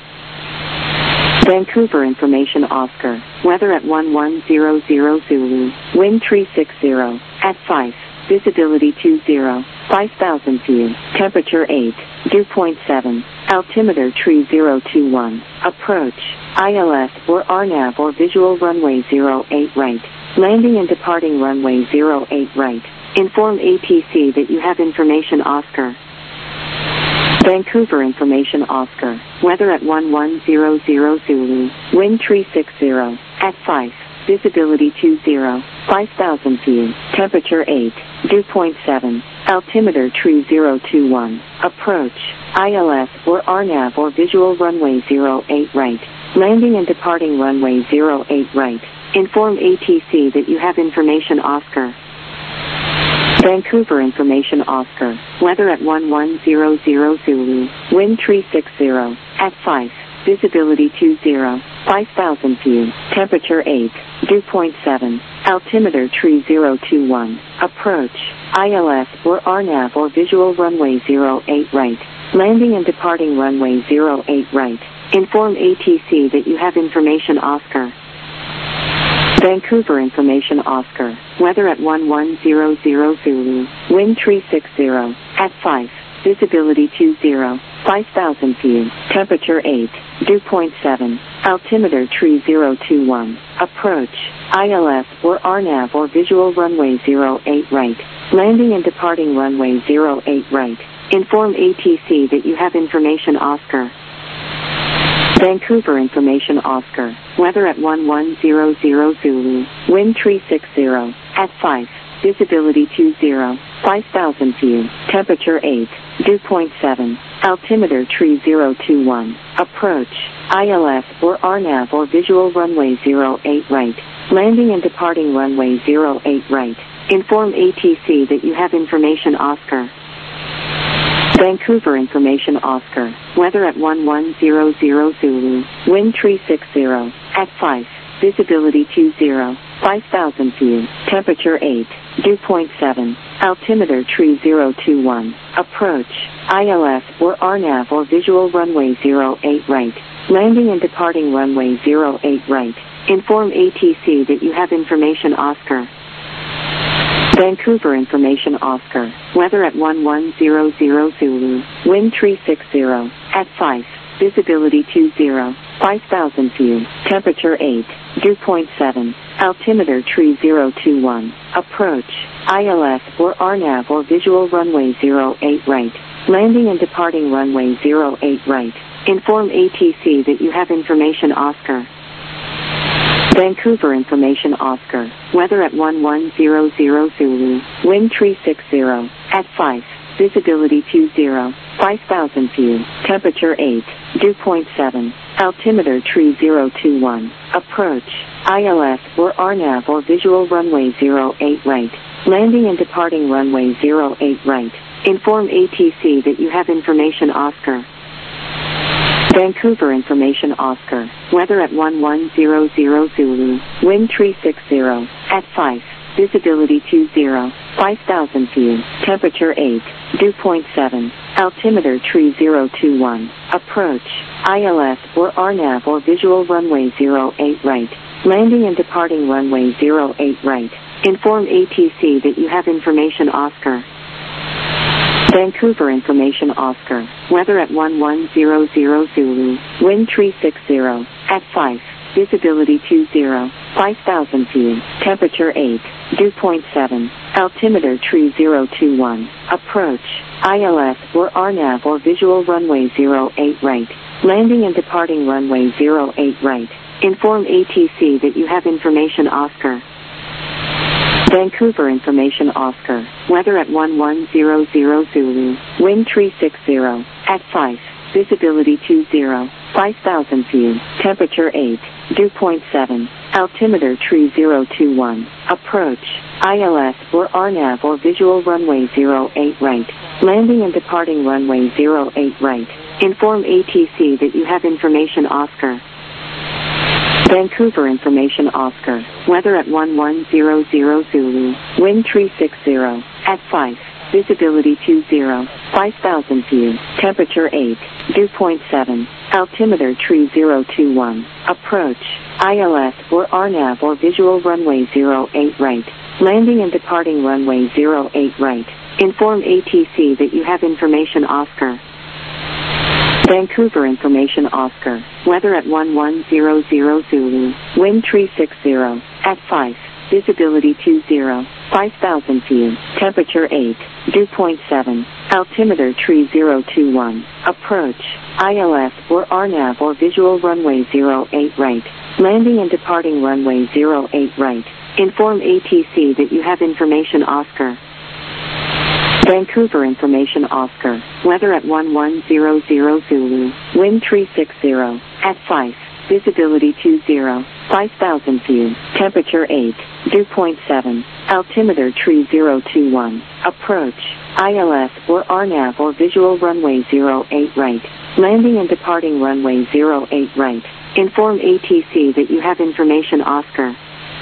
Vancouver information Oscar, weather at one one zero zero Zulu, wind three six zero, at five, visibility two zero, five thousand view, temperature eight, dew point seven, altimeter tree zero two one, approach, I L S or R NAV or visual runway zero eight right, landing and departing runway zero eight right, inform A T C that you have information Oscar. Vancouver information Oscar, weather at one one zero zero Zulu, wind three six zero, at five, visibility two zero, five thousand view, temperature eight, dew point seven, altimeter tree zero two one, approach, I L S or R NAV or visual runway zero eight right, landing and departing runway zero eight right, inform A T C that you have information Oscar. Vancouver information Oscar, weather at one one zero zero Zulu, wind three six zero, at five, visibility two zero, five thousand view, temperature eight, dew point seven, altimeter tree zero two one, approach, I L S or R NAV or visual runway zero eight right, landing and departing runway zero eight right, inform A T C that you have information Oscar. Vancouver information Oscar, weather at one one zero zero Zulu, wind three six zero, at five, visibility two zero, five thousand view, temperature eight, dew point seven, altimeter tree zero two one, approach, I L S or R NAV or visual runway zero eight right, landing and departing runway zero eight right, inform A T C that you have information Oscar. Vancouver information Oscar, weather at one one zero zero Zulu, wind three six zero, at five, visibility two zero, five thousand view, temperature eight, dew point seven, altimeter tree zero two one, approach, I L S or R NAV or visual runway zero eight right, landing and departing runway zero eight right, inform A T C that you have information Oscar. Vancouver information Oscar, weather at one one zero zero Zulu, wind three six zero, at five, visibility two zero, five thousand view, temperature eight, dew point seven, altimeter tree zero two one, approach, I L S or R NAV or visual runway zero eight right, landing and departing runway zero eight right, inform A T C that you have information Oscar. Vancouver information Oscar, weather at one one zero zero Zulu, wind three six zero, at five, visibility two zero, five thousand view, temperature eight, dew point seven, altimeter tree zero two one, approach, I L S or R NAV or visual runway zero eight right, landing and departing runway zero eight right, inform A T C that you have information Oscar. Vancouver information Oscar, weather at one one zero zero Zulu, wind three six zero, at five, visibility two zero, five thousand view, temperature eight, dew point seven, altimeter tree zero two one, approach, I L S or R NAV or visual runway zero eight right, landing and departing runway zero eight right, inform A T C that you have information Oscar. Vancouver information Oscar, weather at one one zero zero Zulu, wind three six zero, at five, visibility two zero, five thousand view, temperature eight, dew point seven, altimeter tree zero two one, approach, I L S or R NAV or visual runway zero eight right, Landing and departing runway zero eight right. Inform A T C that you have information Oscar. Vancouver information Oscar. Weather at one one zero zero Zulu. Wind three six zero. At five. Visibility two zero. five thousand view. Temperature eight. Dew point seven. Altimeter three zero two one. Approach. I L S or R NAV or visual runway zero eight right. Landing and departing runway zero eight right. Inform A T C that you have information Oscar. Vancouver information Oscar. Weather at one one zero zero Zulu. Wind three six zero. At five. Visibility two zero. five thousand view. Temperature eight. Dew point seven. Altimeter three zero two one. Approach. I L S or R NAV or visual runway zero eight right. Landing and departing runway zero eight right. Inform A T C that you have information Oscar. Vancouver information Oscar. Weather at one one zero zero Zulu. Wind three six zero. At five. Visibility two zero. five thousand view. Temperature eight. Dew point seven. Altimeter three zero two one. Approach. I L S or R NAV or visual runway zero eight right. Landing and departing runway zero eight right. Inform A T C that you have information Oscar. Vancouver information Oscar. Weather at one one zero zero Zulu. Wind three six zero. At five. Visibility two zero. five thousand view. Temperature eight. Dew point seven. Altimeter three zero two one. Approach. I L S or R NAV or visual runway zero eight right. Landing and departing runway zero eight right. Inform A T C that you have information Oscar. Vancouver information Oscar. Weather at one one zero zero Zulu. Wind three six zero. At five. Visibility two zero. five thousand view. Temperature eight. Dew point seven. Altimeter three zero two one. Approach. I L S or R NAV or visual runway zero eight right. Landing and departing runway zero eight right. Inform A T C that you have information Oscar.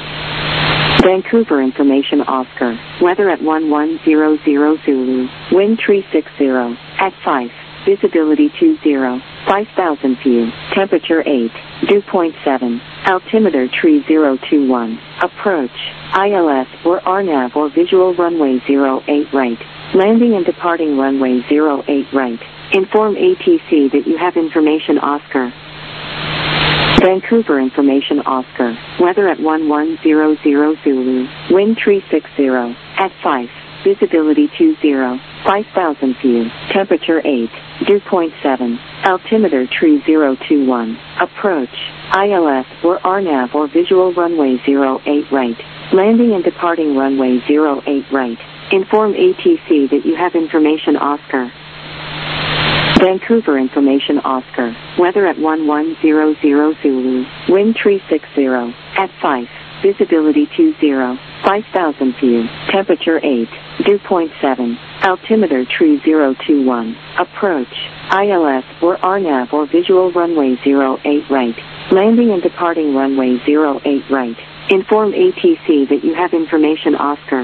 Vancouver information Oscar. Weather at one one zero zero Zulu. Wind three six zero. At five. Visibility two zero. five thousand view. Temperature eight. Dew point seven. Altimeter three zero two one. Approach. I L S or R NAV or visual runway zero eight right. Landing and departing runway zero eight right. Inform A T C that you have information Oscar. Vancouver information Oscar. Weather at one one zero zero Zulu. Wind three six zero. At five. Visibility two zero. five thousand view. Temperature eight. Dew point seven. Altimeter three zero two one. Approach. I L S or R NAV or visual runway zero eight right. Landing and departing runway zero eight right. Inform A T C that you have information Oscar. Vancouver information Oscar. Weather at one one zero zero Zulu. Wind three six zero. At five. Visibility two zero. five thousand view. Temperature eight. Dew point seven. Altimeter three zero two one. Approach. I L S or R NAV or visual runway zero eight right. Landing and departing runway zero eight right. Inform A T C that you have information Oscar.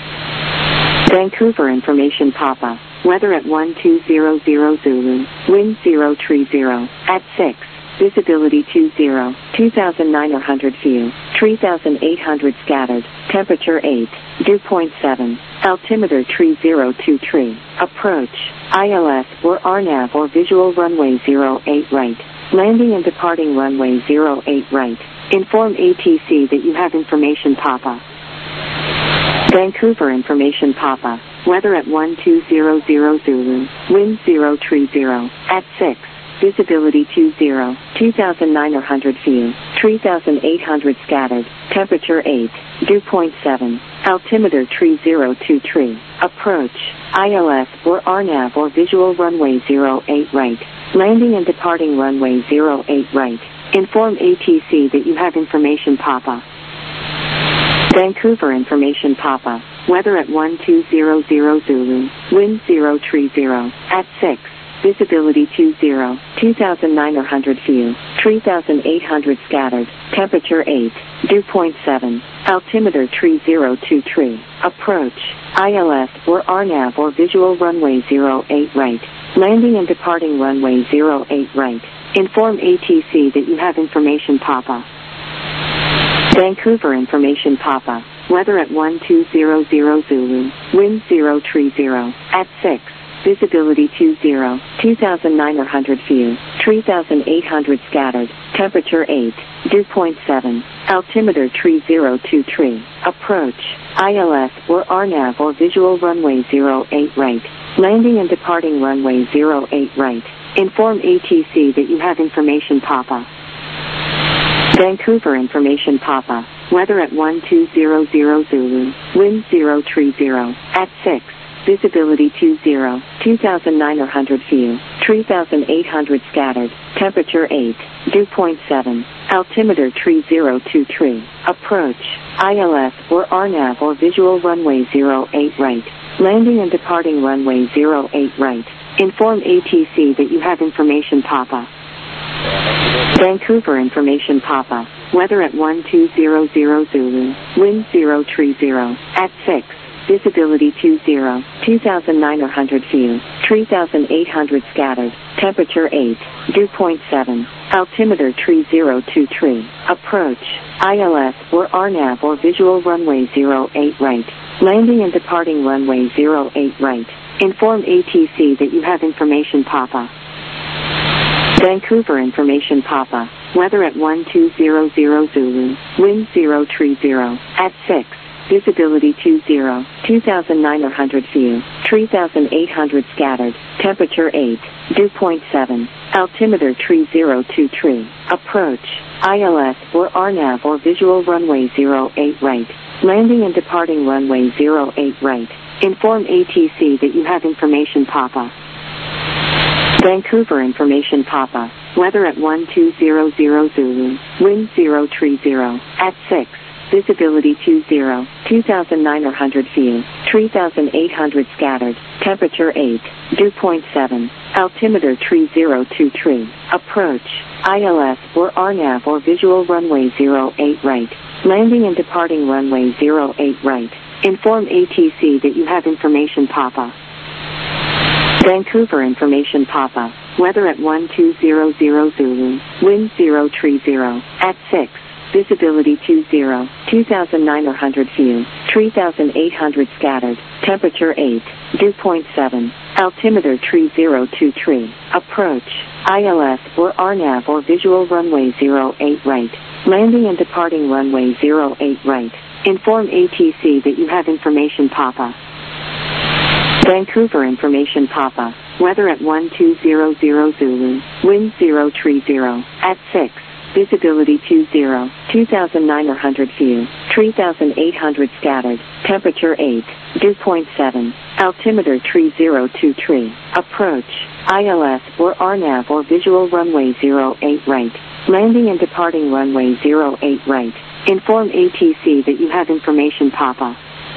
Vancouver information Papa. Weather at one two zero zero Zulu. Wind zero three zero. At six. Visibility two zero. two thousand nine hundred view. three thousand eight hundred scattered. Temperature eight. Dew point seven. Altimeter three zero two three. Approach. I L S or R NAV or visual runway zero eight right. Landing and departing runway zero eight right. Inform A T C that you have information Papa. Vancouver information Papa. Weather at one two zero zero Zulu. Wind zero three zero. At six. Visibility two zero. two thousand nine hundred view. three thousand eight hundred scattered. Temperature eight. Dew point seven. Altimeter three zero two three. Approach. I L S or R NAV or visual runway zero eight right. Landing and departing runway zero eight right. Inform A T C that you have information Papa. Vancouver information Papa. Weather at one two zero zero Zulu. Wind zero three zero. At six. Visibility two zero. two thousand nine hundred view. three thousand eight hundred scattered. Temperature eight. Dew point seven. Altimeter three zero two three. Approach. I L S or R NAV or visual runway zero eight right. Landing and departing runway zero eight right. Inform A T C that you have information Papa. Vancouver information Papa. Weather at one two zero zero Zulu. Wind zero three zero. At six. Visibility two zero. two thousand nine hundred view. three thousand eight hundred scattered. Temperature eight. Dew point seven. Altimeter three zero two three. Approach. I L S or R NAV or visual runway zero eight right. Landing and departing runway zero eight right. Inform A T C that you have information Papa. Vancouver information Papa. Weather at one two zero zero Zulu. Wind zero three zero. At six. Visibility two zero. two thousand nine hundred view. three thousand eight hundred scattered. Temperature eight. Dew point seven. Altimeter three zero two three. Approach. I L S or R NAV or visual runway zero eight right. Landing and departing runway zero eight right. Inform A T C that you have information Papa. Vancouver information Papa. Weather at one two zero zero Zulu. Wind zero three zero. At six. Visibility two zero. two thousand nine hundred view. three thousand eight hundred scattered. Temperature eight. Dew point seven. Altimeter three zero two three. Approach. I L S or R NAV or visual runway zero eight right. Landing and departing runway zero eight right. Inform A T C that you have information Papa. Vancouver information Papa. Weather at one two zero zero Zulu. Wind zero three zero. At six. Visibility two zero. two thousand nine hundred view. three thousand eight hundred scattered. Temperature eight. Dew point seven. Altimeter three zero two three. Approach. I L S or R NAV or visual runway zero eight right. Landing and departing runway zero eight right. Inform A T C that you have information Papa. Vancouver information Papa. Weather at one two zero zero Zulu. Wind zero three zero. At six. Visibility two zero. two thousand nine hundred view. three thousand eight hundred scattered. Temperature eight. Dew point seven. Altimeter three zero two three. Approach. I L S or R NAV or visual runway zero eight right. Landing and departing runway zero eight right. Inform A T C that you have information Papa. Vancouver information Papa. Weather at one two zero zero Zulu. Wind zero three zero. At six. Visibility two zero. two thousand nine hundred view. three thousand eight hundred scattered. Temperature eight. Dew point seven. Altimeter three zero two three. Approach. I L S or R NAV or visual runway zero eight right. Landing and departing runway zero eight right. Inform A T C that you have information Papa. Vancouver information Papa. Weather at one two zero zero Zulu. Wind zero three zero. At six. Visibility two zero. two thousand nine hundred view. three thousand eight hundred scattered. Temperature eight. Dew point seven. Altimeter three zero two three. Approach. I L S or R NAV or visual runway zero eight right. Landing and departing runway zero eight right. Inform A T C that you have information Papa.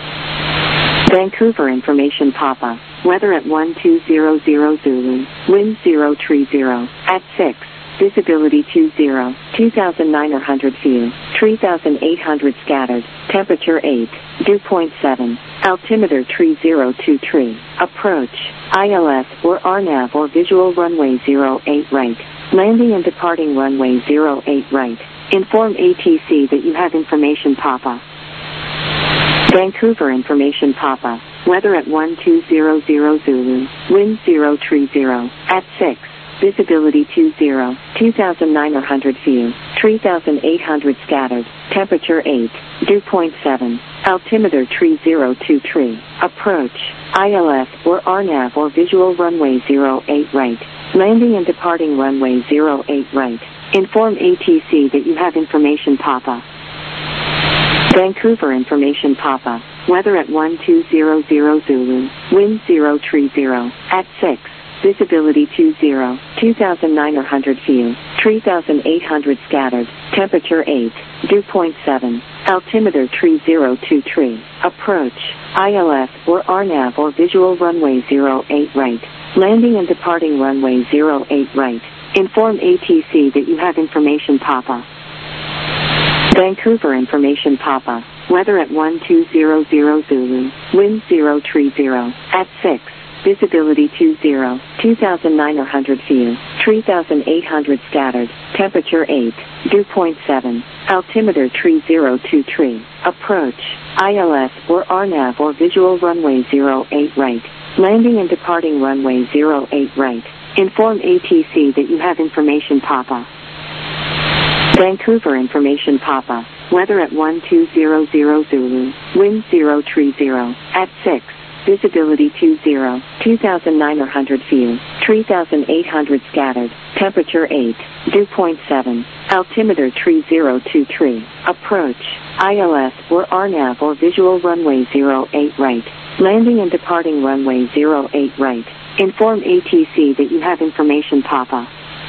Vancouver information Papa. Weather at one two zero zero Zulu. Wind zero three zero. At six. Visibility two zero. two thousand nine hundred view. three thousand eight hundred scattered. Temperature eight. Dew point seven. Altimeter three zero two three. Approach. I L S or R NAV or visual runway zero eight right. Landing and departing runway zero eight right. Inform A T C that you have information Papa. Vancouver information Papa. Weather at one two zero zero Zulu. Wind zero three zero. At six. Visibility two zero. two thousand nine hundred view. three thousand eight hundred scattered. Temperature eight. Dew point seven. Altimeter three zero two three. Approach. I L S or R NAV or visual runway zero eight right. Landing and departing runway zero eight right. Inform A T C that you have information Papa. Vancouver information Papa. Weather at one two zero zero Zulu. Wind zero three zero. At six. Visibility two zero. two thousand nine hundred view. three thousand eight hundred scattered. Temperature eight. Dew point seven. Altimeter three zero two three. Approach. I L S or R NAV or visual runway zero eight right. Landing and departing runway zero eight right. Inform A T C that you have information Papa. Vancouver information Papa. Weather at one two zero zero Zulu. Wind zero three zero. At six. visibility two zero, two thousand nine hundred view, three thousand eight hundred scattered, temperature eight, dew point seven, altimeter three zero two three, approach, I L S or R NAV or visual runway zero eight right, landing and departing runway zero eight right, inform A T C that you have information Papa. Vancouver information Papa, weather at one two zero zero Zulu, wind zero three zero, at six, visibility two zero, two thousand nine hundred view, three thousand eight hundred scattered, temperature eight, dew point seven, altimeter three zero two three, approach, I L S or R NAV or visual runway zero eight right, landing and departing runway zero eight right, inform A T C that you have information Papa.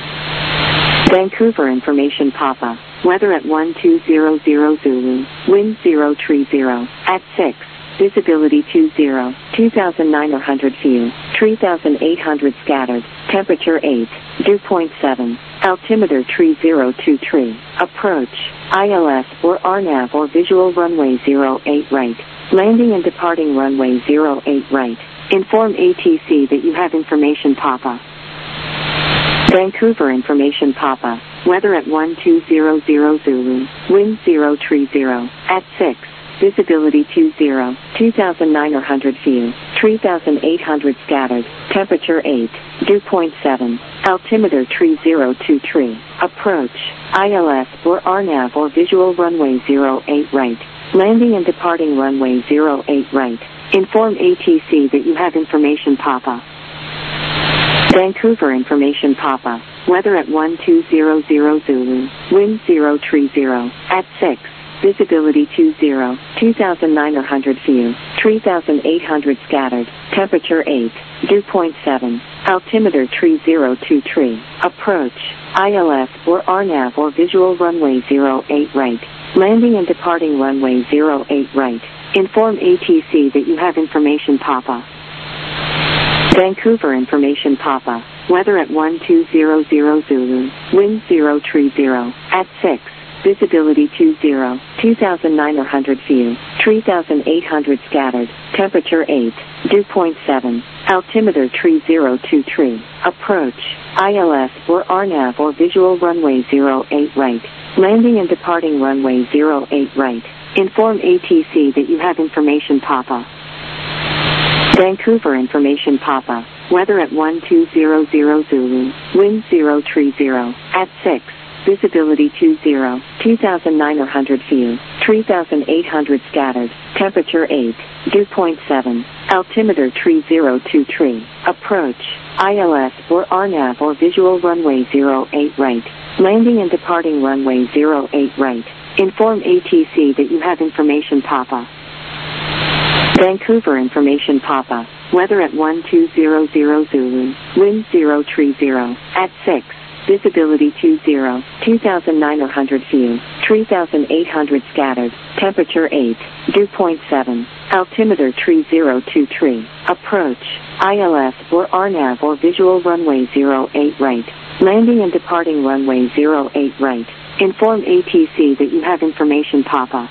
Vancouver information Papa, weather at one two zero zero Zulu, wind zero three zero, at six, visibility two zero, two thousand nine hundred view, three thousand eight hundred scattered, temperature eight, dew point seven, altimeter three zero two three, approach, I L S or R NAV or visual runway zero eight right, landing and departing runway zero eight right, inform A T C that you have information Papa. Vancouver information Papa, weather at one two zero zero Zulu, wind zero three zero, at six, visibility two zero, two thousand nine hundred view, three thousand eight hundred scattered, temperature eight, dew point seven, altimeter three zero two three, approach, I L S or R NAV or visual runway zero eight right, landing and departing runway zero eight right, inform A T C that you have information Papa. Vancouver information Papa, weather at one two zero zero Zulu, wind zero three zero, at six, visibility two zero, two thousand nine hundred view, three thousand eight hundred scattered, temperature eight, dew point seven, altimeter three zero two three, approach, I L S or R NAV or visual runway zero eight right, landing and departing runway zero eight right, inform A T C that you have information Papa. Vancouver information Papa, weather at one two zero zero Zulu, wind zero three zero, at six, visibility two zero, two thousand nine hundred view, three thousand eight hundred scattered, temperature eight, dew point seven, altimeter three zero two three, approach, I L S or R NAV or visual runway zero eight right, landing and departing runway zero eight right, inform A T C that you have information Papa. Vancouver information Papa, weather at one two zero zero Zulu, wind zero three zero, at six, visibility two zero, two thousand nine hundred view, three thousand eight hundred scattered, temperature eight, dew point seven, altimeter three zero two three, approach, I L S or R NAV or visual runway zero eight right, landing and departing runway zero eight right, inform A T C that you have information Papa. Vancouver information Papa, weather at one two zero zero Zulu, wind zero three zero, at six, visibility two zero, two thousand nine hundred view, three thousand eight hundred scattered, temperature eight, dew point seven, altimeter three zero two three, approach, I L S or R NAV or visual runway zero eight right, landing and departing runway zero eight right, inform A T C that you have information Papa.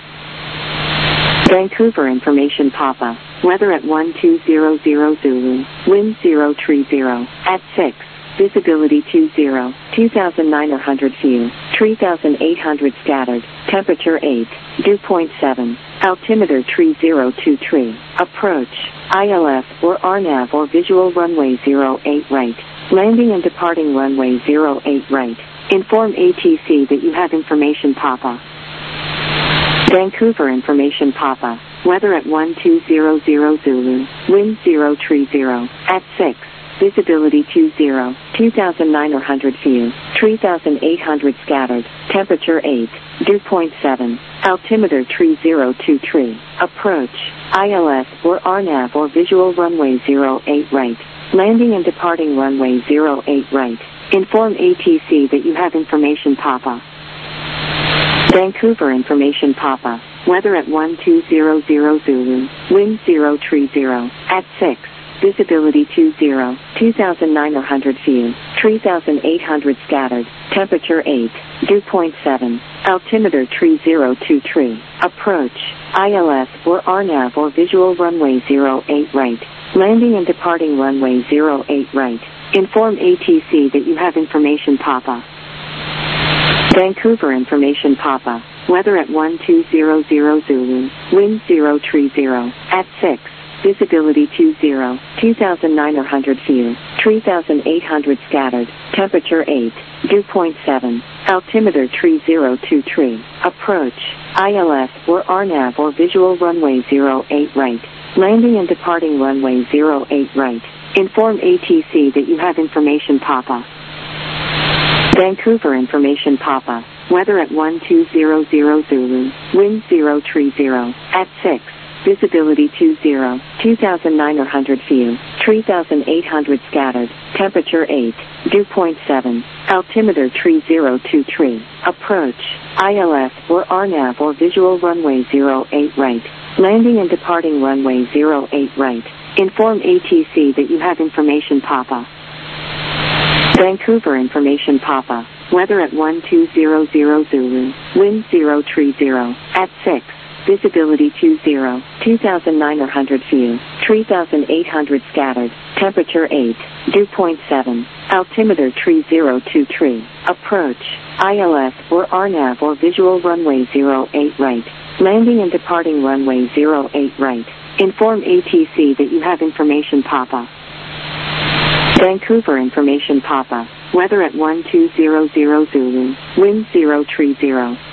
Vancouver information Papa, weather at one two zero zero Zulu, wind zero three zero, at six, visibility two zero, two thousand nine hundred view, three thousand eight hundred scattered, temperature eight, dew point seven, altimeter three zero two three, approach, I L S or R NAV or visual runway zero eight right, landing and departing runway zero eight right, inform A T C that you have information Papa. Vancouver information Papa, weather at one two zero zero Zulu, wind zero three zero, at six, visibility two zero, two thousand nine hundred view, three thousand eight hundred scattered, temperature eight, dew point seven, altimeter three zero two three, approach, I L S or R NAV or visual runway zero eight right, landing and departing runway zero eight right, inform A T C that you have information Papa. Vancouver information Papa, weather at one two zero zero Zulu, wind zero three zero, at six, visibility two zero, two thousand nine hundred view, three thousand eight hundred scattered, temperature eight, dew point seven, altimeter three zero two three, approach, I L S or R NAV or visual runway zero eight right, Landing and departing runway zero eight right. Inform A T C that you have information Papa. Vancouver information Papa. Weather at one two zero zero Zulu. Wind zero three zero. At six. Visibility two zero. two thousand nine hundred view. three thousand eight hundred scattered. Temperature eight. Dew point seven. Altimeter three zero two three. Approach. I L S or R NAV or visual runway zero eight right. Landing and departing runway zero eight right. Inform A T C that you have information Papa. Vancouver information Papa. Weather at one two zero zero Zulu. Wind zero three zero. At six. Visibility two zero. two thousand nine hundred view. three thousand eight hundred scattered. Temperature eight. Dew point seven. Altimeter three zero two three. Approach. I L S or R NAV or visual runway zero eight right. Landing and departing runway zero eight right. Inform A T C that you have information Papa. Vancouver information Papa. Weather at one two zero zero Zulu. Wind zero three zero. At six. Visibility two zero. two thousand nine hundred view. three thousand eight hundred scattered. Temperature eight. Dew point seven. Altimeter three zero two three. Approach. I L S or R NAV or visual runway zero eight right. Landing and departing runway zero eight right. Inform A T C that you have information Papa. Vancouver information Papa. Weather at one two zero zero Zulu. Wind zero three zero.